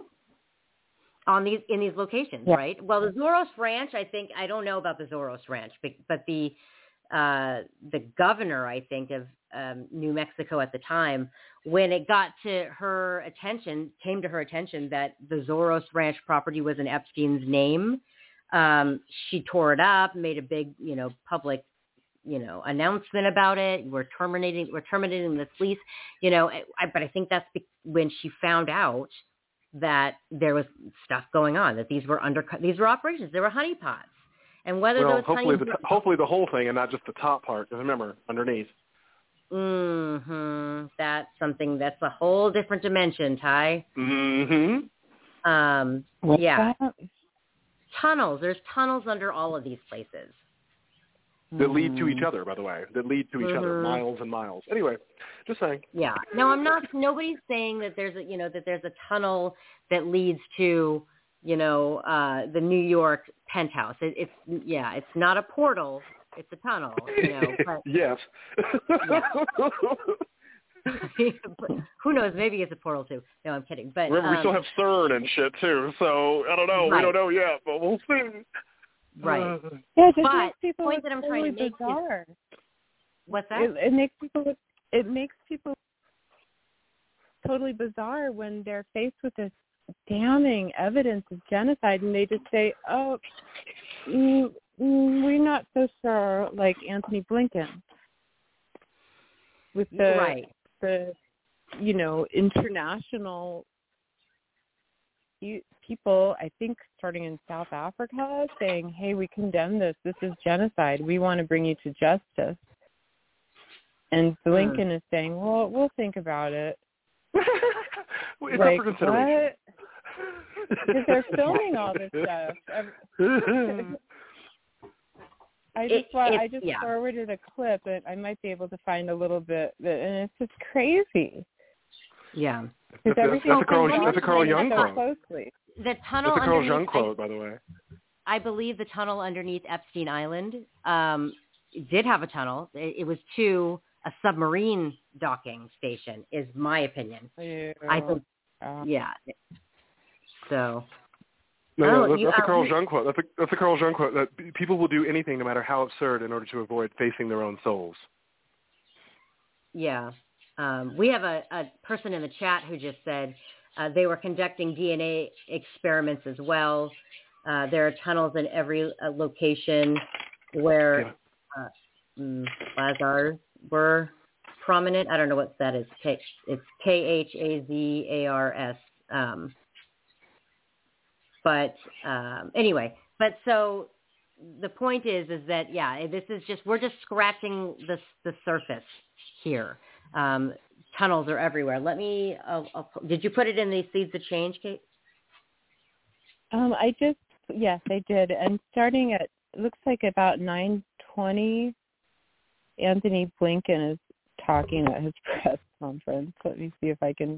On these in these locations, Yeah. right? Well, the Zoros Ranch, I think I don't know about the Zoros Ranch, but, but the uh, the governor, I think, of um, New Mexico at the time, when it got to her attention, came to her attention that the Zoros Ranch property was in Epstein's name. Um, she tore it up, made a big, you know, public, you know, announcement about it. We're terminating, we're terminating this lease, you know. I, but I think that's be- when she found out that there was stuff going on, that these were under, these were operations, they were honeypots, and whether well, those hopefully honey, the t- hopefully the whole thing and not just the top part. Because remember, underneath. mm-hmm, that's something that's a whole different dimension, Ty. Mm-hmm. Um, What's yeah, that? tunnels. There's tunnels under all of these places. That lead to each other, by the way. That lead to each other, Mhm. miles and miles. Anyway, just saying. Yeah. No, I'm not. Nobody's saying that there's a, you know, that there's a tunnel that leads to, you know, uh, the New York penthouse. It, it's yeah, it's not a portal. It's a tunnel. You know. But, Yes. who knows? Maybe it's a portal too. No, I'm kidding. But Remember, we um, still have CERN and shit too. So I don't know. Right. We don't know yet, but we'll see. right. Uh, Yeah, it just But makes people point look that I'm totally trying to make is- bizarre. What's that? It, it makes people look, it makes people totally bizarre when they're faced with this damning evidence of genocide, and they just say, "Oh, mm, mm, we're not so sure." Like Anthony Blinken with the right. the you know international you- people, I think, starting in South Africa, saying, "Hey, we condemn this. This is genocide. We want to bring you to justice." And Blinken Hmm. is saying, "Well, we'll think about it." it's like, up for consideration. what? Because they're filming all this stuff. I just It- wa- I it's- just yeah. forwarded a clip, and I might be able to find a little bit, that, and it's just crazy. Yeah. Because That's, that's, everything that's a Carl, comes that's a Carl in Jung so quote. closely. The tunnel That's a Carl underneath. Jung I- quote, by the way. I believe the tunnel underneath Epstein Island um, did have a tunnel. It, it was to a submarine docking station, is my opinion. Yeah. I think, Uh, yeah. So, No, Oh, no, that's, you- that's a uh, Carl you- Jung quote. That's a, that's a Carl Jung quote, that p- people will do anything, no matter how absurd, in order to avoid facing their own souls. yeah. Um, we have a, a person in the chat who just said, Uh, they were conducting D N A experiments as well. Uh, there are tunnels in every uh, location where uh, mm, Khazars were prominent. I don't know what that is. K, it's K H A Z A R S. Um, but um, anyway, but so the point is, is that, yeah, this is just, we're just scratching the, the surface here. Um, tunnels are everywhere. Let me, I'll, I'll, did you put it in the Seeds of Change, Kate? Um, I just, yes, I did. And starting at, it looks like about nine twenty, Anthony Blinken is talking at his press conference. Let me see if I can.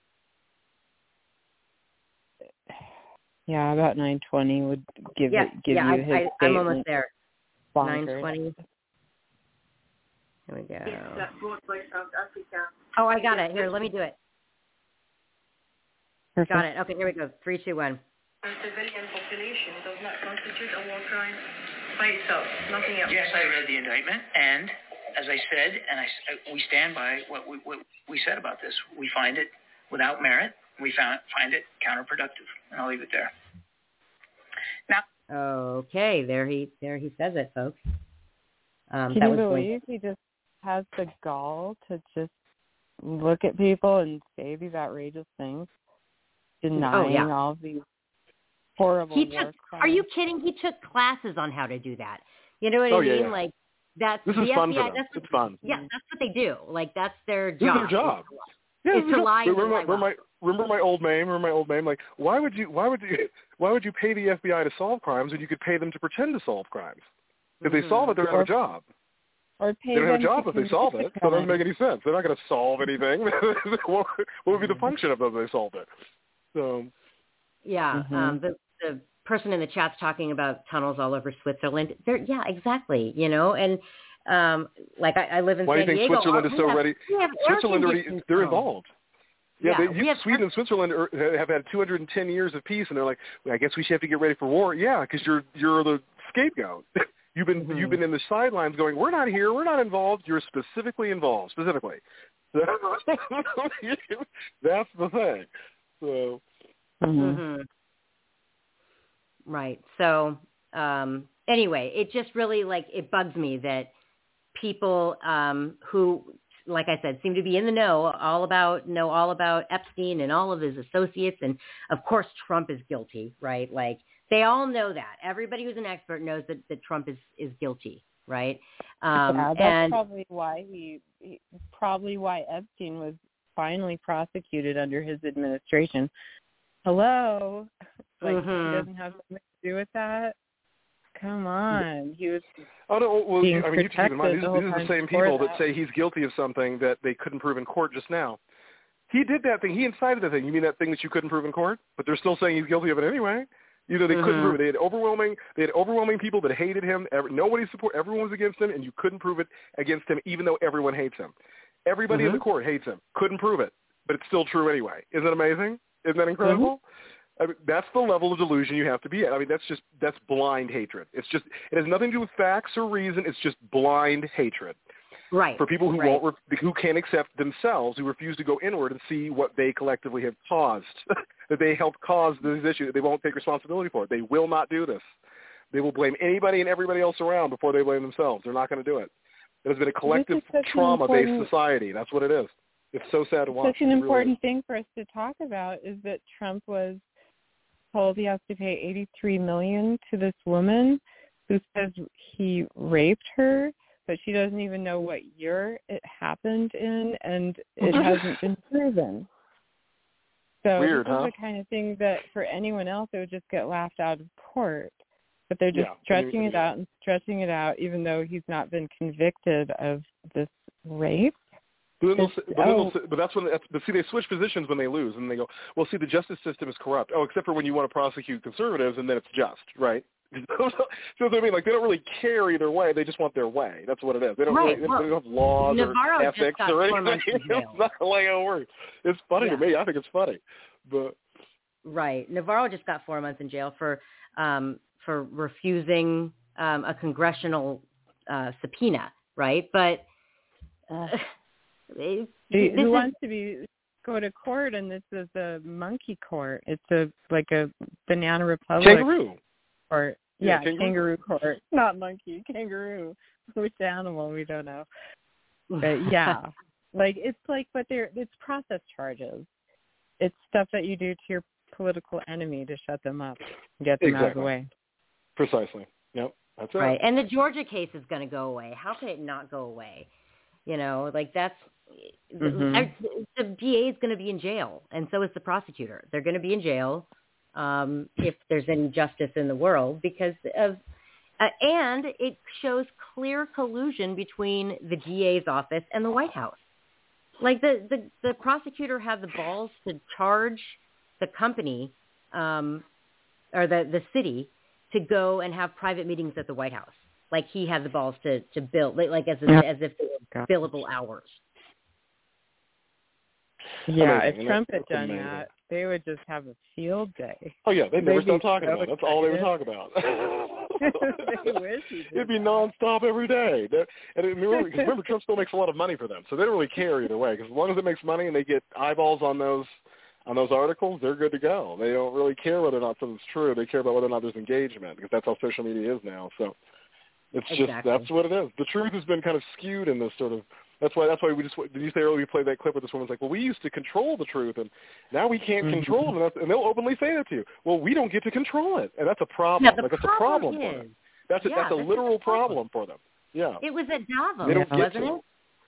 Yeah, about nine twenty would give yeah, it, give yeah, you I, his I, I'm almost there. Bonkers. nine twenty. Here we go. Oh, I got it. Here, let me do it. Perfect. Got it. Okay, here we go. Three, two, one. The civilian population does not constitute a war crime by itself, nothing else. Yes, I read the indictment, and as I said, and I, we stand by what we, what we said about this. We find it without merit. We found, find it counterproductive, and I'll leave it there. Now, okay, there he there he says it, folks. Um, Can that you was believe he just has the gall to just look at people and say these outrageous things, denying oh, yeah. all these horrible he war took, crimes? Are you kidding? He took classes on how to do that. You know what oh, I mean? Yeah, yeah. Like that's this the is F B I. fun for them. That's what, it's fun. Yeah, that's what they do. Like that's their This job. is their job. It's Yeah, to, it's to lie. Remember, and lie remember my remember my old name. Remember my old name. Like, why would you? Why would you? Why would you pay the F B I to solve crimes when you could pay them to pretend to solve crimes? If mm-hmm. they solve it, they don't have a job. Or pay they don't have a them job to if they solve it. So it doesn't make any sense. They're not going to solve anything. what, what would be the function of them if they solved it? So. Yeah, mm-hmm. um, the the person in the chat's talking about tunnels all over Switzerland. They're, yeah, exactly. You know, and um, like I, I live in Why San do you think Diego. Switzerland we is so have, ready? Switzerland already, they're involved. Yeah, yeah they, you, Sweden and Switzerland are, have had two hundred ten years of peace, and they're like, well, I guess we should have to get ready for war. Yeah, because you're you're the scapegoat. you've been mm-hmm. you've been in the sidelines going, we're not here, we're not involved. You're specifically involved, specifically. That's the thing. So. Mm-hmm. Mm-hmm. Right. So um, anyway, it just really like it bugs me that people um, who, like I said, seem to be in the know all about know all about Epstein and all of his associates, and of course Trump is guilty, right? Like they all know that. Everybody who's an expert knows that, that Trump is, is guilty, right? Um, yeah, that's and probably why he, he probably why Epstein was finally prosecuted under his administration. Hello, like mm-hmm. he doesn't have something to do with that. Come on, he was. Oh no! Well, being I mean, you keep in mind these, the these are the same people that. that say he's guilty of something that they couldn't prove in court just now. He did that thing. He incited the thing. You mean that thing that you couldn't prove in court, but they're still saying he's guilty of it anyway? You know, they mm-hmm. couldn't prove it. They had overwhelming. They had overwhelming people that hated him. Every, nobody support. Everyone was against him, and you couldn't prove it against him, even though everyone hates him. Everybody mm-hmm. in the court hates him. Couldn't prove it, but it's still true anyway. Isn't that amazing? Isn't that incredible? Mm-hmm. I mean, that's the level of delusion you have to be at. I mean, that's just that's blind hatred. It's just it has nothing to do with facts or reason. It's just blind hatred. Right. For people who right. won't, who can't accept themselves, who refuse to go inward and see what they collectively have caused, that they helped cause this issue. They won't take responsibility for it. They will not do this. They will blame anybody and everybody else around before they blame themselves. They're not going to do it. It has been a collective trauma-based society. That's what it is. It's so sad to watch. Such an it important really thing for us to talk about is that Trump was told he has to pay eighty-three million dollars to this woman who says he raped her, but she doesn't even know what year it happened in, and it hasn't been proven. So Weird, this is huh? the kind of thing that for anyone else it would just get laughed out of court. But they're just Yeah. stretching it out and stretching it out, even though he's not been convicted of this rape. But, then It's, but, then oh. but that's when. That's, but see, they switch positions when they lose, and they go, "Well, see, the justice system is corrupt." Oh, except for when you want to prosecute conservatives, and then it's just, right? So what I mean, like they don't really care either way. They just want their way. That's what it is. They don't right. really. Well, they don't have laws Navarro or ethics or anything. It's not the way it works. It's funny yeah. to me. I think it's funny, but right. Navarro just got four months in jail for um, for refusing um, a congressional uh, subpoena, right? But. Uh, Who wants to be go to court, and this is a monkey court. It's a like a Banana Republic kangaroo court. Yeah, Yeah, kangaroo? kangaroo court, not monkey. Kangaroo. Which animal we don't know. But yeah, like it's like, but they're it's process charges. It's stuff that you do to your political enemy to shut them up, and get them exactly. out of the way. Precisely. Yep. That's right. Right. And the Georgia case is going to go away. How can it not go away? You know, like that's Mm-hmm. I, the D A is going to be in jail, and so is the prosecutor. They're going to be in jail um, if there's any justice in the world because of, uh, and it shows clear collusion between the D A's office and the White House. Like the, the, the prosecutor had the balls to charge the company um, or the, the city to go and have private meetings at the White House. Like he had the balls to, to bill, like, like as, if, Yeah. as if they were billable hours. Yeah, Amazing. if Trump had That's done amazing. that, they would just have a field day. Oh yeah, they'd never They'd be stop talking so about it. That's all they would talk excited. about. They wish he did It'd be that. nonstop every day. They're- And remember, 'cause remember, Trump still makes a lot of money for them, so they don't really care either way. Because as long as it makes money and they get eyeballs on those on those articles, they're good to go. They don't really care whether or not something's true. They care about whether or not there's engagement, because that's how social media is now. So it's just Exactly. that's what it is. The truth has been kind of skewed in this sort of. That's why. That's why we just. Did you say earlier we played that clip where this woman's like, "Well, we used to control the truth, and now we can't Mhm. control it," and, that's, and they'll openly say that to you. Well, we don't get to control it, and that's a problem. Yeah, the like that's a problem problem for is, them. That's a, yeah, that's a this is literal the problem. problem for them. Yeah. It was at Davos, They don't get wasn't to it?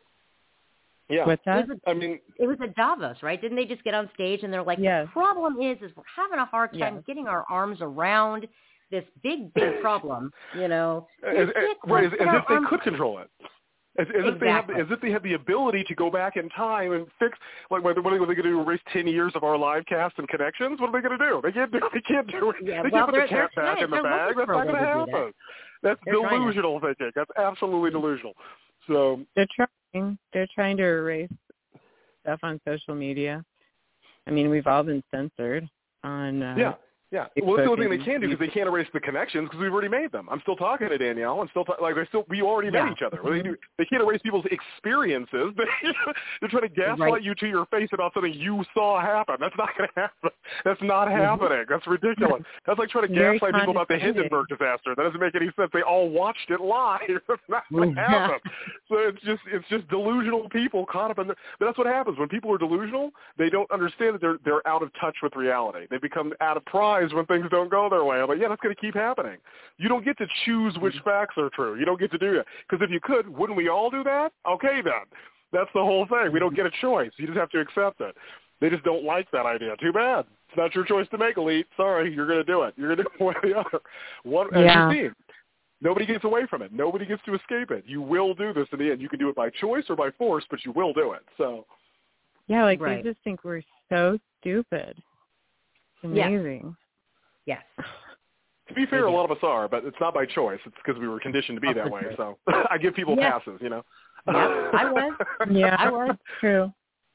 Yeah. What's It that? was, I mean, it was at Davos, right? Didn't they just get on stage and they're like, Yes. the problem is, is we're having a hard time Yes. getting our arms around this big, big problem, you know. as, We as, can't right, as, quite as get our if they arms- could control it. As, as if they have, Exactly. as if they had the ability to go back in time and fix. Like, what, what are they going to do? Erase ten years of our live cast and connections? What are they going to do? They can't do. They can't do it. Yeah, they well, can't put they're- the cat they're back trying- in the they're bag. looking That's for a not going way to to do that. happen. That's They're trying to. delusional thinking. That's absolutely delusional. So They're trying. They're trying to erase stuff on social media. I mean, we've all been censored on. Uh, yeah. Yeah, well, that's the only thing they Facebook can do and- because they can't erase the connections because we've already made them. I'm still talking to Danielle. I'm still ta- like they still we already Yeah. met each other. Well, they do. They can't erase people's experiences. They're trying to gaslight Right. you to your face about something you saw happen. That's not going to happen. That's not Mm-hmm. happening. That's ridiculous. That's like trying to Very gaslight people about the condescending. Hindenburg disaster. That doesn't make any sense. They all watched it live. It's not going to happen. So it's just it's just delusional people caught up in. The, but that's what happens when people are delusional. They don't understand that they're they're out of touch with reality. They become out of prize when things don't go their way. I'm like, yeah, that's going to keep happening. You don't get to choose which facts are true. You don't get to do that. Because if you could, wouldn't we all do that? Okay, then. That's the whole thing. We don't get a choice. You just have to accept it. They just don't like that idea. Too bad. It's not your choice to make, Elite. Sorry, you're going to do it. You're going to do it one or the other. One, as Yeah. you've seen, nobody gets away from it. Nobody gets to escape it. You will do this in the end. You can do it by choice or by force, but you will do it. So, Yeah, like Right. they just think we're so stupid. It's Yeah. amazing. Yes. to be fair, a lot of us are, but it's not by choice. It's because we were conditioned to be Oh, that for way. sure. So I give people Yeah. passes, you know. Yeah, I was. Yeah, I was. true.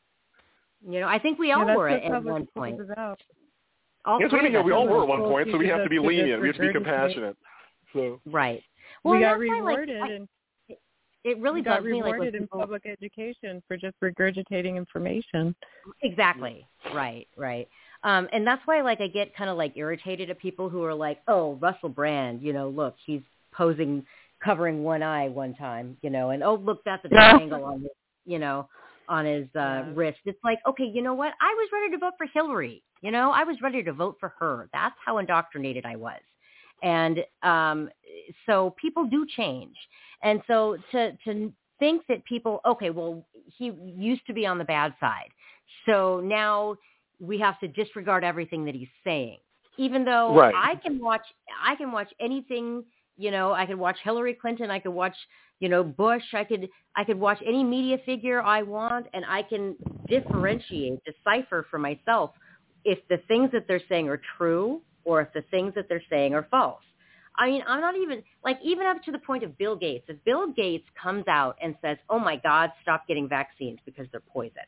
You know, I think we Yeah, all that's were what at public one school point. is about. All That's what I three mean. Yeah, of we us. all were at one Public point, so we school have to be teaches us to lenient. We have to be regurgitate. compassionate. So Right. Well, we got that's why, like, rewarded, I- and it really we got bugs me, like, when rewarded in people- public education for just regurgitating information. Exactly. Right, right. Um, and that's why, like, I get kind of, like, irritated at people who are like, oh, Russell Brand, you know, look, he's posing, covering one eye one time, you know, and, oh, look, that's a Yeah. triangle on his, you know, on his uh, Yeah. wrist. It's like, okay, you know what? I was ready to vote for Hillary. You know, I was ready to vote for her. That's how indoctrinated I was. And um, so people do change. And so to to think that people, okay, well, he used to be on the bad side, so now we have to disregard everything that he's saying, even though Right. I can watch, I can watch anything. You know, I could watch Hillary Clinton. I could watch, you know, Bush. I could, I could watch any media figure I want, and I can differentiate, decipher for myself if the things that they're saying are true or if the things that they're saying are false. I mean, I'm not even, like, even up to the point of Bill Gates. If Bill Gates comes out and says, oh, my God, stop getting vaccines because they're poison,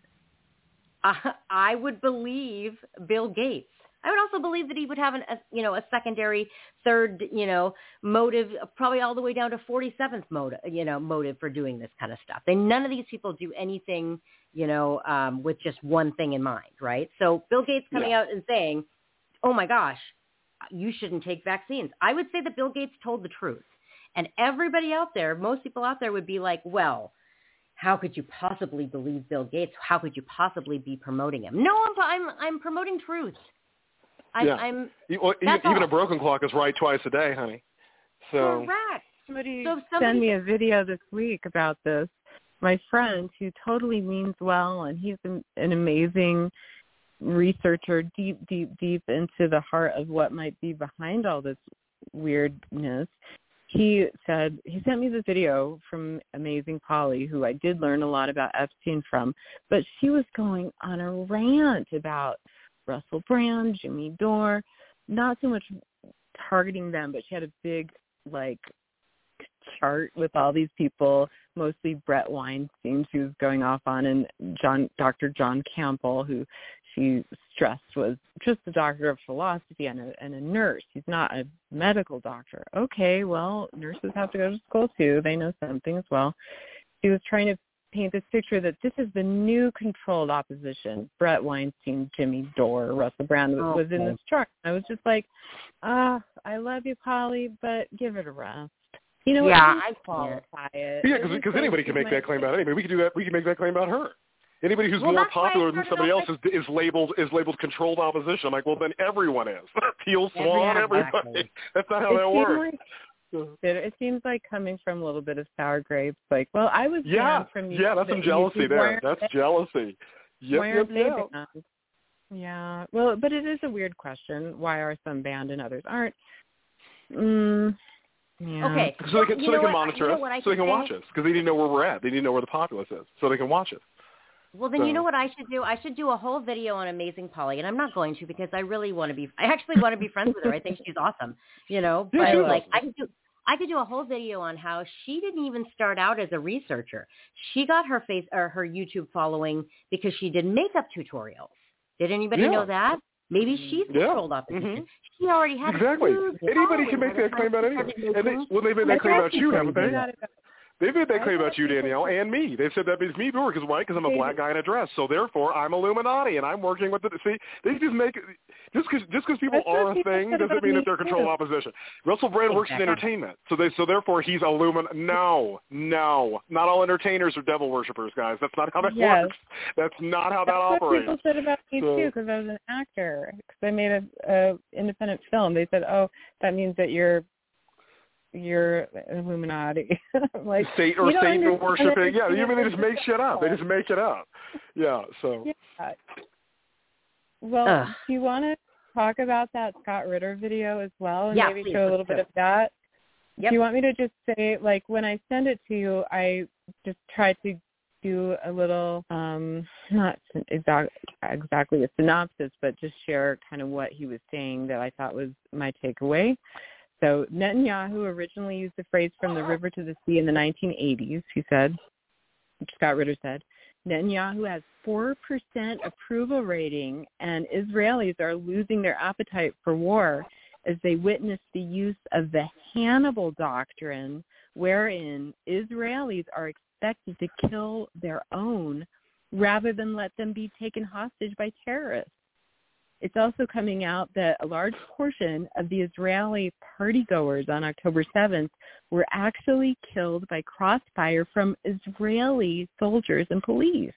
I, I would believe Bill Gates. I would also believe that he would have an, a, you know, a secondary, third, you know, motive, probably all the way down to forty-seventh motive, you know, motive for doing this kind of stuff. They, none of these people do anything you know, um, with just one thing in mind, right? So Bill Gates coming Yeah. out and saying, oh my gosh, you shouldn't take vaccines. I would say that Bill Gates told the truth. And everybody out there, most people out there would be like, well, how could you possibly believe Bill Gates? How could you possibly be promoting him? No, I'm I'm, I'm promoting truth. I'm, yeah. I'm well, even, even all. a broken clock is right twice a day, honey. So correct. Somebody, so somebody sent me a video this week about this. My friend, who totally means well, and he's an, an amazing researcher, deep, deep, deep into the heart of what might be behind all this weirdness. He said, he sent me this video from Amazing Polly, who I did learn a lot about Epstein from, but she was going on a rant about Russell Brand, Jimmy Dore, not so much targeting them, but she had a big, like, chart with all these people, mostly Brett Weinstein she was going off on, and John, Doctor John Campbell, who she stressed was just a doctor of philosophy and a, and a nurse. He's not a medical doctor. Okay, well, nurses have to go to school too. They know something as well. She was trying to paint this picture that this is the new controlled opposition. Brett Weinstein, Jimmy Dore, Russell Brand was, was in this chart. I was just like, ah, I love you, Polly, but give it a rest. You know, yeah, I qualify it. Yeah, because anybody can make that claim about anybody. We can do that. We can make that claim about her. Anybody who's well, more popular than somebody else is, is labeled is labeled controlled opposition. I'm like, well, then everyone is. Teal Swan, yeah, everybody. Exactly. That's not how it that works. Like, it seems like coming from a little bit of sour grapes. Like, well, I was yeah, from yeah, that's some jealousy there. That's they, jealousy. Yep, why yep, aren't they yep. banned? Yeah, well, but it is a weird question. Why are some banned and others aren't? Mm. Yeah. Okay. So they can, so they can what, monitor you know us, I so they can say? watch us, because they need to know where we're at. They need to know where the populace is, so they can watch us. Well, then so. you know what I should do? I should do a whole video on Amazing Polly, and I'm not going to because I really want to be. I actually want to be friends with her. I think she's awesome. You know, yeah, but like awesome. I could do. I could do a whole video on how she didn't even start out as a researcher. She got her face or her YouTube following because she did makeup tutorials. Did anybody yeah. know that? Maybe she's yeah. controlled opposition. Mm-hmm. She already had exactly. Anybody can make that claim about anybody. And they, well, they've made that claim about you, haven't they? They've made that claim about you, Danielle, and me. They've said that it's me, because why? Because I'm a black guy in a dress. So therefore, I'm Illuminati, and I'm working with the. See, they just make just because just because people are a thing doesn't mean that they're controlled opposition. Russell Brand works in entertainment, so they so therefore he's Illuminati. No, no, not all entertainers are devil worshippers, guys. That's not how that yes. works. That's not how That's that what operates. People said about me so, too, because I was an actor. Because I made a, a independent film. They said, "Oh, that means that you're." You're Illuminati. like Satan or Satan worshiping. Yeah, you mean they just make shit up. They just make it up. Yeah, so. Yeah. Well, Ugh. do you want to talk about that Scott Ritter video as well and yeah, maybe please, show a little bit of that? Yep. Do you want me to just say, like, when I send it to you, I just try to do a little, um, not exact, exactly a synopsis, but just share kind of what he was saying that I thought was my takeaway. So Netanyahu originally used the phrase from the river to the sea in the nineteen eighties, he said, Scott Ritter said. Netanyahu has four percent approval rating, and Israelis are losing their appetite for war as they witness the use of the Hannibal Doctrine, wherein Israelis are expected to kill their own rather than let them be taken hostage by terrorists. It's also coming out that a large portion of the Israeli partygoers on October seventh were actually killed by crossfire from Israeli soldiers and police.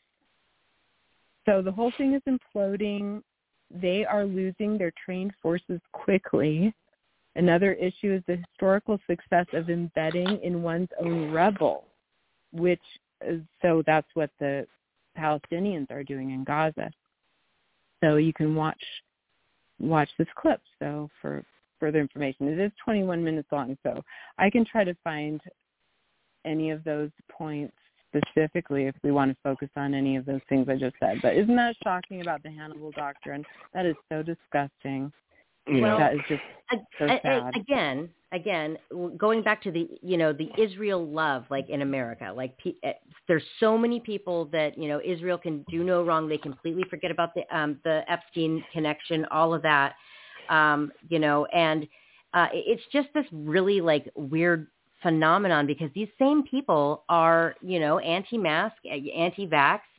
So the whole thing is imploding. They are losing their trained forces quickly. Another issue is the historical success of embedding in one's own rebel, which is, so that's what the Palestinians are doing in Gaza. So you can watch watch this clip. So for further information, it is twenty-one minutes long. So I can try to find any of those points specifically if we want to focus on any of those things I just said. But isn't that shocking about the Hannibal Doctrine? That is so disgusting. Well, that is just so sad. Again, again, going back to the, you know, the Israel love, like in America, like there's so many people that, you know, Israel can do no wrong. They completely forget about the um, the Epstein connection, all of that, um, you know, and uh, it's just this really like weird phenomenon because these same people are, you know, anti-mask, anti-vax,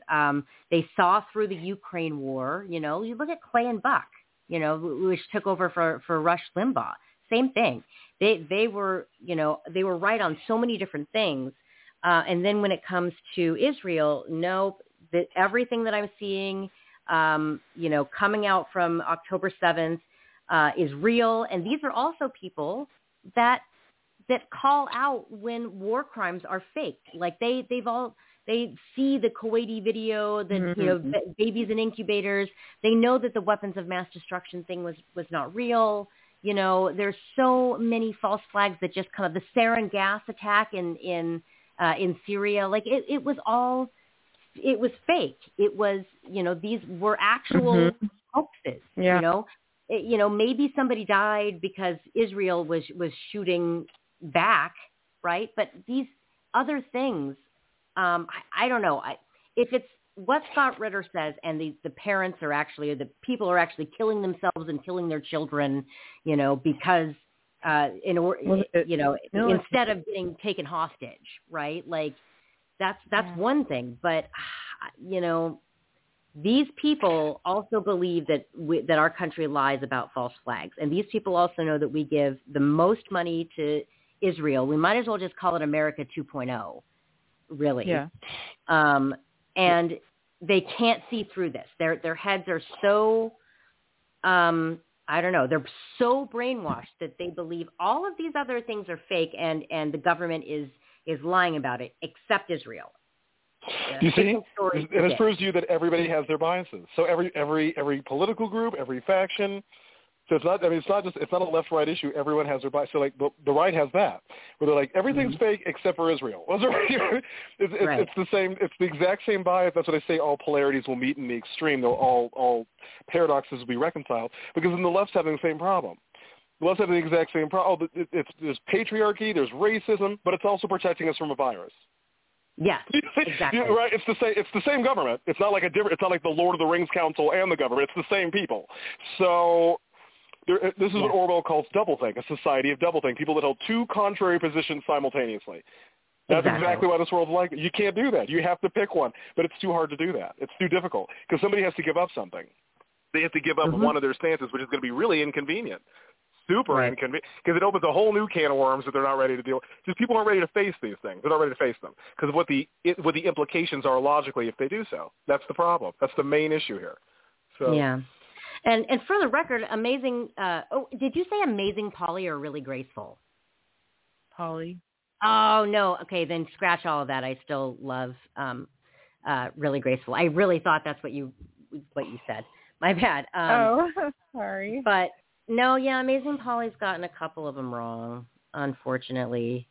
Um, they saw through the Ukraine war. You know, you look at Clay and Buck, you know, which took over for, for Rush Limbaugh. Same thing. They they were, you know, they were right on so many different things. Uh, and then when it comes to Israel, nope, that everything that I'm seeing, um, you know, coming out from October seventh uh, is real. And these are also people that that call out when war crimes are faked. Like they, they've all, they see the Kuwaiti video, the, mm-hmm. you know, b- babies in incubators. They know that the weapons of mass destruction thing was, was not real. You know, there's so many false flags that just come up. The sarin gas attack in, in, uh, in Syria, like it, it was all, it was fake. It was, you know, these were actual mm-hmm. hoaxes, yeah. you know, it, you know, maybe somebody died because Israel was, was shooting back, right? But these other things, um, I, I don't know. I, if it's what Scott Ritter says, and the, the parents are actually, the people are actually killing themselves and killing their children, you know, because, uh, in or, well, it, you know, no, instead of getting taken hostage, right? Like that's that's yeah. one thing, but you know, these people also believe that we, that our country lies about false flags, and these people also know that we give the most money to Israel. We might as well just call it America two point oh, really. Yeah. Um, and they can't see through this. Their their heads are so, um, I don't know, they're so brainwashed that they believe all of these other things are fake, and, and the government is is lying about it, except Israel. You see, and it proves to you that everybody has their biases. So every every every political group, every faction. So it's not. I mean, it's not just. It's not a left-right issue. Everyone has their bias. So like the, the right has that, where they're like everything's mm-hmm. fake except for Israel. Well, it's, it's, right. it's the same. It's the exact same bias. That's what I say. All polarities will meet in the extreme. They'll all all paradoxes will be reconciled, because then the left's having the same problem. The left's having the exact same problem. It, it's there's patriarchy. There's racism, but it's also protecting us from a virus. Yeah, exactly. You, right? It's the same. It's the same government. It's not like a different. It's not like the Lord of the Rings Council and the government. It's the same people. So. There, this is yeah. what Orwell calls doublethink, a society of doublethink, people that hold two contrary positions simultaneously. That's exactly, exactly why this world's like it. You can't do that. You have to pick one, but it's too hard to do that. It's too difficult, because somebody has to give up something. They have to give up mm-hmm. one of their stances, which is going to be really inconvenient, super right. inconvenient, because it opens a whole new can of worms that they're not ready to deal with. Just people aren't ready to face these things. They're not ready to face them because of what the it, what the implications are logically if they do so. That's the problem. That's the main issue here. So yeah. And and for the record, amazing. Uh, oh, did you say amazing Polly or really graceful? Polly. Oh no. Okay, then scratch all of that. I still love um, uh, really graceful. I really thought that's what you what you said. My bad. Um, oh, sorry. But no, yeah, amazing Polly's gotten a couple of them wrong, unfortunately.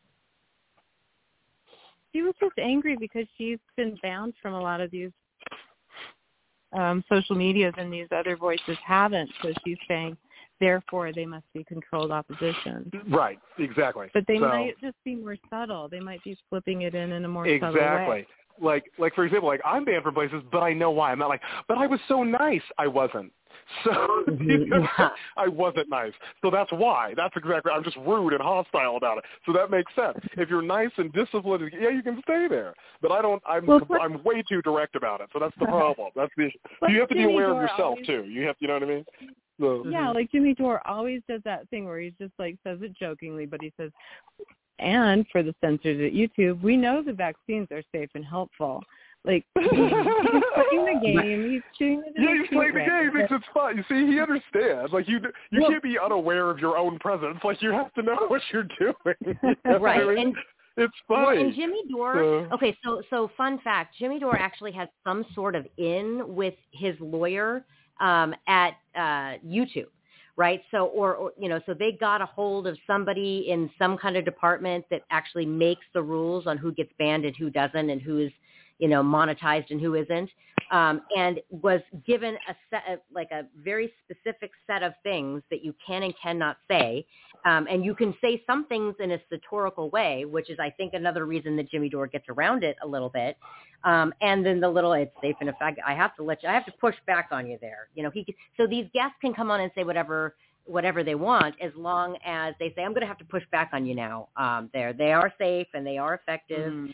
She was just angry because she's been banned from a lot of these. Um, social medias, and these other voices haven't, so she's saying, therefore, they must be controlled opposition. Right, exactly. But they so, might just be more subtle. They might be flipping it in in a more exactly. subtle way. Exactly. Like, like for example, like I'm banned from places, but I know why. I'm not like, but I was so nice. I wasn't. So you know, yeah. I wasn't nice. So that's why. That's exactly. I'm just rude and hostile about it. So that makes sense. If you're nice and disciplined, yeah, you can stay there. But I don't. I'm. Well, I'm way too direct about it. So that's the problem. That's the issue. You have to be aware of yourself always, too. You have. You know what I mean? So, yeah, like Jimmy Dore always does that thing where he's just like says it jokingly, but he says, and for the censors at YouTube, we know the vaccines are safe and helpful. Like, he's playing the game. He's shooting it. Yeah, he's playing the game. He thinks it's fun. You see, he understands. Like, you you well, can't be unaware of your own presence. Like, you have to know what you're doing. You know right. I mean? And, it's funny. Well, and Jimmy Dore, so. okay, so so fun fact, Jimmy Dore actually has some sort of in with his lawyer um, at uh, YouTube. Right. So, or, or, you know, so they got a hold of somebody in some kind of department that actually makes the rules on who gets banned and who doesn't, and who is, you know, monetized and who isn't, um, and was given a set of, like a very specific set of things that you can and cannot say. Um, and you can say some things in a satirical way, which is, I think, another reason that Jimmy Dore gets around it a little bit. Um, and then the little, it's safe and effective. I have to let you, I have to push back on you there. You know, he, so these guests can come on and say whatever, whatever they want, as long as they say, I'm going to have to push back on you now. Um, there, they are safe and they are effective. Mm.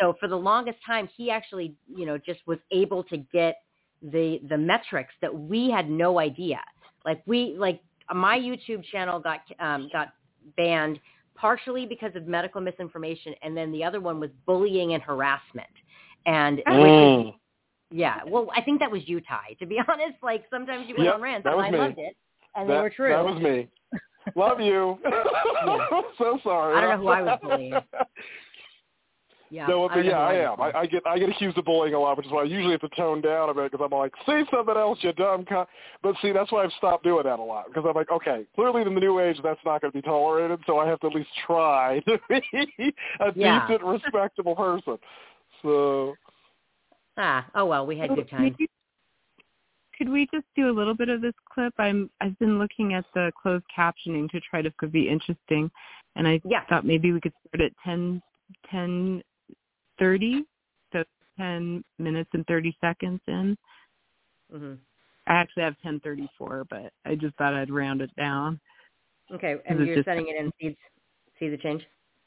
So for the longest time, he actually, you know, just was able to get the the metrics that we had no idea. Like we, like my YouTube channel got um, got banned partially because of medical misinformation, and then the other one was bullying and harassment. And Mm. which is, yeah, well, I think that was you, Ty. To be honest, like sometimes you went Yep, on rants, that and was I me. loved it, and that, they were true. That was me. Love you. Yeah. I'm so sorry. I don't know who I was bullying. Yeah, No, I but don't know yeah, who I I am. was I, I get I get accused of bullying a lot, which is why I usually have to tone down a bit because I'm like, say something else, you dumb cunt. But see, that's why I've stopped doing that a lot because I'm like, okay, clearly in the new age that's not going to be tolerated, so I have to at least try to be a Yeah. decent, respectable person. So. Ah, oh well, we had So good times. maybe- Could we just do a little bit of this clip? I'm I've been looking at the closed captioning to try to could be interesting, and I Yeah. thought maybe we could start at ten ten thirty, so ten minutes and thirty seconds in. Mm-hmm. I actually have ten thirty four, but I just thought I'd round it down. Okay, Is and it you're just- setting it in seeds. See the change?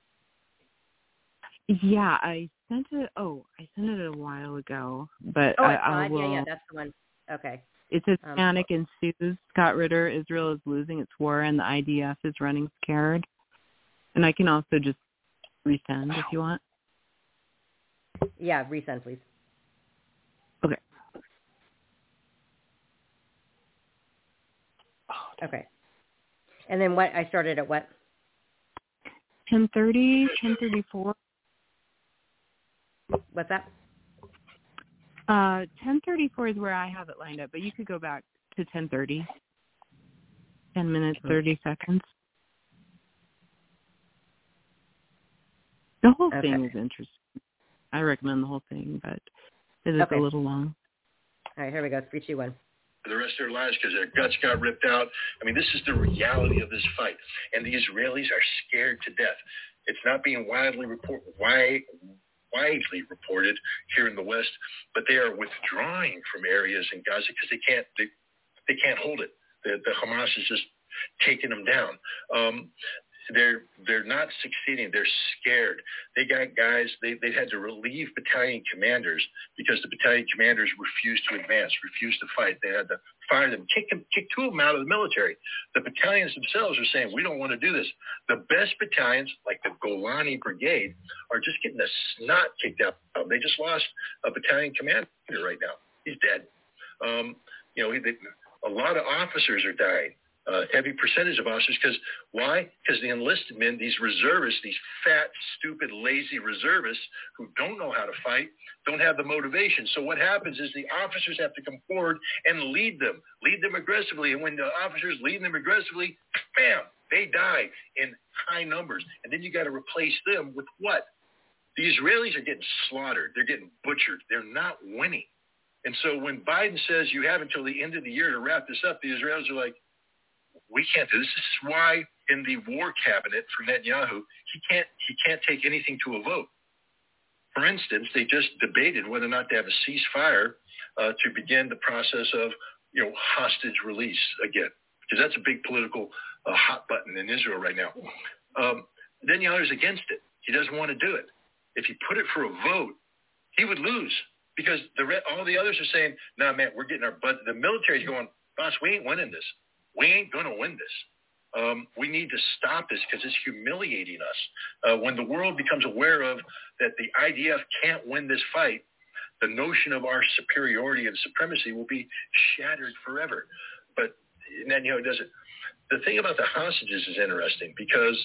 Yeah, I sent it. Oh, I sent it a while ago, but Oh, I, it's I not. will. Yeah, yeah, that's the one. Okay. It says Um, panic ensues. Scott Ritter, Israel is losing its war, and the I D F is running scared. And I can also just resend if you want. Yeah, resend, please. Okay. Okay. And then what? I started at what? ten thirty, ten thirty-four. What's that? Uh, ten thirty-four is where I have it lined up, but you could go back to ten thirty. ten minutes, thirty seconds. The whole Okay. thing is interesting. I recommend the whole thing, but it is Okay. a little long. All right, here we go. Three, two, one. For the rest of their lives because their guts got ripped out. I mean, this is the reality of this fight. And the Israelis are scared to death. It's not being widely report, wide, widely reported here in the West, but they are withdrawing from areas in Gaza because they can't they, they can't hold it. The, the Hamas is just taking them down. Um, they're they're not succeeding. They're scared. They got guys. They they had to relieve battalion commanders because the battalion commanders refused to advance, refused to fight. They had to fire them, kick them, kick two of them out of the military. The battalions themselves are saying, we don't want to do this. The best battalions, like the Golani Brigade, are just getting the snot kicked out. They just lost a battalion commander right now. He's dead. Um, you know, he, they, a lot of officers are dying. Uh, heavy percentage of officers. Because why? Because the enlisted men, these reservists, these fat, stupid, lazy reservists who don't know how to fight, don't have the motivation. So what happens is the officers have to come forward and lead them, lead them aggressively. And when the officers lead them aggressively, bam, they die in high numbers. And then you got to replace them with what? The Israelis are getting slaughtered. They're getting butchered. They're not winning. And so when Biden says you have until the end of the year to wrap this up, the Israelis are like, we can't do this. This is why in the war cabinet for Netanyahu, he can't he can't take anything to a vote. For instance, they just debated whether or not to have a ceasefire uh, to begin the process of you know hostage release again, because that's a big political uh, hot button in Israel right now. Um, Netanyahu's against it. He doesn't want to do it. If he put it for a vote, he would lose because the re- all the others are saying, "Nah, man, we're getting our butt." The military's going, "Boss, we ain't winning this. We ain't going to win this. Um, we need to stop this because it's humiliating us." Uh, when the world becomes aware of that the I D F can't win this fight, the notion of our superiority and supremacy will be shattered forever. But Netanyahu doesn't. The thing about the hostages is interesting because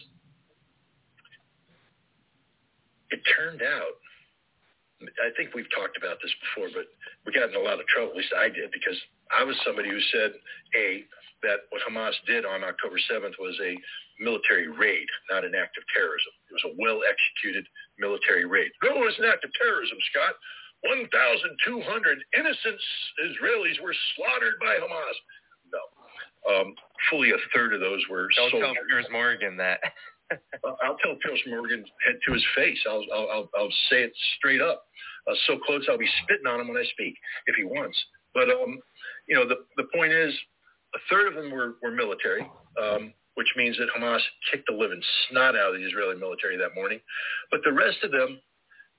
it turned out, I think we've talked about this before, but we got in a lot of trouble, at least I did, because I was somebody who said, A, that what Hamas did on October seventh was a military raid, not an act of terrorism. It was a well-executed military raid. No, it was an act of terrorism, Scott. one thousand two hundred innocent Israelis were slaughtered by Hamas. No. Um, fully a third of those were Don't soldiers. tell Piers Morgan that. I'll tell Piers Morgan head to his face. I'll, I'll, I'll, I'll say it straight up. Uh, so close I'll be spitting on him when I speak, if he wants. But, um, you know, the, the point is, a third of them were, were military, um, which means that Hamas kicked the living snot out of the Israeli military that morning. But the rest of them,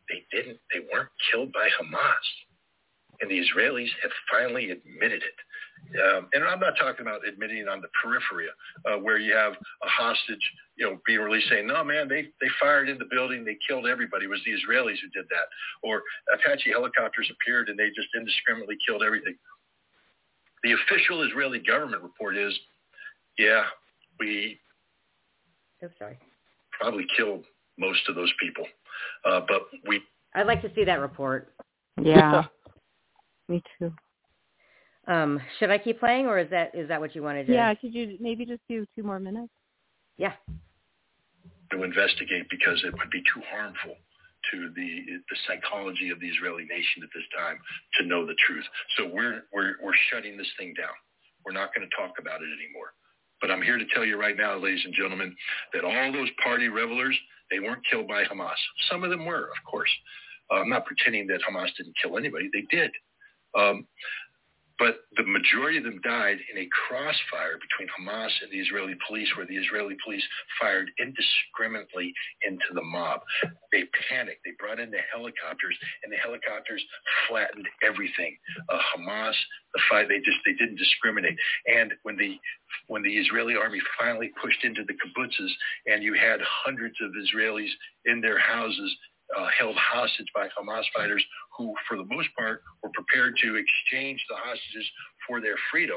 They didn't. They weren't killed by Hamas. And the Israelis have finally admitted it. Um, and I'm not talking about admitting it on the periphery, uh, where you have a hostage, you know, being released saying, no, man, they, they fired in the building, they killed everybody. It was the Israelis who did that. Or Apache helicopters appeared and they just indiscriminately killed everything. The official Israeli government report is, yeah, we oh, sorry. probably killed most of those people. Uh, but we... I'd like to see that report. Yeah. Me too. Um, should I keep playing, or is that is that what you want to do? Yeah, could you maybe just do two more minutes? Yeah. To investigate because it would be too harmful to the the psychology of the Israeli nation at this time to know the truth. So we're we're we're shutting this thing down. We're not going to talk about it anymore. But I'm here to tell you right now, ladies and gentlemen, that all those party revelers, they weren't killed by Hamas. Some of them were, of course. Uh, I'm not pretending that Hamas didn't kill anybody. They did. Um, but the majority of them died in a crossfire between Hamas and the Israeli police, where the Israeli police fired indiscriminately into the mob. They panicked. They brought in the helicopters, and the helicopters flattened everything. Uh, Hamas, the fight, they just they didn't discriminate. And when the when the Israeli army finally pushed into the kibbutzes, and you had hundreds of Israelis in their houses Uh, held hostage by Hamas fighters who, for the most part, were prepared to exchange the hostages for their freedom,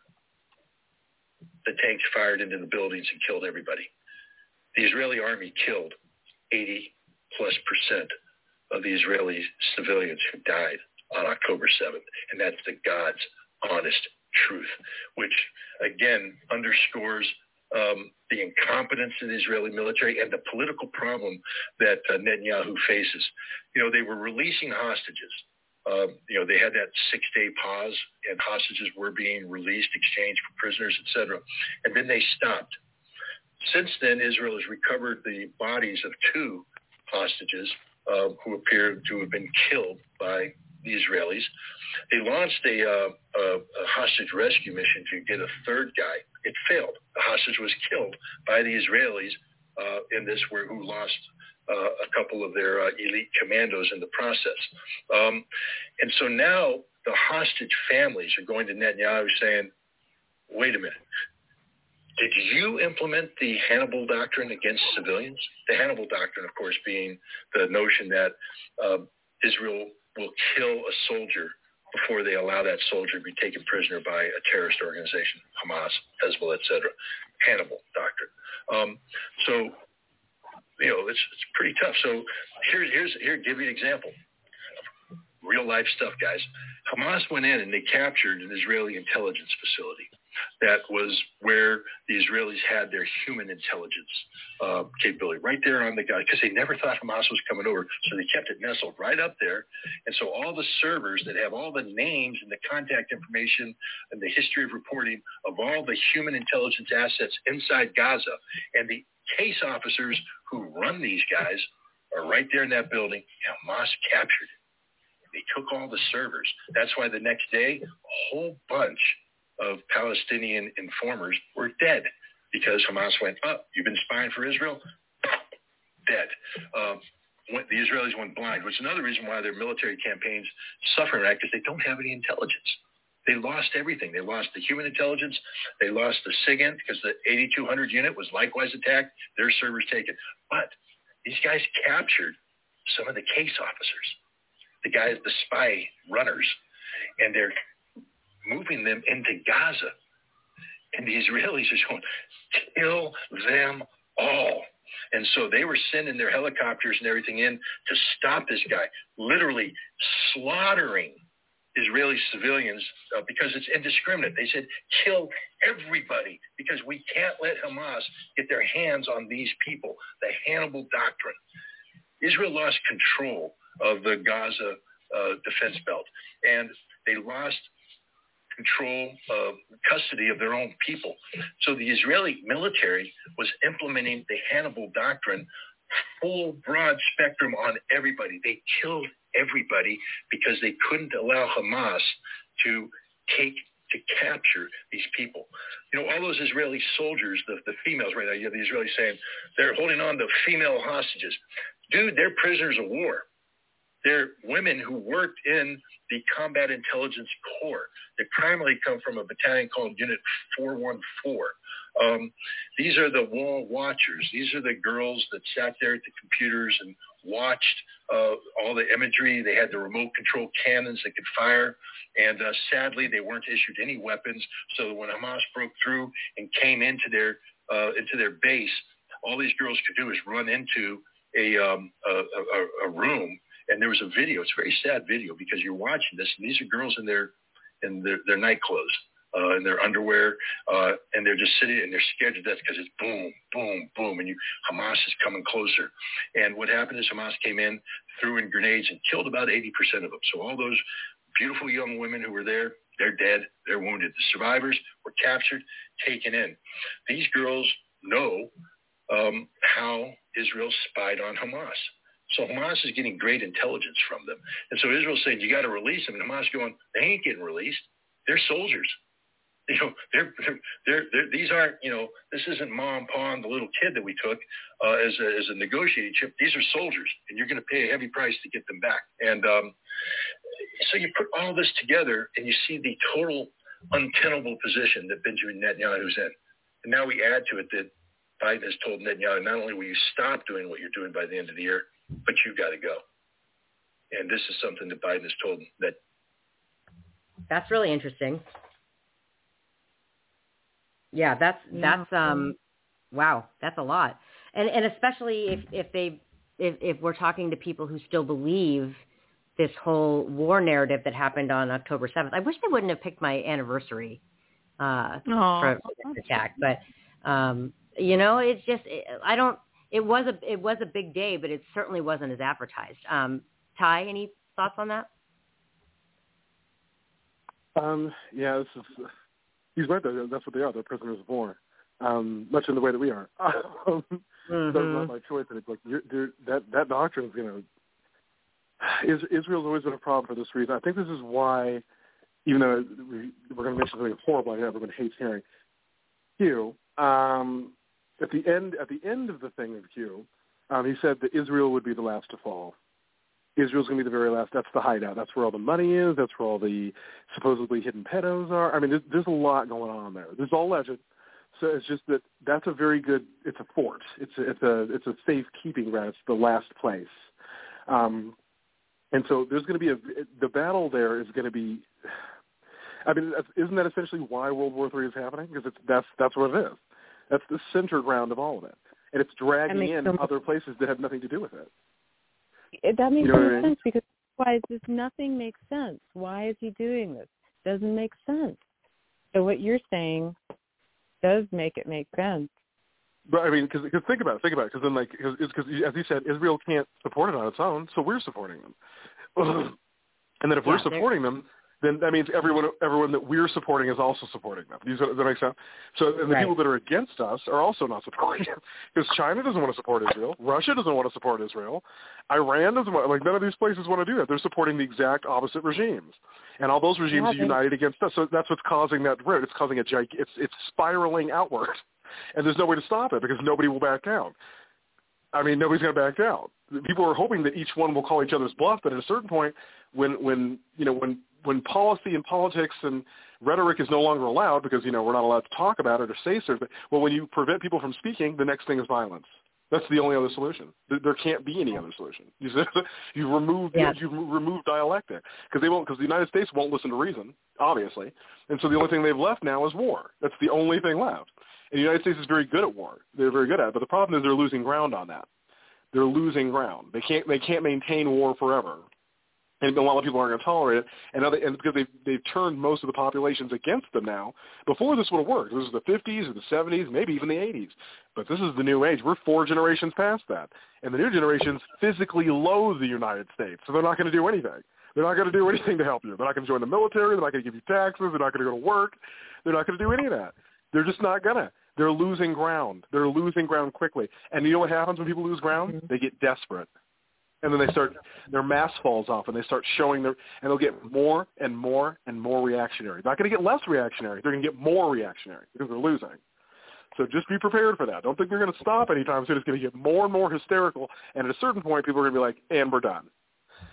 the tanks fired into the buildings and killed everybody. The Israeli army killed eighty plus percent of the Israeli civilians who died on October seventh, and that's the God's honest truth, which, again, underscores Um, the incompetence of the Israeli military and the political problem that uh, Netanyahu faces. You know, they were releasing hostages. Uh, you know, they had that six-day pause, and hostages were being released, exchanged for prisoners, et cetera. And then they stopped. Since then, Israel has recovered the bodies of two hostages uh, who appeared to have been killed by the Israelis. They launched a, uh, a, a hostage rescue mission to get a third guy. It failed. The hostage was killed by the Israelis uh, in this, where who lost uh, a couple of their uh, elite commandos in the process. Um, and so now the hostage families are going to Netanyahu saying, wait a minute, did you implement the Hannibal Doctrine against civilians? The Hannibal Doctrine, of course, being the notion that uh, Israel will kill a soldier before they allow that soldier to be taken prisoner by a terrorist organization, Hamas, Hezbollah, et cetera. Hannibal Doctrine. Um, so, you know, it's it's pretty tough. So here's here's here give you an example. Real life stuff, guys. Hamas went in and they captured an Israeli intelligence facility. That was where the Israelis had their human intelligence uh, capability, right there on the guy, because they never thought Hamas was coming over, so they kept it nestled right up there. And so all the servers that have all the names and the contact information and the history of reporting of all the human intelligence assets inside Gaza, and the case officers who run these guys are right there in that building. Hamas captured it. They took all the servers. That's why the next day, a whole bunch of Palestinian informers were dead because Hamas went, oh, you've been spying for Israel? Dead. Uh, the Israelis went blind, which is another reason why their military campaigns suffer, right? Because they don't have any intelligence. They lost everything. They lost the human intelligence. They lost the SIGINT because the eighty-two hundred unit was likewise attacked. Their servers taken. But these guys captured some of the case officers, the guys, the spy runners, and they're moving them into Gaza. And the Israelis are going, kill them all. And so they were sending their helicopters and everything in to stop this guy, literally slaughtering Israeli civilians uh, because it's indiscriminate. They said, kill everybody because we can't let Hamas get their hands on these people, the Hannibal Doctrine. Israel lost control of the Gaza uh, defense belt, and they lost control of custody of their own people. So the Israeli military was implementing the Hannibal Doctrine, full broad spectrum on everybody. They killed everybody because they couldn't allow Hamas to take to capture these people. You know, all those Israeli soldiers, the, the females right now, you have the Israelis saying they're holding on to female hostages. Dude, they're prisoners of war. They're women who worked in the Combat Intelligence Corps. They primarily come from a battalion called Unit four one four. Um, these are the wall watchers. These are the girls that sat there at the computers and watched uh, all the imagery. They had the remote control cannons that could fire. And uh, sadly, they weren't issued any weapons. So when Hamas broke through and came into their uh, into their base, all these girls could do is run into a, um, a, a, a room. And there was a video. It's a very sad video because you're watching this, and these are girls in their in their, their night clothes, uh, in their underwear, uh, and they're just sitting and they're scared to death because it's boom, boom, boom, and you Hamas is coming closer. And what happened is Hamas came in, threw in grenades, and killed about eighty percent of them. So all those beautiful young women who were there, they're dead, they're wounded. The survivors were captured, taken in. These girls know um, how Israel spied on Hamas. So Hamas is getting great intelligence from them. And so Israel's saying, you got to release them. And Hamas going, they ain't getting released. They're soldiers. You know, they're, they're, they're, they're, these aren't, you know, this isn't Ma and Pa and the little kid that we took uh, as, a, as a negotiating chip. These are soldiers, and you're going to pay a heavy price to get them back. And um, so you put all this together, and you see the total untenable position that Benjamin Netanyahu's in. And now we add to it that Biden has told Netanyahu, not only will you stop doing what you're doing by the end of the year, but you got to go. And this is something that Biden has told him that. That's really interesting. Yeah, that's Yeah. that's um, wow, that's a lot, and and especially if if they if if we're talking to people who still believe this whole war narrative that happened on October seventh. I wish they wouldn't have picked my anniversary uh, for this attack, but um, you know, it's just it, I don't. It was a it was a big day, but it certainly wasn't as advertised. Um, Ty, any thoughts on that? Um, yeah, this is. He's right there. That's what they are. They're prisoners of war, um, much in the way that we are. um, mm-hmm. That's not my choice. And it's like you're, you're, that that doctrine is going to. Is, Israel's always been a problem for this reason. I think this is why, even though we, we're going to mention something horrible, I know everyone hates hearing. Q. Um, at the end, at the end of the thing of Q, um, he said that Israel would be the last to fall. Israel's going to be the very last. That's the hideout. That's where all the money is. That's where all the supposedly hidden pedos are. I mean, there's, there's a lot going on there. There's all legend. So it's just that that's a very good. It's a fort. It's a, it's a it's a safekeeping ground. It's the last place. Um, and so there's going to be a the battle there is going to be. I mean, isn't that essentially why World War Three is happening? Because it's that's that's what it is. That's the center ground of all of it, and it's dragging in so other places that have nothing to do with it. It, that makes you know no I mean? sense because why does nothing make sense? Why is he doing this? Doesn't make sense. So what you're saying does make it make sense. But I mean, because think about it, think about it, because then like, because as you said, Israel can't support it on its own, so we're supporting them. And then if yeah, we're supporting them, then that means everyone everyone that we're supporting is also supporting them. Does that make sense? So and the right. people that are against us are also not supporting them. Because China doesn't want to support Israel. Russia doesn't want to support Israel. Iran doesn't want, like, none of these places want to do that. They're supporting the exact opposite regimes. And all those regimes yeah, are united against us. So that's what's causing that root. It's causing a gig- it's it's spiraling outward. And there's no way to stop it because nobody will back down. I mean, nobody's going to back down. People are hoping that each one will call each other's bluff, but at a certain point, when, when you know, when when policy and politics and rhetoric is no longer allowed because, you know, we're not allowed to talk about it or say something, well, when you prevent people from speaking, the next thing is violence. That's the only other solution. There can't be any other solution. You you remove yeah. you remove dialectic because they won't because the United States won't listen to reason, obviously, and so the only thing they've left now is war. That's the only thing left. And the United States is very good at war. They're very good at it, but the problem is they're losing ground on that. They're losing ground. They can't they can't maintain war forever. And a lot of people aren't going to tolerate it, and, now they, and because they've, they've turned most of the populations against them now. Before this would have worked. This is the fifties or the seventies, maybe even the eighties. But this is the new age. We're four generations past that. And the new generations physically loathe the United States, so they're not going to do anything. They're not going to do anything to help you. They're not going to join the military. They're not going to give you taxes. They're not going to go to work. They're not going to do any of that. They're just not going to. They're losing ground. They're losing ground quickly. And you know what happens when people lose ground? They get desperate. And then they start, their mask falls off, and they start showing their, and they'll get more and more and more reactionary. They're not going to get less reactionary. They're going to get more reactionary because they're losing. So just be prepared for that. Don't think they're going to stop anytime soon. It's going to get more and more hysterical, and at a certain point, people are going to be like, and we're done.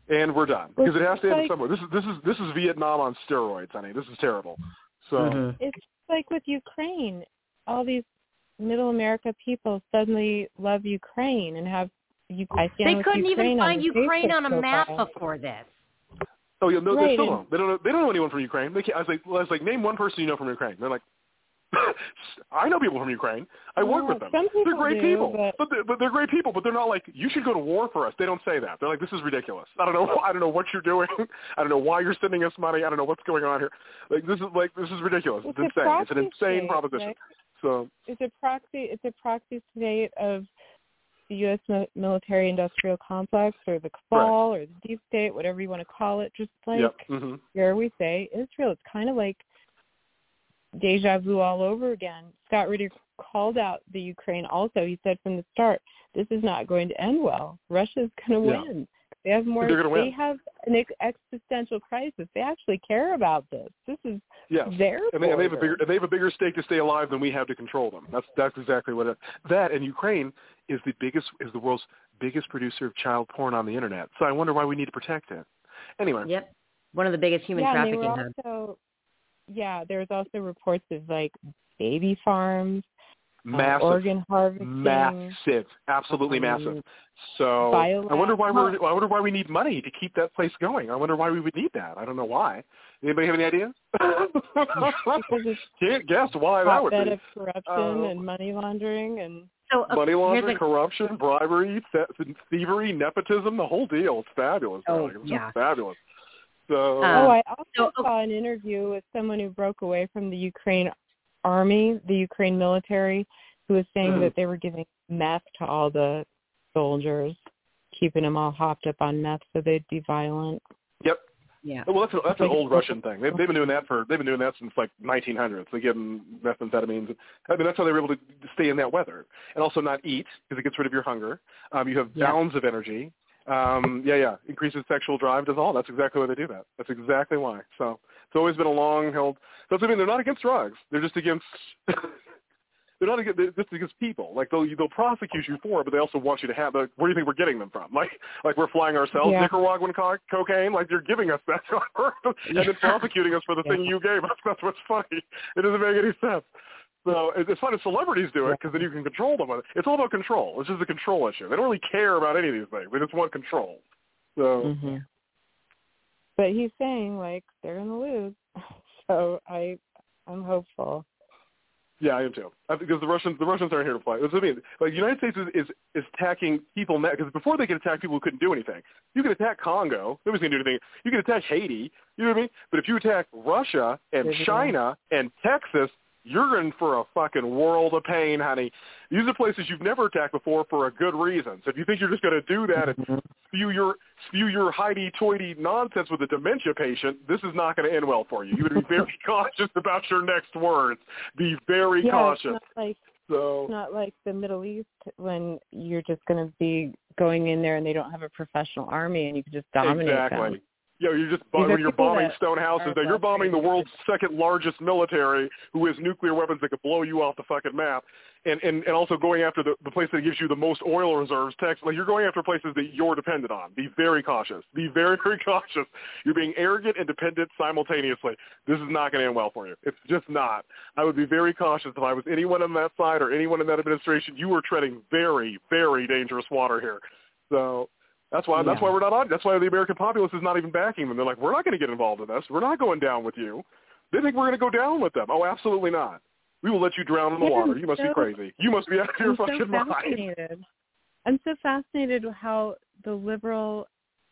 and we're done because it has to end like, somewhere. This is this is this is Vietnam on steroids, honey. This is terrible. So mm-hmm. It's like with Ukraine, all these Middle America people suddenly love Ukraine and have you. I stand They with couldn't Ukraine even find on Ukraine Facebook on a profile. map before this. Oh yeah, no, right, they still and, don't. They don't know. They don't know anyone from Ukraine. They can't, I was like, well, I was like, name one person you know from Ukraine. They're like, I know people from Ukraine. I work yeah, with them. some people They're great do, people, but, but they're, but they're great people. But they're not like you should go to war for us. They don't say that. They're like, this is ridiculous. I don't know. I don't know what you're doing. I don't know why you're sending us money. I don't know what's going on here. Like this is like this is ridiculous. It's, it's insane. It's an insane state, proposition. Right? So it's a proxy. It's a proxy state of the U S military-industrial complex, or the cabal, right. or the deep state, whatever you want to call it. Just like yep. mm-hmm. here we say Israel. It's kind of like deja vu all over again. Scott Ritter called out the Ukraine also. He said from the start, this is not going to end well. Russia's going to yeah. win. They have more. They're They win. have an ex- existential crisis. They actually care about this. This is yes. their and they, and they have a border. bigger they have a bigger stake to stay alive than we have to control them. That's that's exactly what it. That and Ukraine is the biggest is the world's biggest producer of child porn on the internet. So I wonder why we need to protect it. Anyway. Yep. One of the biggest human yeah, trafficking and they were also, Yeah, there's also reports of like baby farms. Massive, uh, organ harvesting, massive, absolutely um, massive. So I wonder why we're. I wonder why we need money to keep that place going. I wonder why we would need that. I don't know why. Anybody have any ideas? Can't guess why that would be. Of corruption uh, and money laundering and so, uh, money laundering, a, corruption, bribery, thievery, nepotism. The whole deal. It's fabulous. Oh, it's yeah. just fabulous. So. Um, oh, I also so, saw an interview with someone who broke away from the Ukraine army, the Ukraine military, who was saying mm-hmm. that they were giving meth to all the soldiers, keeping them all hopped up on meth so they'd be violent. Yep. Yeah. Well, that's a, that's an old Russian thing. They've, they've been doing that for they've been doing that since like nineteen hundreds. They give them methamphetamines. I mean, that's how they were able to stay in that weather, and also not eat because it gets rid of your hunger. Um, you have yeah. bounds of energy. Um, yeah, yeah, increases sexual drive. Does all. That's exactly why they do that. That's exactly why. So it's always been a long held. That's what I mean. They're not against drugs. They're just against. They're not against, they're just against people. Like they'll they'll prosecute you for it, but they also want you to have. Like, where do you think we're getting them from? Like like we're flying ourselves yeah. Nicaraguan co- cocaine. Like you're giving us that and then prosecuting us for the yeah. thing you gave us. That's what's funny. It doesn't make any sense. So it's fun if celebrities do it because then you can control them. It's all about control. It's just a control issue. They don't really care about any of these things. They just want control. So. Mm-hmm. But he's saying like they're going to lose. So I I'm hopeful. Yeah, I am too. I, because the Russians, the Russians aren't here to play. That's what I mean. Like, the United States is, is, is attacking people now, because before they could attack people who couldn't do anything. You could attack Congo. Nobody's going to do anything. You could attack Haiti. You know what I mean? But if you attack Russia and mm-hmm. China and Texas, you're in for a fucking world of pain, honey. These are places you've never attacked before for a good reason. So if you think you're just going to do that and spew your spew your hoity-toity nonsense with a dementia patient, this is not going to end well for you. You would be very cautious about your next words. Be very yeah, cautious. It's not like, so it's not like the Middle East when you're just going to be going in there and they don't have a professional army and you can just dominate exactly. them. Yeah, you're just when you're bombing stone houses. There, you're bombing the world's second largest military, who has nuclear weapons that could blow you off the fucking map, and and, and also going after the, the place that gives you the most oil reserves. Texas, like you're going after places that you're dependent on. Be very cautious. Be very very cautious. You're being arrogant and dependent simultaneously. This is not going to end well for you. It's just not. I would be very cautious if I was anyone on that side or anyone in that administration. You are treading very very dangerous water here. So. That's why. That's yeah. why we're not on. That's why the American populace is not even backing them. They're like, we're not going to get involved in this. We're not going down with you. They think we're going to go down with them. Oh, absolutely not. We will let you drown in the yeah, water. You must so, be crazy. You must be out of your I'm fucking so mind. Fascinated. I'm so fascinated with how the liberal,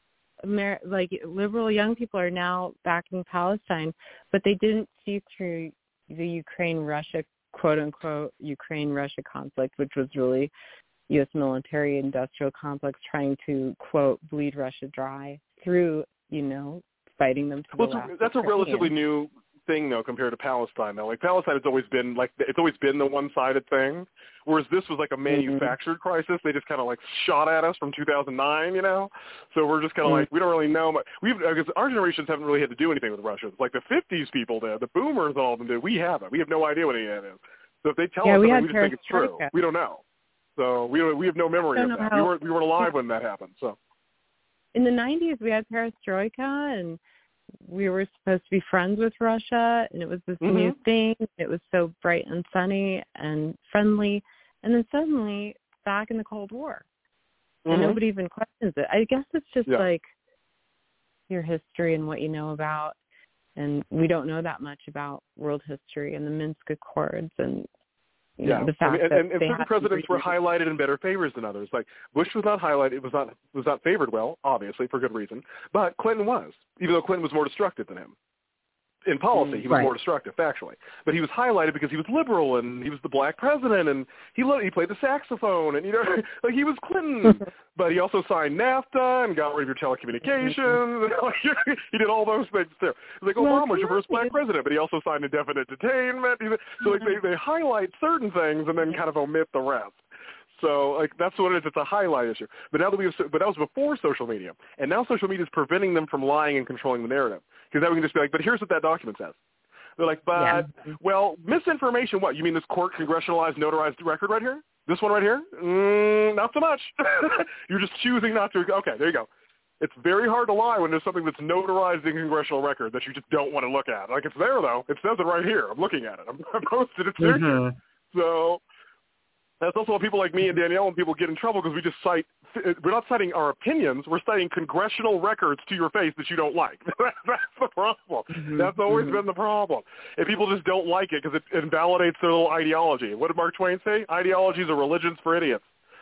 Amer- like liberal young people are now backing Palestine, but they didn't see through the Ukraine-Russia, quote unquote, Ukraine-Russia conflict, which was really U S military-industrial complex trying to, quote, bleed Russia dry through, you know, fighting them to well, the last. That's a Ukrainian. relatively new thing, though, compared to Palestine, though. Like, Palestine has always been, like, it's always been the one-sided thing, whereas this was, like, a manufactured mm-hmm. crisis. They just kind of, like, shot at us from two thousand nine, you know? So we're just kind of mm-hmm. like, we don't really know much. We've, because our generations haven't really had to do anything with Russia. Like, the fifties people did, the boomers, all of them did. We haven't. We have no idea what any of that is. So if they tell yeah, us we, something, we just think it's true. Perestroika. We don't know. So we we have no memory of that. How, we weren't we weren't alive when that happened. So in the nineties we had perestroika, and we were supposed to be friends with Russia, and it was this mm-hmm. new thing. It was so bright and sunny and friendly, and then suddenly back in the Cold War, mm-hmm. and nobody even questions it. I guess it's just yeah. like your history and what you know about, and we don't know that much about world history and the Minsk Accords and you yeah. know, the fact I mean, and, that and, and they certain had presidents were agreements. highlighted in better favors than others. Like Bush was not highlighted, was not was not favored well, obviously for good reason. But Clinton was, even though Clinton was more destructive than him. In policy, he was right. more destructive, factually. But he was highlighted because he was liberal and he was the black president and he lo- he played the saxophone and, you know, like he was Clinton. But he also signed NAFTA and got rid of your telecommunications. And, like, he did all those things too. It's like Well, Obama was your first black president, but he also signed indefinite detainment. So like they, they highlight certain things and then kind of omit the rest. So, like, that's what it is. It's a highlight issue. But now that we have, but that was before social media, and now social media is preventing them from lying and controlling the narrative. Because now we can just be like, but here's what that document says. They're like, but yeah. well, misinformation. What you mean? This court congressionalized notarized record right here? This one right here? Mm, not so much. You're just choosing not to. Okay, there you go. It's very hard to lie when there's something that's notarized in congressional record that you just don't want to look at. Like, it's there though. It says it right here. I'm looking at it. I'm, I posted it to mm-hmm. you. So. That's also why people like me and Danielle and people get in trouble because we just cite, we're not citing our opinions, we're citing congressional records to your face that you don't like. That's the problem. Mm-hmm. That's always mm-hmm. been the problem. And people just don't like it because it invalidates their little ideology. What did Mark Twain say? Ideologies are religions for idiots.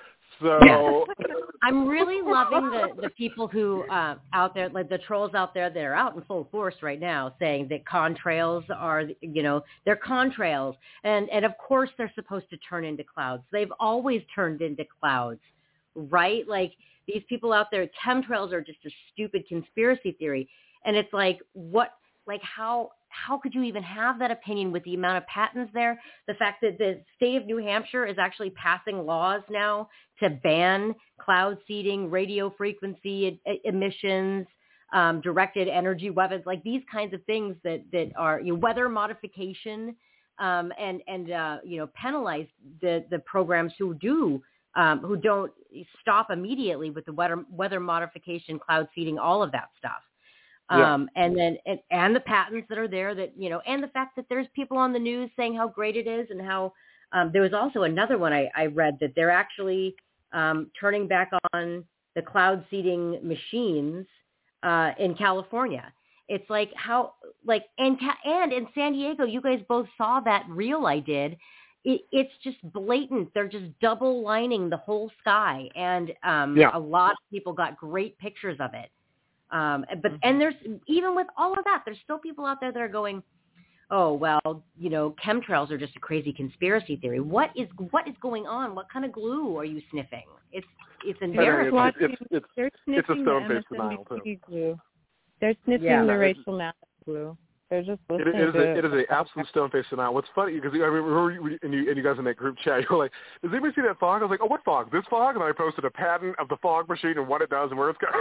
So I'm really loving the, the people who uh, out there, like the trolls out there that are out in full force right now saying that contrails are, you know, they're contrails. And, and of course they're supposed to turn into clouds. They've always turned into clouds, right? Like these people out there, chemtrails are just a stupid conspiracy theory. And it's like, what, like how, how could you even have that opinion with the amount of patents there? The fact that the state of New Hampshire is actually passing laws now to ban cloud seeding, radio frequency e- emissions, um, directed energy weapons, like these kinds of things that, that are, you know, weather modification, um, and, and, uh, you know, penalize the, the programs who do, um, who don't stop immediately with the weather, weather modification, cloud seeding, all of that stuff. Yeah. Um, and then, and, and the patents that are there that, you know, and the fact that there's people on the news saying how great it is and how, um, there was also another one I, I read that they're actually, um, turning back on the cloud seeding machines, uh, in California. It's like how, like, and, and in San Diego, you guys both saw that reel I did. It, it's just blatant. They're just double lining the whole sky. And, um, yeah. a lot of people got great pictures of it. Um, but, and there's, even with all of that, there's still people out there that are going, oh, well, you know, chemtrails are just a crazy conspiracy theory. What is, what is going on? What kind of glue are you sniffing? It's, it's embarrassing. It's, it's, it's, They're it's, sniffing it's a stone-faced the denial, too. glue. They're sniffing yeah, the Rachel Maddow glue. They're just listening it, it is to a, it is an absolute stone-faced denial. What's funny, because I remember you, and, you, and you guys in that group chat, you were like, does anybody see that fog? I was like, oh, what fog? This fog? And I posted a patent of the fog machine and what it does and where it's going.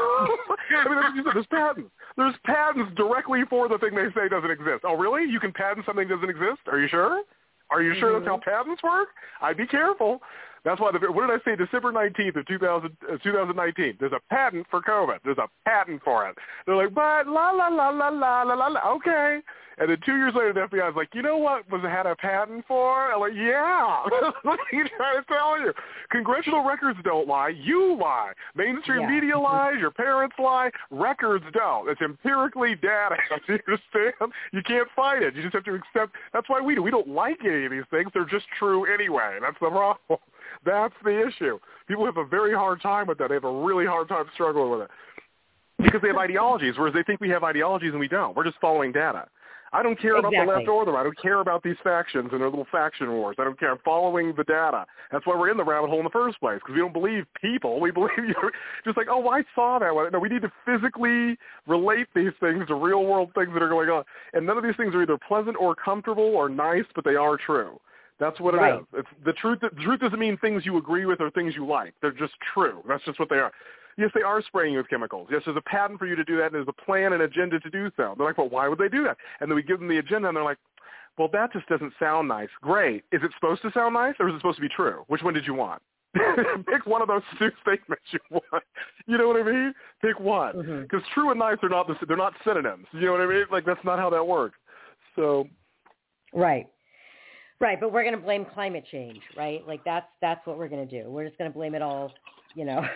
I mean, that's what you said. There's patents. There's patents directly for the thing they say doesn't exist. Oh, really? You can patent something that doesn't exist? Are you sure? Are you sure mm-hmm. that's how patents work? I'd be careful. That's why, the, what did I say, December nineteenth of two thousand, uh, twenty nineteen, there's a patent for COVID. There's a patent for it. They're like, but la, la, la, la, la, la, la, la, okay. And then two years later, the F B I is like, you know what was it had a patent for? I'm like, yeah. What are you trying to tell you? Congressional records don't lie. You lie. Mainstream yeah. media lies. Your parents lie. Records don't. It's empirically data. You understand? You can't fight it. You just have to accept. That's why we do. We don't like any of these things. They're just true anyway. That's the problem. That's the issue. People have a very hard time with that. They have a really hard time struggling with it because they have ideologies, whereas they think we have ideologies and we don't. We're just following data. I don't care exactly. about the left or the right. I don't care about these factions and their little faction wars. I don't care. I'm following the data. That's why we're in the rabbit hole in the first place, because we don't believe people. We believe you're just like, oh, I saw that. No, we need to physically relate these things to real-world things that are going on. And none of these things are either pleasant or comfortable or nice, but they are true. That's what it right. is. It's the truth. The truth doesn't mean things you agree with or things you like. They're just true. That's just what they are. Yes, they are spraying you with chemicals. Yes, there's a patent for you to do that, and there's a plan and agenda to do so. They're like, well, why would they do that? And then we give them the agenda, and they're like, well, that just doesn't sound nice. Great. Is it supposed to sound nice, or is it supposed to be true? Which one did you want? Pick one of those two statements you want. You know what I mean? Pick one. Because mm-hmm. true and nice are not the, they're not synonyms. You know what I mean? Like that's not how that works. So, right, right. But we're going to blame climate change, right? Like that's that's what we're going to do. We're just going to blame it all. You know.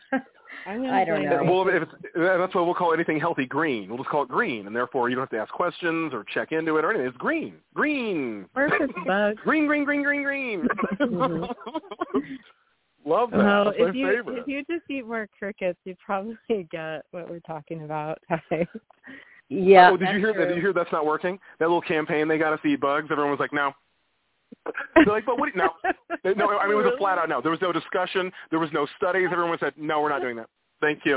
I don't know. Well, if it's, that's why we'll call anything healthy green. We'll just call it green, and therefore you don't have to ask questions or check into it or anything. It's green, green, perfect bug. green, green, green, green, green. Mm-hmm. Love that. Well, That's if my you favorite. if you just eat more crickets, you probably get what we're talking about. Yeah. Oh, did you hear true. that? Did you hear that's not working? That little campaign they got us to eat bugs. Everyone was like, no. They're like, but what? No, no. I mean, it was a flat out no. There was no discussion. There was no studies. Everyone said, no, we're not doing that. Thank you.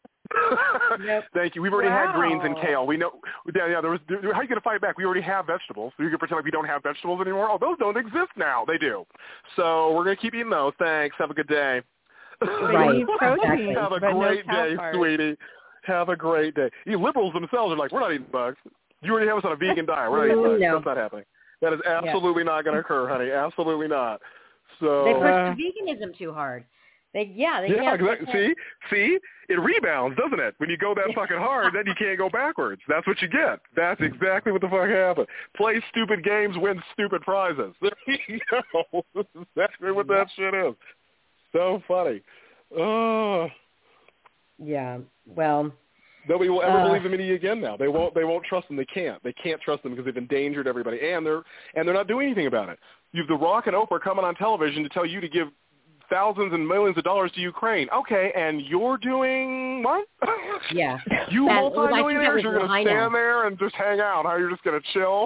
Yep. Thank you. We've already wow. had greens and kale. We know. Yeah, yeah. There was. There, how are you going to fight back? We already have vegetables. So you can pretend like we don't have vegetables anymore. Oh, those don't exist now. They do. So we're going to keep eating those. Thanks. Have a good day. Right. Protein, have a but great no day, part. sweetie. Have a great day. You liberals themselves are like, we're not eating bugs. You already have us on a vegan diet. We're not eating bugs. No. That's not happening. That is absolutely yeah. not going to occur, honey. Absolutely not. So they push uh, veganism too hard. They yeah. They yeah. can't, Exactly. they can't. See, see, it rebounds, doesn't it? When you go that fucking hard, then you can't go backwards. That's what you get. That's exactly what the fuck happened. Play stupid games, win stupid prizes. There you go. That's exactly what that shit is. So funny. Oh. Yeah. Well. Nobody will ever uh, believe the media again now. They won't. They won't trust them. They can't. They can't trust them because they've endangered everybody, and they're and they're not doing anything about it. You've The Rock and Oprah coming on television to tell you to give thousands and millions of dollars to Ukraine. Okay, and you're doing what? Yeah. You that, multi-millionaires are going to stand now. there and just hang out. How you're just going to chill?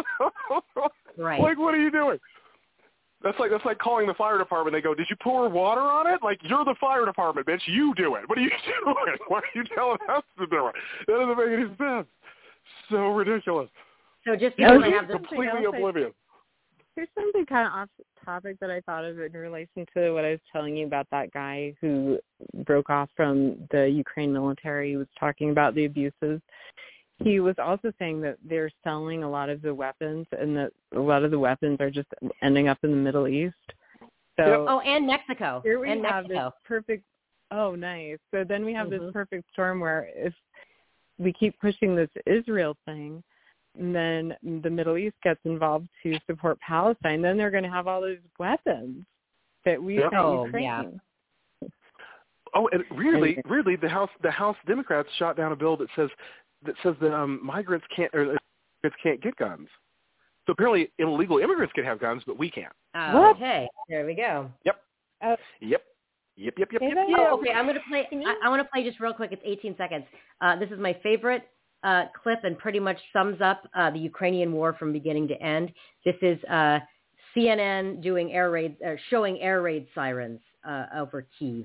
Right. Like, what are you doing? That's like that's like calling the fire department. They go, did you pour water on it? Like, you're the fire department, bitch. You do it. What are you doing? Why are you telling us to do it? That doesn't make any sense. So ridiculous. So just because I have completely oblivious. Here's something kind of off topic that I thought of in relation to what I was telling you about that guy who broke off from the Ukraine military. He was talking about the abuses. He was also saying that they're selling a lot of the weapons, and that a lot of the weapons are just ending up in the Middle East. So oh, and Mexico. Here we and have Mexico. this perfect. Oh, nice. So then we have mm-hmm. this perfect storm where if we keep pushing this Israel thing, and then the Middle East gets involved to support Palestine, then they're going to have all these weapons that we yep. sent oh, Ukraine. Yeah. Oh, and weirdly, weirdly, the House the House Democrats shot down a bill that says that says that um, migrants can't or immigrants can't get guns. So apparently, illegal immigrants can have guns, but we can't. Oh, okay, there we go. Yep. Uh, yep. Yep. Yep. Yep. Yep. yep. Oh, okay, I'm gonna play. I, I want to play just real quick. It's eighteen seconds. Uh, this is my favorite uh, clip, and pretty much sums up uh, the Ukrainian war from beginning to end. This is uh, C N N doing air raids, uh, showing air raid sirens uh, over Kyiv.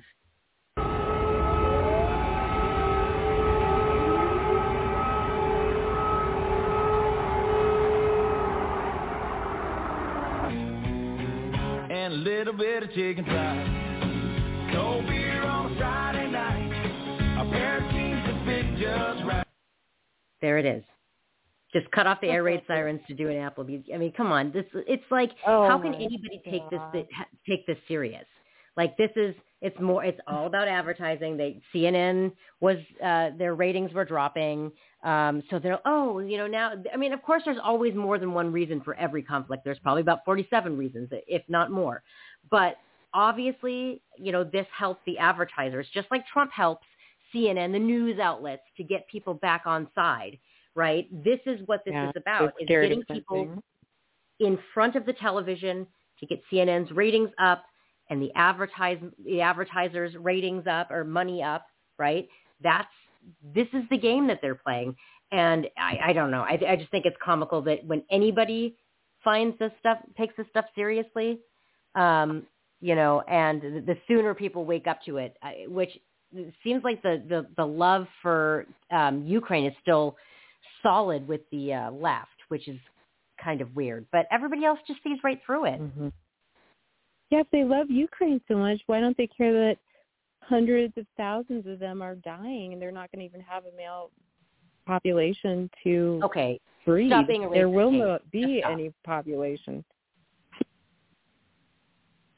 A little bit of chicken fried, cold beer on a Friday night, a pair of jeans that fit just right. There it is. Just cut off the air raid sirens to do an Applebee's. I mean, come on. This it's like, oh how can anybody take this take this serious? Like, this is it's more. It's all about advertising. They C N N was uh, their ratings were dropping. Um, so they're oh, you know now. I mean, of course, there's always more than one reason for every conflict. There's probably about forty-seven reasons, if not more. But obviously, you know, this helped the advertisers, just like Trump helps C N N, the news outlets, to get people back on side. Right? This is what this yeah, is about: is getting people in front of the television to get C N N's ratings up and the advertise the advertisers' ratings up or money up. Right? That's this is the game that they're playing, and I, I don't know. I, I just think it's comical that when anybody finds this stuff, takes this stuff seriously, um, you know, and the sooner people wake up to it, which seems like the the, the love for um, Ukraine is still solid with the uh, left, which is kind of weird. But everybody else just sees right through it. Mm-hmm. Yeah, if they love Ukraine so much, why don't they care that hundreds of thousands of them are dying and they're not going to even have a male population to okay. breed? Stop being a there will king. not be any population.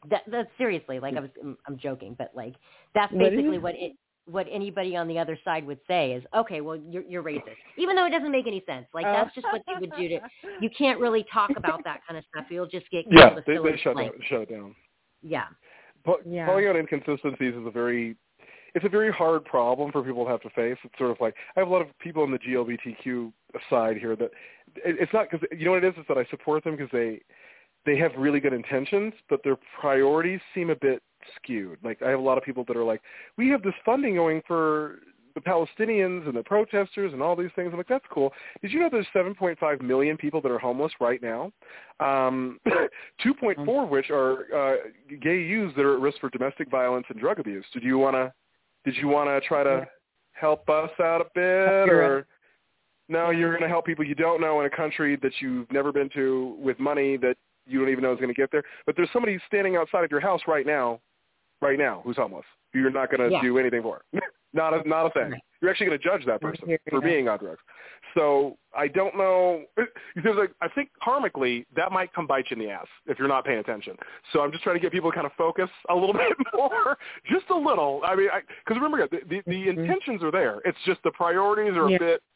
that, that's seriously, like I was, I'm, I'm joking, but like that's What basically is- what it, what anybody on the other side would say is, okay, well, you're, you're racist, even though it doesn't make any sense. Like that's just what they would do to. You can't really talk about that kind of stuff. You'll just get Yeah, called a they, fill in they the shut blank. down, shut it down. Yeah. Po- Yeah. Calling out inconsistencies is a very, it's a very hard problem for people to have to face. It's sort of like, I have a lot of people on the G L B T Q side here that, it, it's not because, you know what it is, is that I support them because they, they have really good intentions, but their priorities seem a bit skewed. Like I have a lot of people that are like, we have this funding going for the Palestinians and the protesters and all these things. I'm like, that's cool. Did you know there's seven point five million people that are homeless right now? Um, two point four of which are uh, gay youths that are at risk for domestic violence and drug abuse. Did you want to, did you want to try to help us out a bit, or no, you're going to help people you don't know in a country that you've never been to with money that you don't even know is going to get there? But there's somebody standing outside of your house right now, right now, who's homeless. You're not going to Yeah. do anything for. Not a, not a thing. Right. You're actually going to judge that person hear for you. being on drugs. So I don't know. Because like, I think karmically that might come bite you in the ass if you're not paying attention. So I'm just trying to get people to kind of focus a little bit more, just a little. I mean, because remember, the, the, the Mm-hmm. intentions are there. It's just the priorities are Yeah. a bit,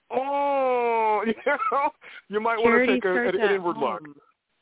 oh, you know, you might want Charity to take a, starts an, at an inward look. home.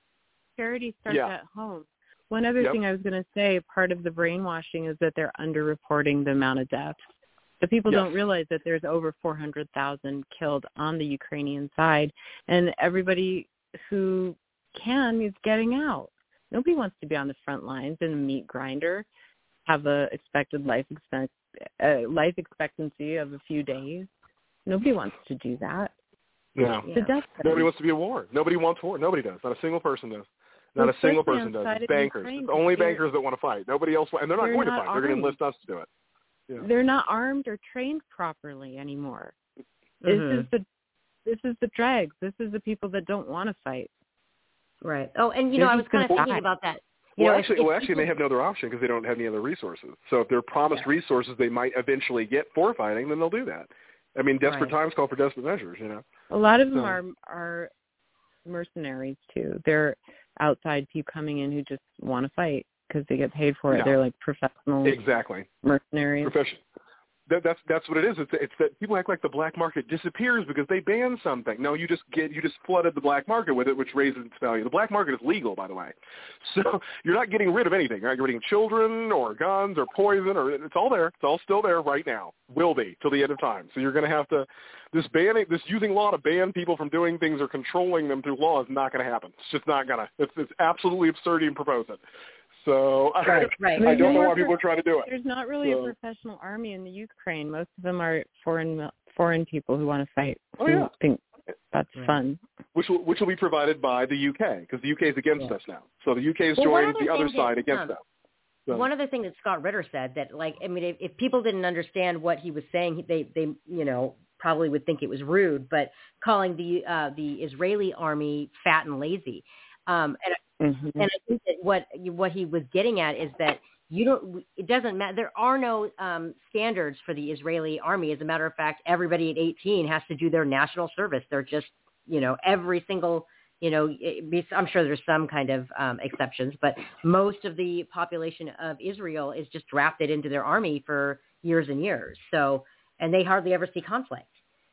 Charity starts Yeah. at home. One other Yep. thing I was going to say, part of the brainwashing is that they're underreporting the amount of deaths. The people Yes. don't realize that there's over four hundred thousand killed on the Ukrainian side, and everybody who can is getting out. Nobody wants to be on the front lines in a meat grinder, have a expected life expect, uh, life expectancy of a few days. Nobody wants to do that. No. The death Nobody wants to be at war. Nobody wants war. Nobody does. Not a single person does. Not Well, a single especially person does. outside It's of bankers. Ukraine, It's only they're- bankers that want to fight. Nobody else, and they're not they're going to not fight. They're going to armed. enlist us to do it. Yeah. They're not armed or trained properly anymore. Mhm. This is the this is the dregs. This is the people that don't want to fight. Right. Oh, and you They're know, I was just kind of gonna thinking die. about that. You Well, know, actually, if, if well, actually, people, they have no other option because they don't have any other resources. So if they're promised Yeah. resources they might eventually get for fighting, then they'll do that. I mean, desperate Right. times call for desperate measures, you know. A lot of them So- are are mercenaries too. They're outside people coming in who just want to fight because they get paid for it. Yeah. They're like professional Exactly. mercenaries. Profession. That, that's that's what it is. It's, it's that people act like the black market disappears because they ban something. No, you just get you just flooded the black market with it, which raises its value. The black market is legal, by the way, so you're not getting rid of anything. You're not getting children or guns or poison, or it's all there. It's all still there right now. Will be till the end of time. So you're going to have to this banning, this using law to ban people from doing things or controlling them through law is not going to happen. It's just not going to. It's, it's absolutely absurd to even propose it. So Right, right. I, I don't know There's why people are trying to do it. There's not really So- a professional army in the Ukraine. Most of them are foreign foreign people who want to fight. Oh, who yeah. think that's Right. fun. Which will which will be provided by the U K because the U K is against Yeah. us now. So the U K has Well, one joined other the other thing side that, against um, us. So, One other thing that Scott Ritter said that, like, I mean, if, if people didn't understand what he was saying, they, they, you know, probably would think it was rude. But calling the uh, the Israeli army fat and lazy, um, and Mm-hmm. and I think that what what he was getting at is that you don't. It doesn't matter. There are no um, standards for the Israeli army. As a matter of fact, everybody at eighteen has to do their national service. They're just, you know, every single. You know, it, I'm sure there's some kind of um, exceptions, but most of the population of Israel is just drafted into their army for years and years. So, and they hardly ever see conflict.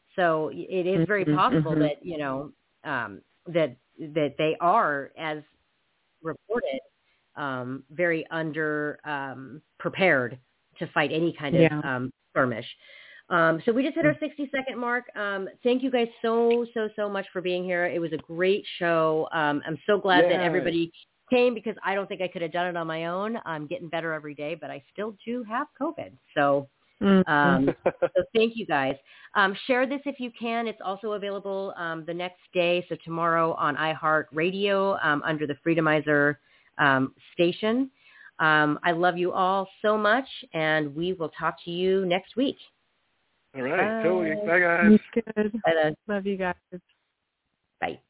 So it is very Mhm, possible mhm. that, you know, um, that that they are, as reported, um, very under um, prepared to fight any kind of Yeah. um, skirmish. Um, so we just hit our sixty second mark. Um, thank you guys so, so, so much for being here. It was a great show. Um, I'm so glad that Yay. everybody came because I don't think I could have done it on my own. I'm getting better every day, but I still do have COVID. So, Mm-hmm. um, so thank you guys. Um, share this if you can. It's also available um, the next day, so tomorrow on iHeartRadio um, under the Freedomizer um, station. Um, I love you all so much, and we will talk to you next week. all right, Bye. totally. Bye, guys. Good. Bye. Love you guys. Bye.